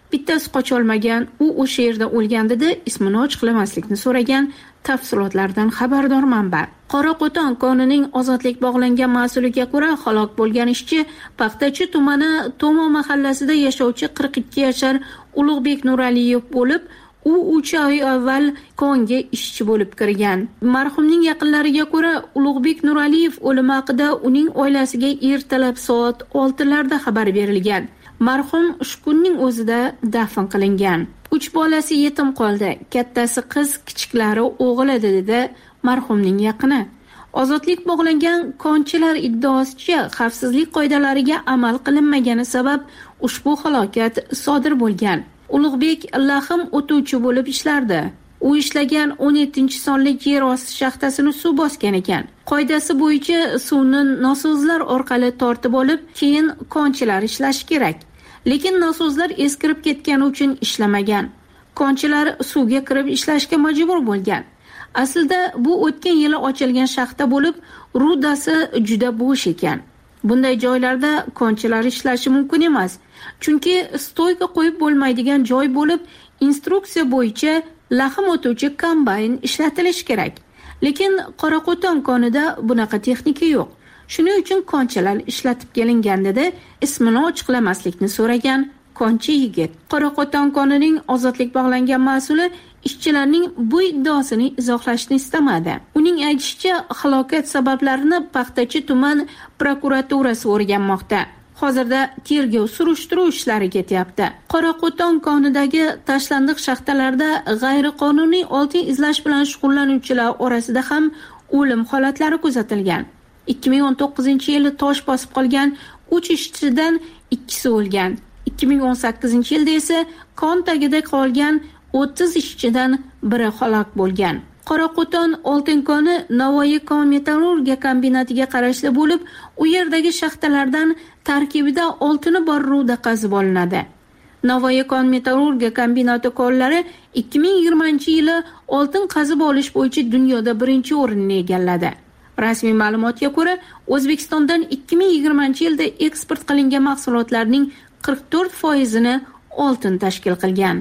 Bittasi qocholmagan, u o'sha yerda o'lgan dedi, ismini ochiqlamaslikni so'ragan tafsilotlardan xabardor manba. Qoraqo'ton konining ozodlik bog'langan mas'uliga ko'ra, halok bo'lgan ishchi Paxtachi tumani Tomo mahallasida yashovchi qirq ikki yashar Ulug'bek Nuraliyev bo'lib, u uch oy avval konga ishchi bo'lib kirgan. Marhumning yaqinlariga ko'ra, Ulug'bek Nuraliyev o'limi haqida uning oilasiga ertalab soat oltilarda xabar berilgan. Marhum shu kunning o'zida dafn qilingan. Uch bolasi yetim qoldi. Kattasi qiz, kichiklari o'g'il edi dedi marhumning yaqini. Ozodlik bog'langan konchilar iddaosicha xavfsizlik qoidalariga amal qilinmagani sabab ushbu halokat sodir bo'lgan. Ulug'bek lahm o'tuvchi bo'lib ishlardi. U ishlagan o'n yettinchi sonli yer osti shaxtasini suv bosgan ekan. Qoidasi bo'yicha suvni nosozlar orqali tortib olib, keyin konchilar ishlashi kerak. Lekin nosozlar eskirib ketgani uchun ishlamagan. Konchilar suvga kirib ishlashga majbur bo'lgan. Aslida bu o'tgan yili ochilgan shaxta bo'lib, rudasi juda bo'sh ekan. Bunday joylarda konchilar ishlashi mumkin emas. Chunki stoyga qo'yib bo'lmaydigan joy bo'lib, instruksiya bo'yicha lahm o'tuvchi kombayn ishlatilishi kerak. Lekin Qoraqo'ton konida bunaqa texnika yo'q. Shuning uchun konchilar ishlatib kelingan dedi, ismini ochiqlamaslikni so'ragan konchi yigit. Qoraqo'ton konining ozodlik bog'langan mas'uli ishchilarning bu iddaosini izohlashni istamadi. Uning aytishicha, halokat sabablarini Paxtachi tuman prokuraturasi o'rganmoqda. Hozirda tergov surishtiruv ishlari ketyapti. Qoraqo'ton konidagi tashlandiq shaxtalarda g'ayriqonuniy oltin izlash bilan shug'ullanuvchilar orasida ham o'lim holatlari kuzatilgan. ikki ming o'n to'qqizinchi yili tosh bosib qolgan uch ishchidan ikkisi o'lgan. ikki ming o'n sakkizinchi yilda esa kon tagida qolgan o'ttiz ishchidan biri halok bo'lgan. Qoraqo'ton oltin koni Navoiy kon metallurgiya kombinatiga qarashli bo'lib, u yerdagi shaxtalardan tarkibida oltini bor ruda qazib olinadi. Navoiy kon metallurgiya kombinati konlari ikki ming yigirmanchi yili oltin qazib olish bo'yicha dunyoda birinchi o'rinni egalladi. Rasmiy ma'lumotga ko'ra, O'zbekistondan ikki ming yigirmanchi yilda eksport qilingan mahsulotlarning qirq to'rt foizini oltin tashkil qilgan.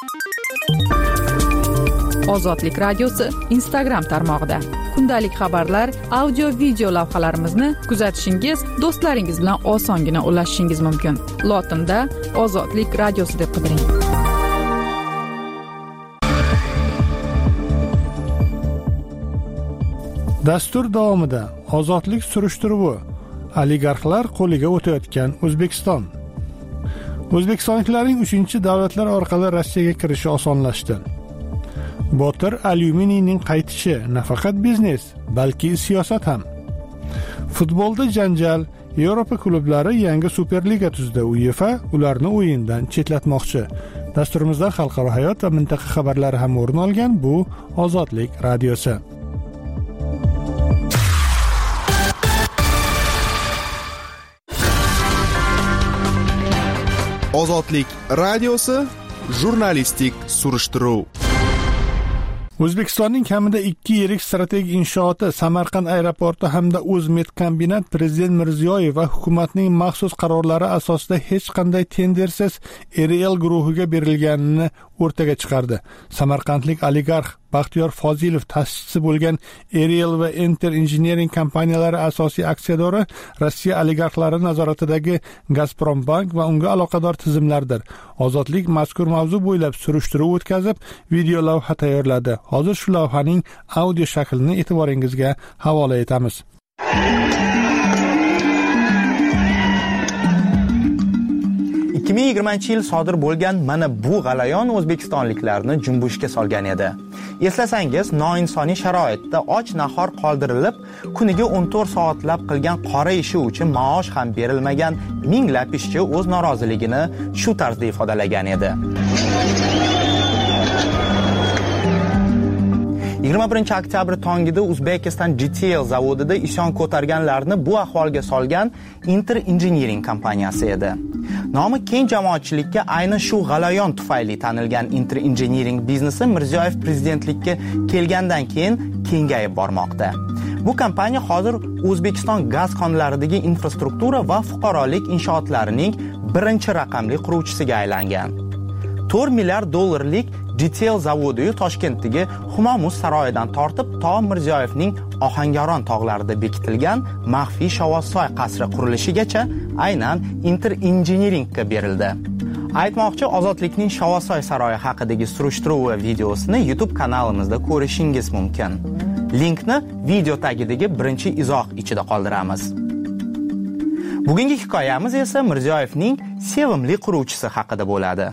Ozodlik radiosi Instagram tarmog'ida kundalik xabarlar, audio, video lavhalarimizni kuzatishingiz, do'stlaringiz bilan osongina ulashishingiz mumkin. Lotinda Ozodlik radiosi deb qidiring. Dastur davomida ozodlik surishtiruvi, oligarxlar qo'liga o'tayotgan O'zbekiston. O'zbekistonliklarning uchinchi davlatlar orqali Rossiyaga kirishi osonlashdi. Botir alyuminiyning qaytishi nafaqat biznes, balki siyosat ham. Futbolda janjal, Yevropa klublari yangi Superliga tuzdi. UEFA ularni o'yindan chetlatmoqchi. Dasturimizda xalqaro hayot va mintaqa xabarlari ham o'rin olgan. Bu Ozodlik radiosi. Ozodlik radiosi jurnalistik surishtiruv. O'zbekistonning kamida ikki yirik strategik inshooti Samarqand aeroporti hamda O'zmet kombinat Prezident Mirziyoyev va hukumatning maxsus qarorlari asosida hech qanday tendersiz R L guruhiga berilganini o'rtaga chiqardi. Samarqandlik oligarx Baxtiyor Fozilov ta'sischisi bo'lgan R L va Enter Engineering kompaniyalari asosiy aksiyadori Rossiya oligarxlari nazoratidagi Gazprombank va unga aloqador tizimlardir. Ozodlik mazkur mavzu bo'ylab surishtiruv o'tkazib, video lavha tayyorladi. Hozir shu lavhaning audio shaklini e'tiboringizga havola etamiz. ikki ming yigirmanchi yil sodir bo'lgan mana bu g'alayon o'zbekistonliklarni junbushga solgan edi. Eslasangiz, noinsoniy sharoitda och nahor qoldirilib, kuniga o'n to'rt soatlab qilgan qora ishi uchun maosh ham berilmagan minglab ishchi o'z noroziligini shu tarzda ifodalagan edi. yigirma birinchi oktyabr tongida Uzbekistan G T L zavodida isyon ko'targanlarni bu ahvolga solgan Enter Engineering kompaniyasi edi. Nomi keng jamoatchilikka ayni shu g'alayon tufayli tanilgan Enter Engineering biznesi Mirziyoyev prezidentlikka kelgandan keyin kengayib bormoqda. Bu kompaniya hozir O'zbekiston gaz konlaridagi infrastruktura va fuqarolik inshootlarining birinchi raqamli quruvchisiga aylangan. to'rt milliard dollarlik Detail zavodi Toshkentdagi Humo-Muz saroyidan tortib to Mirziyoyevning Ohangaron tog'larida bekitilgan maxfiy Shovvozsoy qasri qurilishigacha aynan Inter Engineeringga berildi. Aytmoqchi, Ozodlikning Shovvozsoy saroyi haqidagi surishtiruv videosini YouTube kanalimizda ko'rishingiz mumkin. Linkni video tagidagi birinchi izoh ichida qoldiramiz. Bugungi hikoyamiz esa Mirziyoyevning sevimli quruvchisi haqida bo'ladi.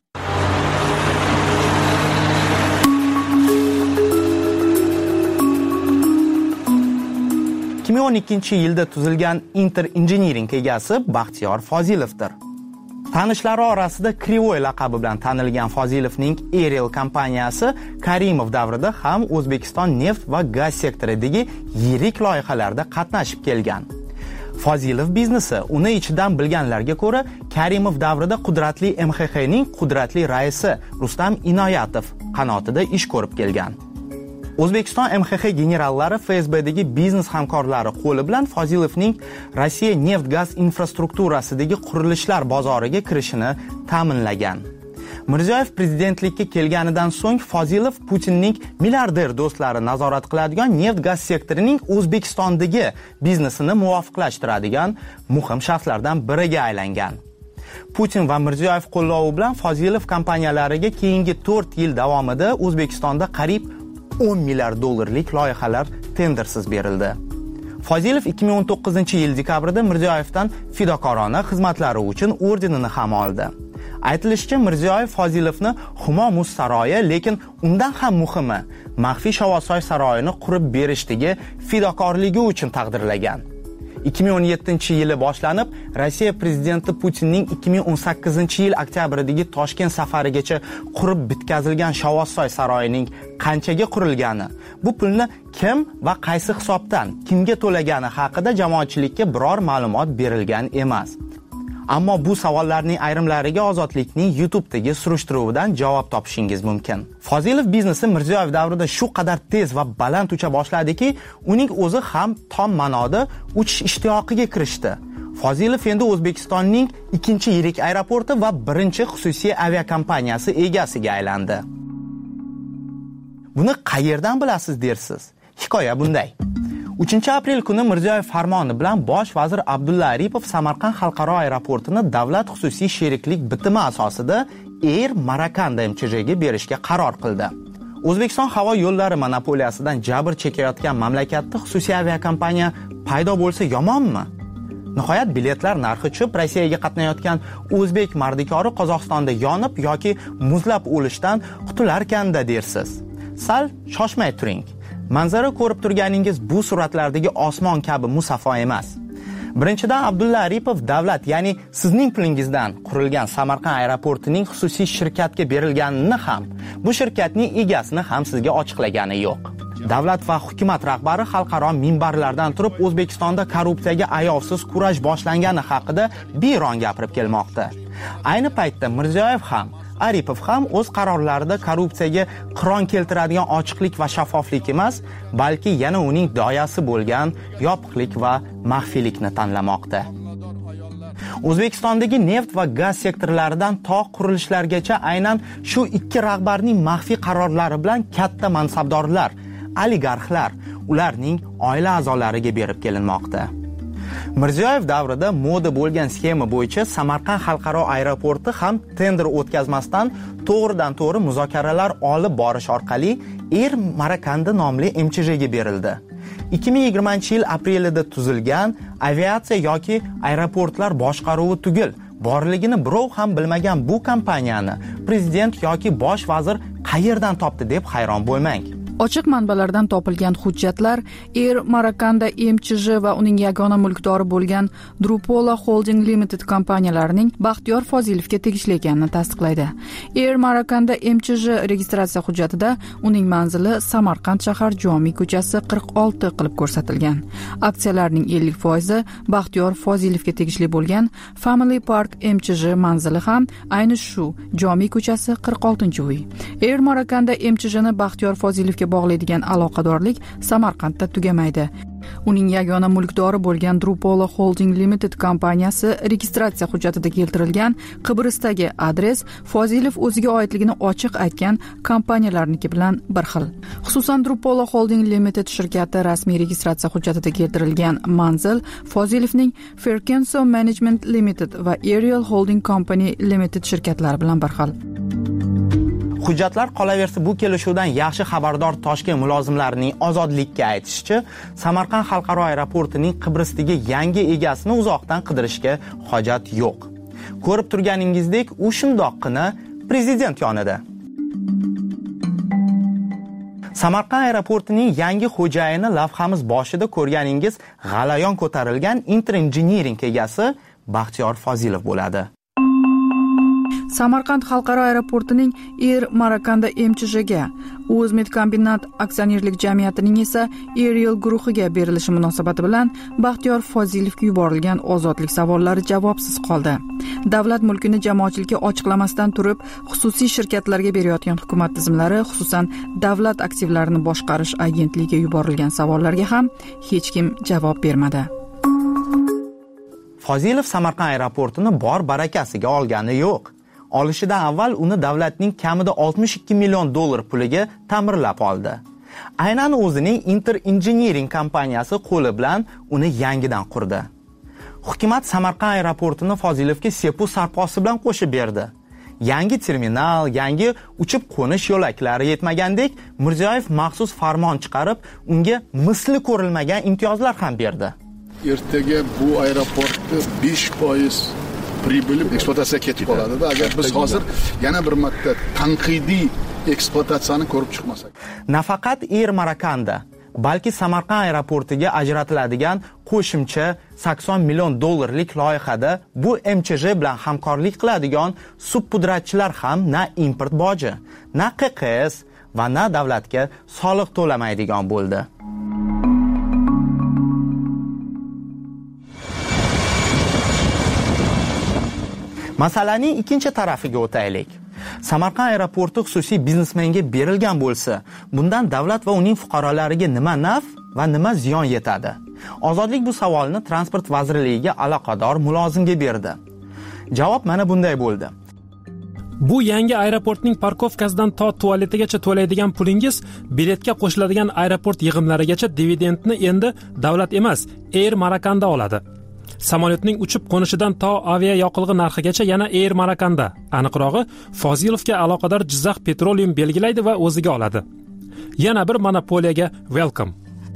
ikki ming o'n ikkinchi yilda tuzilgan Inter Engineering egasi Baxtiyor Fozilovdir. Tanishlari orasida Krivoy laqabi bilan tanilgan Fozilovning Aerial kompaniyasi Karimov davrida ham O'zbekiston neft va gaz sektoridagi yirik loyihalarda qatnashib kelgan. Fozilov biznesi uni ichidan bilganlarga ko'ra, Karimov davrida qudratli M X X'ning qudratli raisi Rustam Inoyatov qanotida ish ko'rib kelgan. O'zbekiston M X X generallari F S B'dagi biznes hamkorlari qo'li bilan Fozilovning Rossiya neft-gaz infrastrukturasidagi qurilishlar bozoriga kirishini ta'minlagan. Mirziyoyev prezidentlikka kelganidan so'ng Fozilov Putinning milliarder do'stlari nazorat qiladigan neft-gaz sektorining O'zbekistondagi biznesini muvofiqlashtiradigan muhim shaxslardan biriga aylangan. Putin va Mirziyoyev qo'llovi bilan Fozilov kompaniyalariga keyingi to'rt yil davomida O'zbekistonda qariyb o'n milliard dollarlik loyihalar tendersiz berildi. Fozilov ikki ming o'n to'qqizinchi yil dekabrida Mirziyoyevdan fidokorona xizmatlari uchun ordenini ham oldi. Aytilishicha, Mirziyoyev Fozilovni Humo-Muz saroyi, lekin undan ham muhimi, maxfiy Shovvozsoy saroyini qurib berishdagi fidokorligi uchun taqdirlagan. ikki ming o'n yettinchi yili boshlanib, Rossiya prezidenti Putinning ikki ming o'n sakkizinchi yil oktябrdagi Toshkent safarigacha qurib bitkazilgan Shovvozsoy saroyining qanchaga qurilgani, bu pulni kim va qaysi hisobdan kimga to'lagani haqida jamoatchilikka biror ma'lumot berilgan emas. Ammo bu savollarning ayrimlariga Ozodlikning YouTube'dagi surishtiruvidan javob topishingiz mumkin. Fozilov biznesi Mirziyoyev davrida shu qadar tez va baland ucha boshladiki, uning o'zi ham tom ma'noda uchish ishtiyoqiga kirishdi. Fozilov endi O'zbekistonning ikkinchi yirik aeroporti va birinchi xususiy aviakompaniyasi egasiga aylandi. Buni qayerdan bilasiz dersiz? Hikoya bunday. uchinchi aprel kuni Mirziyoyev farmoni bilan bosh vazir Abdulla Aripov Samarqand xalqaro aeroportini davlat xususiy sheriklik bitimi asosida Air Marakanda M Ch J ga berishga qaror qildi. O'zbekiston havo yo'llari monopoliyasidan jabr chekayotgan mamlakatda xususiy aviakompaniya paydo bo'lsa yomonmi? Nihoyat biletlar narxi tushib, Rossiyaga qatnayotgan o'zbek mardikori Qozog'istonda yonib yoki muzlab o'lishdan qutularkanda dersiz. Sal shoshmay turing. Manzara ko'rib turganingiz bu suratlardagi osmon kabi musaffo emas. Birinchidan, Abdulla Aripov davlat, ya'ni sizning pulingizdan qurilgan Samarqand aeroportining xususiy shirkatga berilganini ham, bu shirkatning egasini ham sizga ochiqlagani yo'q. Davlat va hukumat rahbari xalqaro minbarlardan turib O'zbekistonda korrupsiyaga ayovsiz kurash boshlangani haqida biyron gapirib kelmoqda. Ayni paytda Mirziyoyev ham Aripov ham o'z qarorlarida korrupsiyaga qiron keltiradigan ochiqlik va shaffoflik emas, balki yana uning doyasi bo'lgan yopiqlik va maxfiylikni tanlamoqda. O'zbekistondagi neft va gaz sektorlaridan to qurilishlargacha aynan shu ikki rahbarning maxfiy qarorlari bilan katta mansabdorlar, oligarxlar, ularning oila a'zolariga berib kelinmoqda. Mirziyoyev davrida moda bo'lgan sxema bo'yicha Samarqand xalqaro aeroporti ham tender o'tkazmasdan to'g'ridan to'g'ri muzokaralar olib borish orqali Air Marakanda nomli M Ch J ga berildi. ikki ming yigirmanchi yil aprelida tuzilgan aviatsiya yoki aeroportlar boshqaruvi tugul borligini birov ham bilmagan bu kompaniyani prezident yoki bosh vazir qayerdan topdi deb hayron bo'lmang. Ochiq manbalardan topilgan hujjatlar Air Marakanda M Ch J va uning yagona mulkdori bo'lgan Drupola Holding Limited kompaniyalarining Baxtiyor Fozilovga tegishli ekanini tasdiqlaydi. Air Marakanda M Ch J registratsiya hujjatida uning manzili Samarqand shahar Jomiy ko'chasi qirq olti qilib ko'rsatilgan. Aksiyalarning ellik foizi Baxtiyor Fozilovga tegishli bo'lgan Family Park M Ch J manzili ham ayni shu Jomiy ko'chasi qirq oltinchi uy. Air Marakanda M Ch Jni Baxtiyor Fozilovga bog'laydigan aloqadorlik Samarqandda tugamaydi. Uning yagona mulkdori bo'lgan Drupal Holding Limited kompaniyasi registratsiya hujjatida keltirilgan Qibristdagi adres Fozilov o'ziga oidligini ochiq aytgan kompaniyalarniki bilan bir xil. Xususan, Drupal Holding Limited shirkati rasmiy registratsiya hujjatida keltirilgan manzil Fozilovning Ferkenso Management Limited va Ariel Holding Company Limited shirkatlari bilan bir xil. Hujjatlar qolaversa, bu kelishuvdan yaxshi xabardor Toshkent mulozimlarining ozodlikka aytishicha, Samarqand xalqaro aeroportining Qibristdagi yangi egasini uzoqdan qidirishga hojat yo'q. Ko'rib turganingizdek, u shundoqqina prezident yonida. Samarqand aeroportining yangi xo'jayini lavhamiz boshida ko'rganingiz g'alayon ko'tarilgan Inter Engineering egasi Baxtiyor Fozilov bo'ladi. Samarqand xalqaro aeroportining Air Marakanda M Ch J'ga, O'zmedkombinat aksionerlik jamiyatining esa Ariel guruhiga berilishi munosabati bilan Baxtiyor Fozilovga yuborilgan ozodlik savollari javobsiz qoldi. Davlat mulkini jamoatchilikka ochiqlamasdan turib, xususiy shirkatlarga berayotgan hukumat tizimlari, xususan davlat aktivlarini boshqarish agentligiga yuborilgan savollarga ham hech kim javob bermadi. Fozilov Samarqand aeroportini bor barakasiga olgani yo'q. Olishidan avval uni davlatning kamida oltmish ikki million dollar puliga ta'mirlab oldi. Aynan o'zining Inter Engineering kompaniyasi qo'li bilan uni yangidan qurdi. Hukumat Samarqand aeroportini Fozilovga sepu sarposi bilan qo'shib berdi. Yangi terminal, yangi uchib qo'nish yo'laklari yetmagandek, Mirziyoyev maxsus farmon chiqarib, unga misli ko'rilmagan imtiyozlar ham berdi. Ertaga bu aeroportda besh foiz pribili ekspluatatsiyaga ketib qoladi. Agar biz hozir yana bir marta tanqidiy ekspluatatsiyani ko'rib chiqmasak. Nafaqat Air Marakanda, balki Samarqand aeroportiga ajratiladigan qo'shimcha sakson million dollarlik loyihada bu M Ch J bilan hamkorlik qiladigan subpudratchilar ham na import boji, na Q Q S va na davlatga soliq to'lamaydigan bo'ldi. Masalaning ikkinchi tarafiga o'taylik. Samarqand aeroporti xususiy biznesmenga berilgan bo'lsa, bundan davlat va uning fuqarolariga nima naf va nima ziyon yetadi? Ozodlik bu savolni Transport vazirligiga aloqador mulozimga berdi. Javob mana bunday bo'ldi. Bu yangi aeroportning parkovkasidan to tualetigacha to'laydigan pulingiz biletga qo'shiladigan aeroport yig'imlarigacha dividendni endi davlat emas, Air Marakanda oladi. Samolyotning uchib qo'nishidan to avia yoqilg'i narxigacha yana Air Marakanda, aniqrog'i Fozilovga aloqador Jizzax Petroleum belgilaydi va o'ziga oladi. Yana bir monopoliyaga welcome.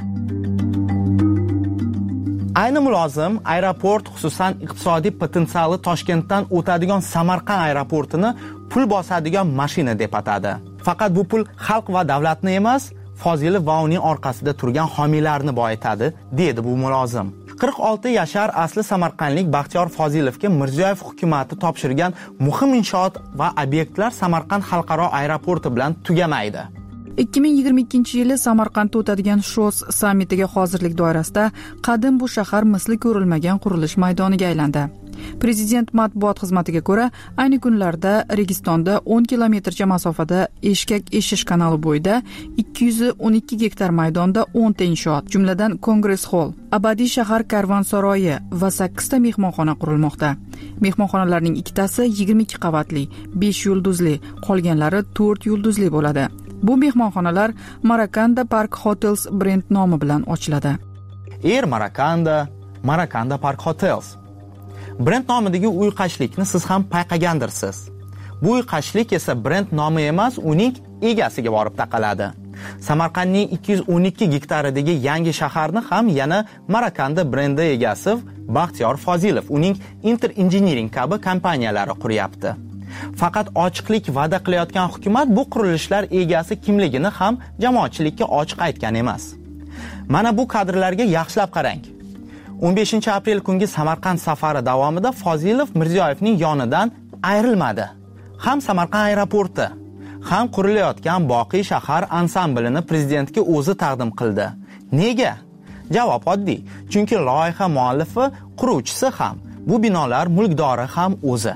Ayni mulozim aeroport, xususan iqtisodiy potensiali Toshkentdan o'tadigan Samarqand aeroportini pul bosadigan mashina deb atadi. Faqat bu pul xalq va davlatni emas, Fozilov va uning orqasida turgan homiylarni boyitadi, dedi bu mulozim. qirq olti yashar asli samarqandlik Baxtiyor Fozilovga Mirziyoyev hukumati topshirgan muhim inshoot va obyektlar Samarqand xalqaro aeroporti bilan tugamaydi. ikki ming yigirma ikkinchi yili Samarqandda o'tadigan Shos sammitiga hozirlik doirasida qadim bu shahar misli ko'rilmagan qurilish maydoniga aylandi. Prezident matbuot xizmatiga ko'ra, ayni kunlarda Registonda o'n kilometrcha masofada Eshkak eshish kanali bo'yida ikki yuz o'n ikki gektar maydonda o'n ta inshoot, jumladan Kongress Hall, abadiy shahar karvonsaroyi va sakkiz ta mehmonxona qurilmoqda. Mehmonxonalarning ikkitasi yigirma ikki qavatli, besh yulduzli, qolganlari to'rt yulduzli bo'ladi. Bu mehmonxonalar Marakanda Park Hotels brend nomi bilan ochiladi. Air Marakanda, Marakanda Park Hotels. Brend nomidagi uyqashlikni siz ham payqagandirsiz. Bu uyqashlik esa brend nomi emas, uning egasiga borib taqaladi. Samarqandning ikki yuz o'n ikki gektaridagi yangi shaharni ham yana Marakanda brendi egasi Baxtiyor Fozilov, uning Inter Engineering kabi kompaniyalari quryapti. Faqat ochiqlik va'da qilayotgan hukumat bu qurilishlar egasi kimligini ham jamoatchilikka ochiq aytgan emas. Mana bu kadrlarga yaxshilab qarang. o'n beshinchi aprel kungi Samarqand safari davomida Fozilov Mirziyoyevning yonidan ayrilmadi. Ham Samarqand aeroporti, ham qurilayotgan Boqiy shahar ansamblini prezidentga o'zi taqdim qildi. Nega? Javob oddiy. Chunki loyiha muallifi, quruvchisi ham, bu binolar mulkdori ham o'zi.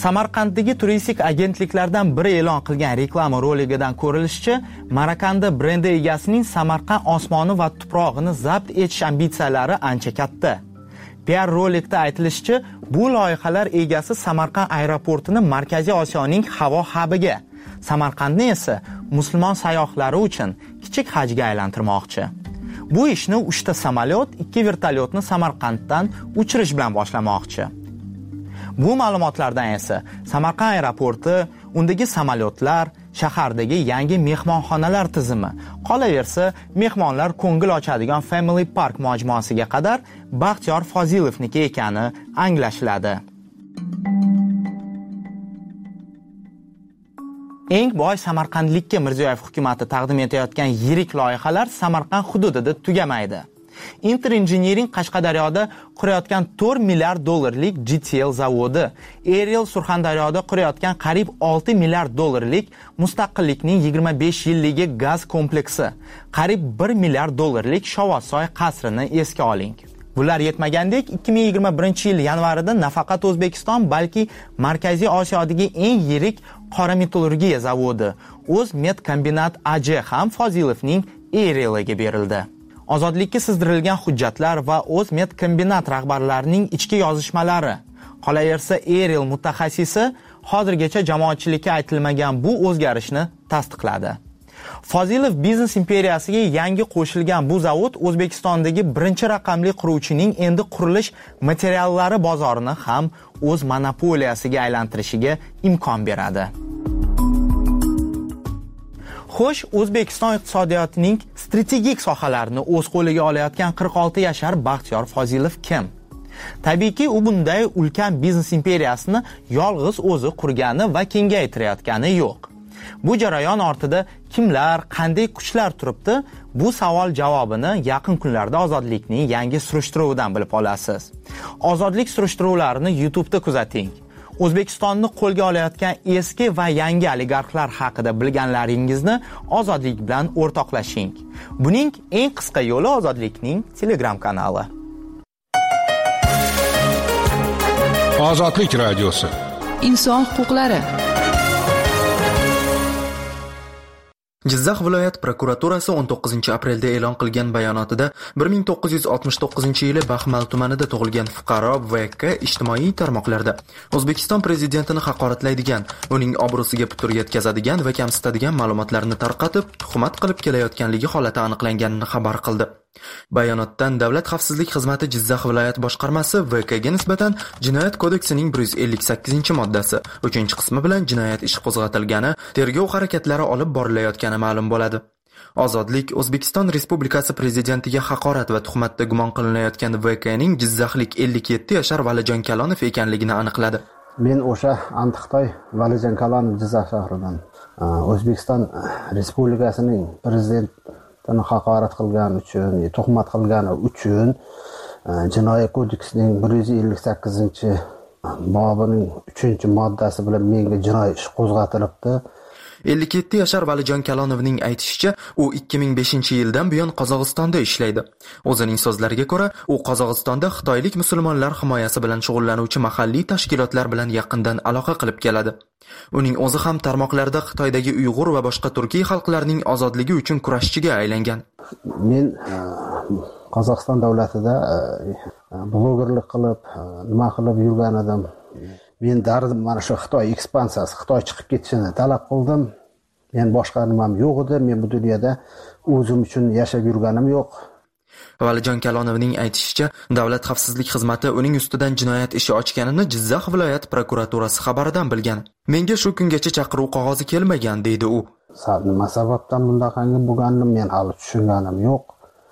Samarqanddagi turistik agentliklardan biri e'lon qilgan reklama roligidan ko'rilishicha, Marakanda brendi egasining Samarqand osmoni va tuprog'ini zabt etish ambitsiyalari ancha katta. P R rolikda aytilishicha, bu loyihalar egasi Samarqand aeroportini Markaziy Osiyoning havo hubiga, Samarqandni esa musulmon sayyohlari uchun kichik hajga aylantirmoqchi. Bu ishni uchta samolyot, ikki vertolyotni Samarqanddan uchirish bilan boshlamoqchi. Bu ma'lumotlardan esa Samarqand aeroporti, undagi samolyotlar, shahardagi yangi mehmonxonalar tizimi, qolaversa, mehmonlar ko'ngil ochadigan Family Park majmuasiga qadar Baxtiyor Fozilovniki ekani anglashiladi. Eng boy samarqandlikka Mirziyoyev hukumatı taqdim etayotgan yirik loyihalar Samarqand hududida tugamaydi. Inter Engineering Qashqadaryoda qurayotgan to'rt milliard dollarlik G T L zavodi, Ariel Surxondaryoda qurayotgan qariyb olti milliard dollarlik Mustaqillikning yigirma besh yilligi gaz kompleksi, qariyb bir milliard dollarlik Shovosoy qasrini esga oling. Bular yetmagandek, ikki ming yigirma birinchi yil yanvarida nafaqat O'zbekiston, balki Markaziy Osiyodagi eng yirik qora metallurgiya zavodi, O'zmetkombinat A J ham Fozilovning Ariel'iga berildi. Ozodlikka sizdirilgan hujjatlar va O'zmetkombinat rahbarlarining ichki yozishmalari. Qolaversa, Ariel mutaxassisi hozirgacha jamoatchilikka aytilmagan bu o'zgarishni tasdiqladi. Fozilov biznes imperiyasiga yangi qo'shilgan bu zavod O'zbekistondagi birinchi raqamli quruvchining endi qurilish materiallari bozorini ham o'z monopoliyasiga aylantirishiga imkon beradi. Xo'sh, O'zbekiston iqtisodiyotining strategik sohalarini o'z qo'liga olayotgan qirq olti yashar Baxtiyor Fozilov kim? Tabiiyki, u bunday ulkan biznes imperiyasini yolg'iz o'zi qurgani va kengaytirayotgani yo'q. Bu jarayon ortida kimlar, qanday kuchlar turibdi? Bu savol javobini yaqin kunlarda Ozodlikning yangi surishtiruvidan bilib olasiz. Ozodlik surishtiruvlarini YouTube'da kuzating. O'zbekistonni qo'lga olayotgan eski va yangi oligarxlar haqida bilganlaringizni Ozodlik bilan o'rtoqlashing. Buning eng qisqa yo'li Ozodlikning Telegram kanali. Ozodlik radiosi. Inson huquqlari. Jizzax viloyat prokuraturasi o'n to'qqizinchi aprelda e'lon qilgan bayonotida bir ming to'qqiz yuz oltmish to'qqizinchi yili Baxmal tumanida tug'ilgan fuqaro V K ijtimoiy tarmoqlarda O'zbekiston prezidentini haqoratlaydigan, uning obro'siga putur yetkazadigan va kamsitadigan ma'lumotlarni tarqatib, tuhmat qilib kelayotganligi holati aniqlanganini xabar qildi. Bayonotdan Davlat xavfsizlik xizmati Jizzax viloyat boshqarmasi V K ga nisbatan Jinoyat kodeksining bir yuz ellik sakkizinchi moddasi uchinchi qismi bilan jinoyat ishi qo'zg'atilgani, tergov harakatlari olib borilayotgani ma'lum bo'ladi. Ozodlik O'zbekiston Respublikasi prezidentiga haqorat va tuhmatda gumon qilinayotgan V K ning jizzaxlik ellik yetti yashar Valijon Kalonov ekanligini aniqladi. Men o'sha Antiqtoy Valijon Kalonov Jizzax shahridan O'zbekiston Respublikasining prezident tani haqorat qilgani uchun, tuhmat qilgani uchun Jinoyat kodeksining bir yuz ellik sakkizinchi bobining uchinchi moddasi bilan menga jinoiy ish qo'zg'atilibdi. ellik yetti yashar Valijon Kalonovning aytishicha, u ikki ming beshinchi yildan buyon Qozog'istonda ishlaydi. O'zining so'zlariga ko'ra, u Qozog'istonda xitoylik musulmonlar himoyasi bilan shug'ullanuvchi mahalliy tashkilotlar bilan yaqindan aloqa qilib keladi. Uning o'zi ham tarmoqlarda Xitoydagi Uyg'ur va boshqa turkiy xalqlarning ozodligi uchun kurashchiga aylangan. Men Qozog'iston davlatida blogerlik qilib, nima qilib yurgan edim. Men dardim mana shu Xitoy ekspansiyasi, Xitoy chiqib ketishini talab qildim. Men boshqa nimam yo'q edi. Men bu dunyoda o'zim uchun yashab yurganim yo'q. Valijon Kalonovning aytishicha, Davlat xavfsizlik xizmati uning ustidan jinoyat ishi ochganini Jizzax viloyat prokuraturasi xabaridan bilgan. Menga shu kungacha chaqiruv qog'ozi kelmagan, deydi u. Nima sababdan bundaqangi bo'lganini men hali tushunganim yo'q.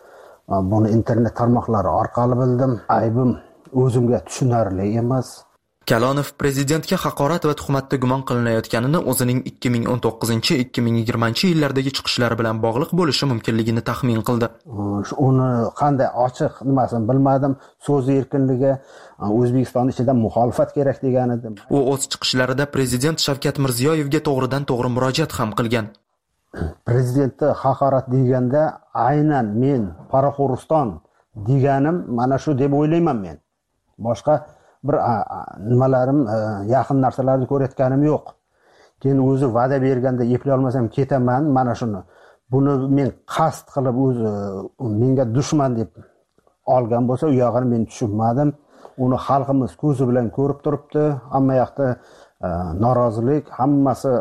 Buni internet tarmoqlari orqali bildim. Aybim o'zimga tushunarli emas. Kalonov prezidentga haqorat va tuhmatda gumon qilinayotganini o'zining ikki ming o'n to'qqizinchi ikki ming yigirmanchi yillardagi chiqishlari bilan bog'liq bo'lishi mumkinligini taxmin qildi. Uni qanday ochiq nimasini bilmadim. So'z erkinligi O'zbekiston ichida muxolifat kerak degan edi. U o'z chiqishlarida prezident Shavkat Mirziyoyevga to'g'ridan-to'g'ri murojaat ham qilgan. Prezidentni haqorat deganda aynan men Qoraqo'rg'iston deganim mana shu deb o'ylayman men. Boshqa bir nimalarim yaqin narsalarni ko'rayotganim yo'q. Keyin o'zi va'da berganda eplay olmasam ketaman, mana shuni. Buni men qasd qilib o'zi menga dushman deb olgan bo'lsa, u yog'ini men tushunmadim. Uni xalqimiz ko'zi bilan ko'rib turibdi. Hamma yoqda norozilik, hammasi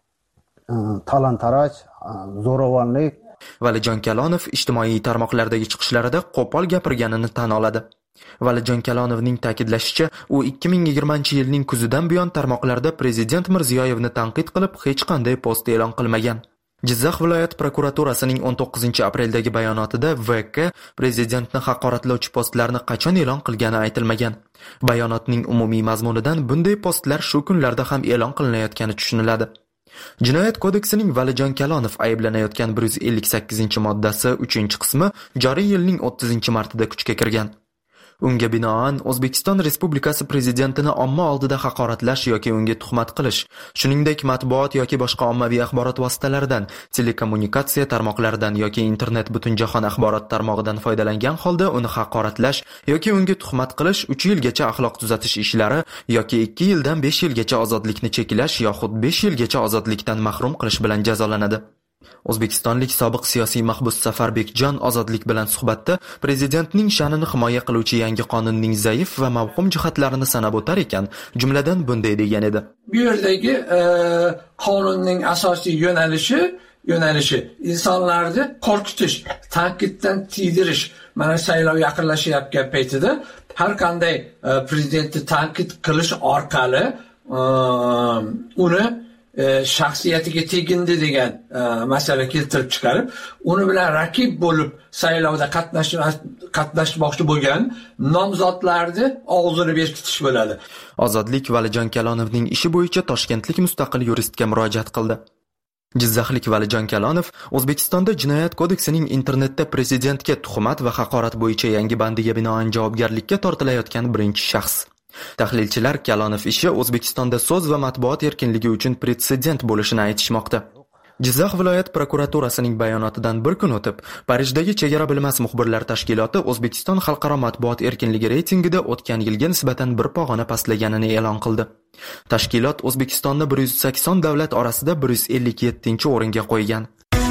talon-taroj, zo'ravonlik. Valijon Kalonov ijtimoiy tarmoqlardagi chiqishlarida qo'pol gapirganini tan oladi. Valijon Kalonovning ta'kidlashicha, u ikki ming yigirmanchi yilning kuzidan buyon tarmoqlarda prezident Mirziyoyevni tanqid qilib hech qanday post e'lon qilmagan. Jizzax viloyat prokuraturasining o'n to'qqizinchi apreldagi bayonotida V K prezidentni haqoratlovchi postlarni qachon e'lon qilgani aytilmagan. Bayonotning umumiy mazmunidan bunday postlar shu kunlarda ham e'lon qilinayotgani tushuniladi. Jinoyat kodeksining Valijon Kalonov ayblanayotgan bir yuz ellik sakkizinchi moddasi uchinchi qismi joriy yilning o'ttizinchi martida kuchga kirgan. Unga binoan O'zbekiston Respublikasi prezidentini omma oldida haqoratlash yoki unga tuhmat qilish, shuningdek matbuot yoki boshqa ommaviy axborot vositalaridan, telekommunikatsiya tarmoqlaridan yoki internet butunjahon axborot tarmog'idan foydalangan holda uni haqoratlash yoki unga tuhmat qilish uch yilgacha axloq tuzatish ishlari yoki ikki yildan besh yilgacha ozodlikni cheklash yoxud besh yilgacha ozodlikdan mahrum qilish bilan jazolanadi. O'zbekistonlik sobiq siyosiy mahbus Safarbekjon Ozodlik bilan suhbatda prezidentning sha'nini himoya qiluvchi yangi qonunning zaif va mavhum jihatlarini sanab o'tar ekan, jumladan bunday degan edi. Bu yerdagi e, qonunning asosiy yo'nalishi yo'nalishi insonlarni qo'rqitish, tanqiddan tiydirish. Mana saylov yaqinlashayotgan paytida har qanday e, prezidentni tanqid qilish orqali e, uni E, shaxsiyatiga tegindi degan e, masala keltirib chiqarib, uni bilan raqib bo'lib saylovda qatnashmoqchi bo'lgan nomzodlarni og'zini berkitish bo'ladi. Ozodlik Valijon Kalonovning ishi bo'yicha toshkentlik mustaqil yuristga murojaat qildi. Jizzaxlik Valijon Kalonov O'zbekistonda Jinoyat kodeksining internetda prezidentga tuhmat va haqorat bo'yicha yangi bandiga binoan javobgarlikka tortilayotgan birinchi shaxs. Tahlilchilar Kalonov ishi O'zbekistonda so'z va matbuot erkinligi uchun pretsedent bo'lishini aytishmoqda. Jizzax viloyat prokuraturasining bayonotidan bir kun o'tib, Parijdagi chegara bilmas muxbirlar tashkiloti O'zbekiston xalqaro matbuot erkinligi reytingida o'tgan yilga nisbatan bir pog'ona pastlaganini e'lon qildi. Tashkilot O'zbekistonni bir yuz sakson davlat orasida bir yuz ellik yettinchi o'ringa qo'ygan.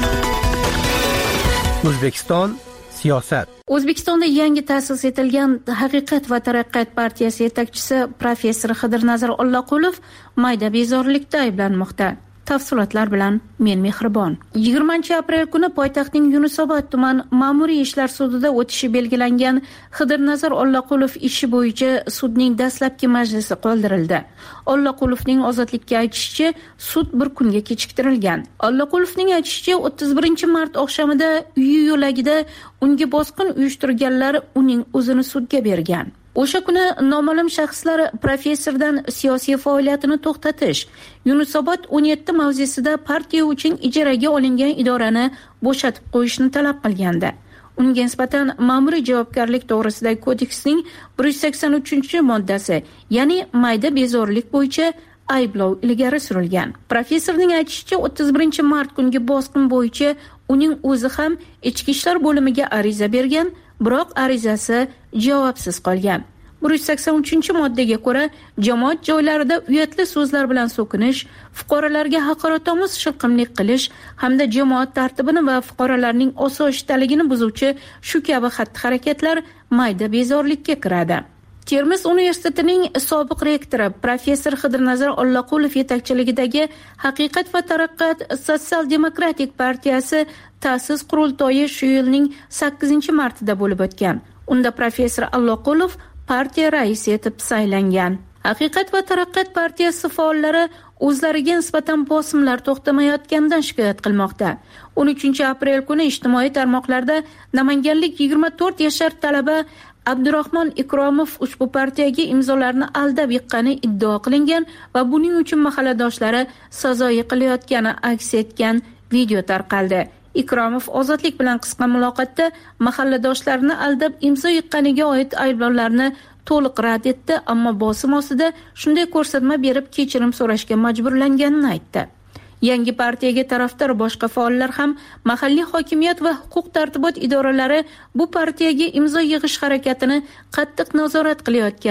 O'zbekiston siyosat. O'zbekistonda yangi ta'sis etilgan Haqiqat va taraqqiyot partiyasi yetakchisi professor Xidirnazar Ollaqulov mayda bezorilikda ayblanmoqda. Tafsilotlar bilan men Mehribon. yigirmanchi aprel kuni poytaxtning Yunusobod tuman ma'muriy ishlar sudida o'tishi belgilangan Xidirnazar Ollaqulov ishi bo'yicha sudning dastlabki majlisi qoldirildi. Ollaqulovning ozodlikka aytishicha, sud bir kunga kechiktirilgan. Ollaqulovning aytishicha, o'ttiz birinchi mart oqshomida uyi yo'lagida unga bosqin uyushtirganlar uning o'zini sudga bergan. O'sha kuni noma'lum shaxslar professordan siyosiy faoliyatini to'xtatish, Yunusobod o'n yetti mavzesida partiya uchun ijaraga olingan idorani bo'shatib qo'yishni talab qilgandi. Unga nisbatan ma'muriy javobgarlik to'g'risidagi kodeksning bir yuz sakson uchinchi moddasi, ya'ni mayda bezorilik bo'yicha ayblov ilgari surilgan. Professorning aytishicha, o'ttiz birinchi mart kungi bosqin bo'yicha uning o'zi ham ichki ishlar bo'limiga ariza bergan, biroq arizasi javobsiz qolgan. bir yuz sakson uchinchi moddaga ko'ra, jamoat joylarida uyatli so'zlar bilan so'kinish, fuqarolarga haqoratomuz shilqimlik qilish hamda jamoat tartibini va fuqarolarning osoyishtaligini buzuvchi shu kabi xatti-harakatlar mayda bezorilikka kiradi. Termiz universitetining sobiq rektori professor Xidirnazar Ollaqulov yetakchiligidagi Haqiqat va taraqqiyot sotsial-demokratik partiyasi ta'sis qurultoyi shu yilning sakkizinchi martida bo'lib o'tgan. Unda professor Ollaqulov partiya raisi etib saylangan. Haqiqat va taraqqiyot partiyasi faollari o'zlariga nisbatan bosimlar to'xtamayotganidan shikoyat qilmoqda. o'n uchinchi aprel kuni ijtimoiy tarmoqlarda namanganlik yigirma to'rt yashar talaba Abdurahmon Ikromov ushbu partiyaga imzolarni aldab yiqqani iddao qilingan va buning uchun mahalladoshlari sazoyi qilayotgani aks etgan video tarqaldi. Ikromov Ozodlik bilan qisqa muloqotda mahalladoshlarini aldab imzo yiqqaniga oid ayblovlarni to'liq rad etdi, ammo bosim ostida shunday ko'rsatma berib kechirim so'rashga majburlanganini aytdi. Yangi partiyaga tarafdor boshqa faollar ham mahalliy hokimiyat va huquq tartibot idoralari bu partiyaga imzo yig'ish harakatini qattiq nazorat qilayotgani,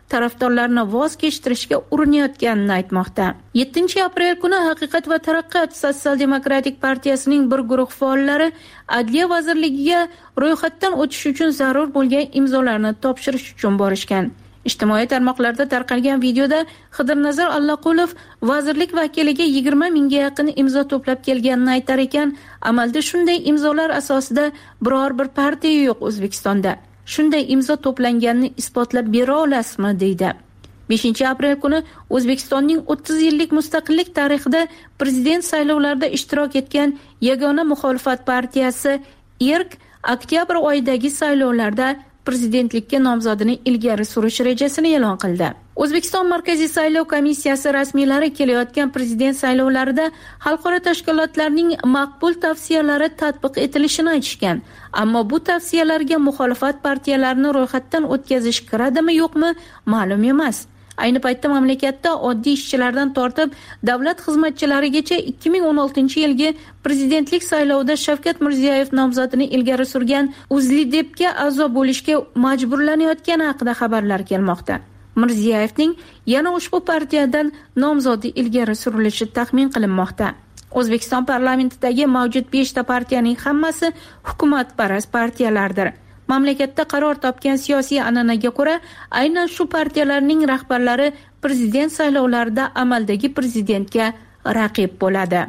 tarafdorlarini voz kechtirishga urinayotganini aytmoqda. yettinchi aprel kuni Haqiqat va taraqqiyot Sotsial-demokratik partiyasining bir guruh faollari Adliya vazirligiga ro'yxatdan o'tish uchun zarur bo'lgan imzolarni topshirish uchun borishgan. Ijtimoiy tarmoqlarda tarqalgan videoda Xidirnazar Allaqulov vazirlik vakiliga yigirma mingga yaqin imzo to'plab kelganini aytar ekan, amalda shunday imzolar asosida biror bir partiya yo'q O'zbekistonda. Shunday imzo to'planganini isbotlab bera olasizmi, deydi. beshinchi aprel kuni O'zbekistonning o'ttiz yillik mustaqillik tarixida prezident saylovlarida ishtirok etgan yagona muxolifat partiyasi Irk oktyabr oyidagi saylovlarda prezidentlikka nomzodini ilgari surish rejasini e'lon qildi. O'zbekiston Markaziy saylov komissiyasi rasmiylari kelayotgan prezident saylovlarida xalqaro tashkilotlarning maqbul tavsiyalari tatbiq etilishini aytishgan. Ammo bu tavsiyalarga muxolifat partiyalarini ro'yxatdan o'tkazish kiradimi yo'qmi ma'lum emas. Ayni paytda mamlakatda oddiy ishchilardan tortib davlat xizmatchilarigacha ikki ming o'n oltinchi yilgi prezidentlik saylovida Shavkat Mirziyoyev nomzodini ilgari surgan UzLidepga a'zo bo'lishga majburlanayotgani haqida xabarlar kelmoqda. Mirziyoyevning yana ushbu partiyadan nomzodi ilgari surilishi taxmin qilinmoqda. O'zbekiston parlamentidagi mavjud beshta partiyaning hammasi hukumatparast partiyalardir. Mamlakatda qaror topgan siyosiy an'anaga ko'ra, aynan shu partiyalarning rahbarlari prezident saylovlarida amaldagi prezidentga raqib bo'ladi.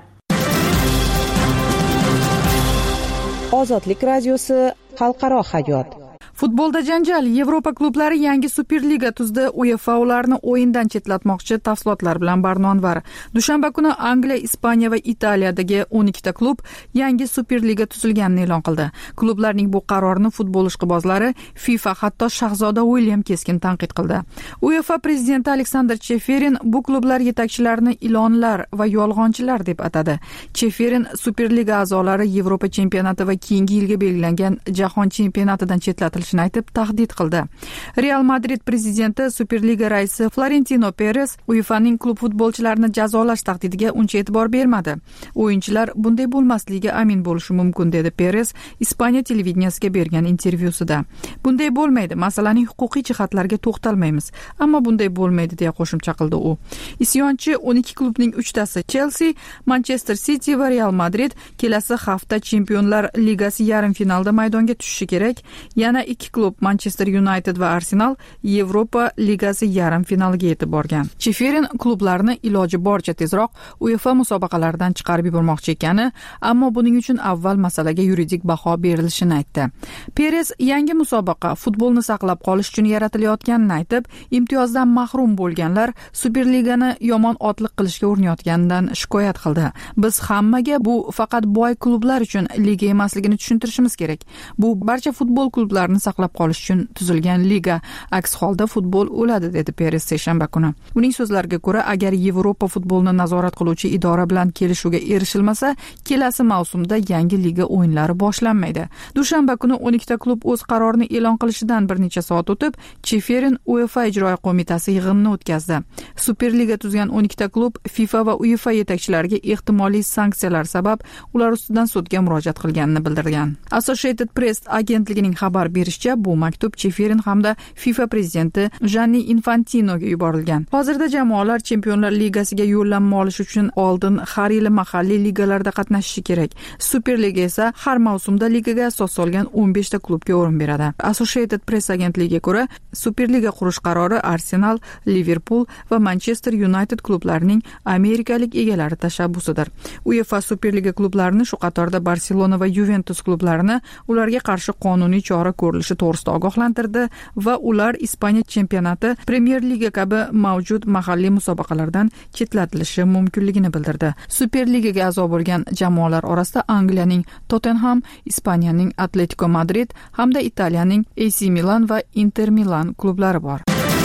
Ozodlik radiosi xalqaro hayot. Futbolda janjal. Yevropa klublari yangi Superliga tuzdi. UEFA ularni o'yindan chetlatmoqchi. Tafsilotlar bilan Barnonvar. Dushanba kuni Angliya, Ispaniya va Italiyadagi o'n ikkita klub yangi Superliga tuzilganini e'lon qildi. Klublarning bu qarorini futbol ishqibozlari, FIFA hatto Shahzoda William keskin tanqid qildi. UEFA prezidenti Aleksandr Cheferin bu klublar yetakchilarini ilonlar va yolg'onchilar deb atadi. Cheferin Superliga a'zolari Yevropa chempionati va keyingi yilga belgilangan jahon chempionatidan chetlatildi aytib tahdid qildi. Real Madrid prezidenti Superliga raisi Florentino Perez UEFAning klub futbolchilarini jazolash tahdidiga uncha e'tibor bermadi. O'yinchilar bunday bo'lmasligiga amin bo'lishi mumkin, dedi Perez Ispaniya televideniyasiga bergan intervyusida. Bunday bo'lmaydi, masalaning huquqiy jihatlariga to'xtalmaymiz, ammo bunday bo'lmaydi deya qo'shimcha qildi u. Isyonchi o'n ikki klubning uchtasi Chelsea, Manchester City va Real Madrid kelasi hafta Chempionlar Ligasi yarim finalda maydonga tushishi kerak. Yana ikki klub Manchester United va Arsenal Yevropa Ligasi yarim finaliga yetib borgan. Cheferin klublarni iloji boricha tezroq UEFA musobaqalaridan chiqarib yubormoqchi ekani, ammo buning uchun avval masalaga yuridik baho berilishini aytdi. Perez yangi musobaqa futbolni saqlab qolish uchun yaratilayotganini aytib, imtiyozdan mahrum bo'lganlar Superligani yomon otliq qilishga urinayotganidan shikoyat qildi. Biz hammaga bu faqat boy klublar uchun liga emasligini tushuntirishimiz kerak. Bu barcha futbol klublarini saqlab qolish uchun tuzilgan liga. Aks holda futbol o'ladi, dedi Perez seshanba kuni. Uning so'zlariga ko'ra, agar Yevropa futbolni nazorat qiluvchi idora bilan kelishuvga erishilmasa, kelasi mavsumda yangi liga o'yinlari boshlanmaydi. Dushanba kuni o'n ikkita klub o'z qarorini e'lon qilishidan bir necha soat o'tib, Cheferin UEFA ijroiya qo'mitasi yig'inini o'tkazdi. Superliga tuzgan o'n ikkita klub FIFA va UEFA yetakchilariga ehtimoliy sanksiyalar sabab ular ustidan sudga murojaat qilganini bildirgan. Associated Press agentligining xabar berishicha, bu maktub Cheferin hamda FIFA prezidenti Gianni Infantinoga yuborilgan. Hozirda jamoalar Chempionlar Ligasiga yo'llanma olish uchun oldin har yili mahalliy ligalarda qatnashishi kerak. Superliga esa har mavsumda ligaga asos solgan o'n beshta klubga o'rin beradi. Associated Press agentligiga ko'ra, Superliga qurish qarori Arsenal, Liverpool va Manchester United klublarining amerikalik egalari tashabbusidir. UEFA Superliga klublarini, shu qatorda Barselona va Juventus klublarini ularga qarshi qonuniy chora ko'rilishi to'g'risida ogohlantirdi va ular Ispaniya chempionati, Premier Liga kabi mavjud mahalliy musobaqalardan chetlatilishi mumkinligini bildirdi. Superligaga a'zo bo'lgan jamoalar orasida Angliyaning Tottenham, Ispaniyaning Atletico Madrid hamda Italiyaning A C Milan va Inter Milan klublari bor.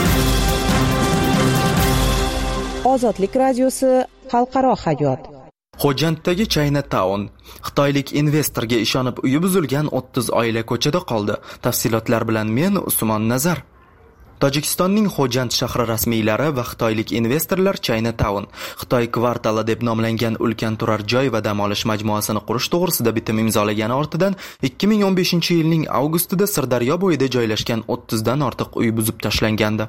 Ozodlik radiosi xalqaro hayot. Xo'janddagi Chinatown xitoylik investorga ishonib uyi buzilgan o'ttiz oila ko'chada qoldi. Tafsilotlar bilan men Usmon Nazar. Tojikistonning Xo'jand shahri rasmiylari va xitoylik investorlar Chinatown, Xitoy kvartali deb nomlangan ulkan turar joy va dam olish majmuasini qurish to'g'risida bitim imzolagani ortidan ikki ming o'n beshinchi yilning avgustida Sirdaryo bo'yida joylashgan o'ttizdan ortiq uy buzib tashlangandi.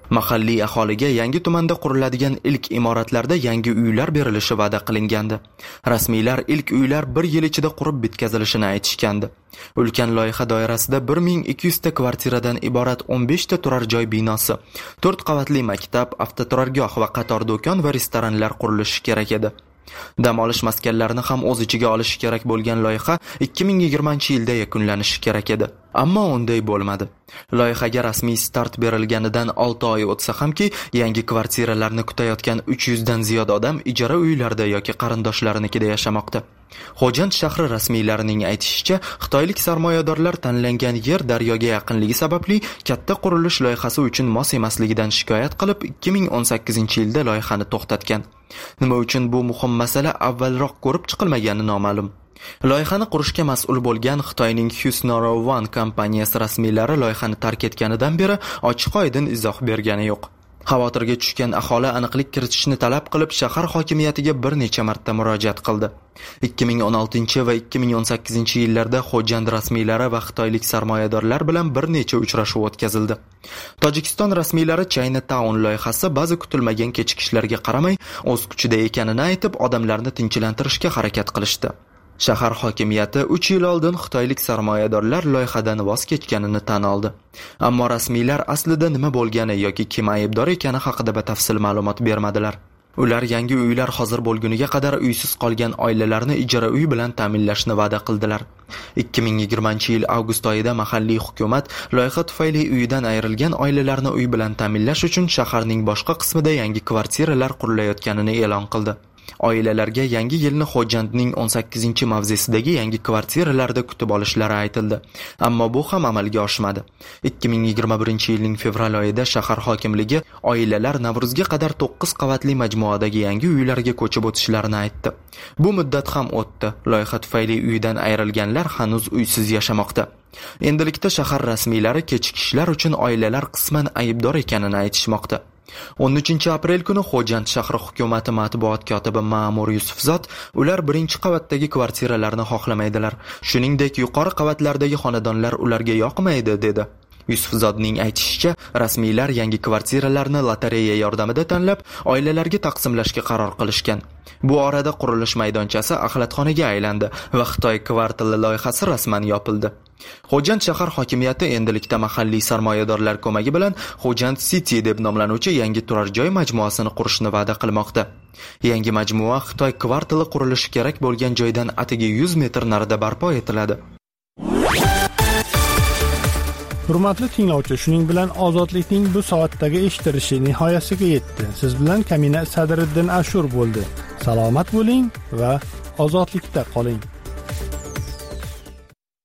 Mahalliy aholiga yangi tumanda quriladigan ilk imoratlarda yangi uylar berilishi va'da qilingandi. Rasmiylar ilk uylar bir yil ichida qurib bitkazilishini aytishgandi. Ulkan loyiha doirasida bir ming ikki yuz ta kvartiradan iborat o'n besh ta turar joy binosi, to'rt qavatli maktab, avtoturargoh va qator do'kon va restoranlar qurilishi kerak edi. Dam olish maskanlarini ham o'z ichiga olishi kerak bo'lgan loyiha ikki ming yigirmanchi yilda yakunlanishi kerak edi. Ammo unday bo'lmadi. Loyihaga rasmiy start berilganidan olti oy o'tsa hamki, yangi kvartiralarni kutayotgan uch yuz dan ziyod odam ijara uylarda yoki qarindoshlarinikida yashamoqda. Xo'jand shahri rasmiylarining aytishicha, xitoylik sarmoyadorlar tanlangan yer daryoga yaqinligi sababli katta qurilish loyihasi uchun mos emasligidan shikoyat qilib, ikki ming o'n sakkizinchi yilda loyihani to'xtatgan. Nima uchun bu muhim masala avvalroq ko'rib chiqilmagani noma'lum. Loyihani qurishga mas'ul bo'lgan Xitoyning Husnoro One kompaniyasi rasmiylari loyihani tark etganidan beri ochiq-oydin izoh bergani yo'q. Xavotirga tushgan aholi aniqlik kiritishni talab qilib shahar hokimiyatiga bir necha marta murojaat qildi. ikki ming o'n oltinchi va ikki ming o'n sakkizinchi yillarda Xo'jand rasmiylari va xitoylik sarmoyadorlar bilan bir necha uchrashuv o'tkazildi. Tojikiston rasmiylari Chinatown loyihasi ba'zi kutilmagan kechikishlarga qaramay o'z kuchida ekanini aytib, odamlarni tinchlantirishga harakat qilishdi. Shahar hokimiyati uch yil oldin xitoylik sarmoyadorlar loyihadan voz kechganini tan oldi. Ammo rasmiylar aslida nima bo'lgani yoki kim aybdor ekani haqida batafsil ma'lumot bermadilar. Ular yangi uylar hozir bo'lguniga qadar uysiz qolgan oilalarni ijara uy bilan ta'minlashni va'da qildilar. ikki ming yigirmanchi yil avgust oyida mahalliy hukumat loyiha tufayli uyidan ayrilgan oilalarni uy bilan ta'minlash uchun shaharning boshqa qismida yangi kvartiralar qurilayotganini e'lon qildi. Oilalarga yangi yilni Xo'jandning o'n sakkizinchi mavzesidagi yangi kvartiralarda kutib olishlari aytildi. Ammo bu ham amalga oshmadi. ikki ming yigirma birinchi yilning fevral oyida shahar hokimligi oilalar Navruzga qadar to'qqiz qavatli majmuadagi yangi uylarga ko'chib o'tishlarini aytdi. Bu muddat ham o'tdi. Loyiha tufayli uydan ayrilganlar hanuz uysiz yashamoqda. Endilikda shahar rasmiylari kechikishlar uchun oilalar qisman aybdor ekanini aytishmoqda. o'n uchinchi aprel kuni Xo'jand shahri hukumati matbuot kotibi Ma'mur Yusufzod ular birinchi qavatdagi kvartiralarni xohlamaydilar. Shuningdek, yuqori qavatlardagi xonadonlar ularga yoqmaydi dedi. Yusufzodning aytishicha, rasmiylar yangi kvartiralarni lotereya yordamida tanlab, oilalarga taqsimlashga qaror qilishgan. Bu orada qurilish maydonchasi axlatxonaga aylandi va Xitoy kvartali loyihasi rasman yopildi. Xo'jand shahar hokimiyati endilikda mahalliy sarmoyadorlar ko'magi bilan Xo'jand City deb nomlanuvchi yangi turar joy majmuasini qurishni va'da qilmoqda. Yangi majmua Xitoy kvartali qurilishi kerak bo'lgan joydan atigi yuz metr narida barpo etiladi. Hurmatli tinglovchi, shuning bilan ozodlikning bu soatdagi eshitilishi nihoyasiga yetdi. Siz bilan Kamina Sadriddin Ashur bo'ldi. Salomat bo'ling va ozodlikda qoling.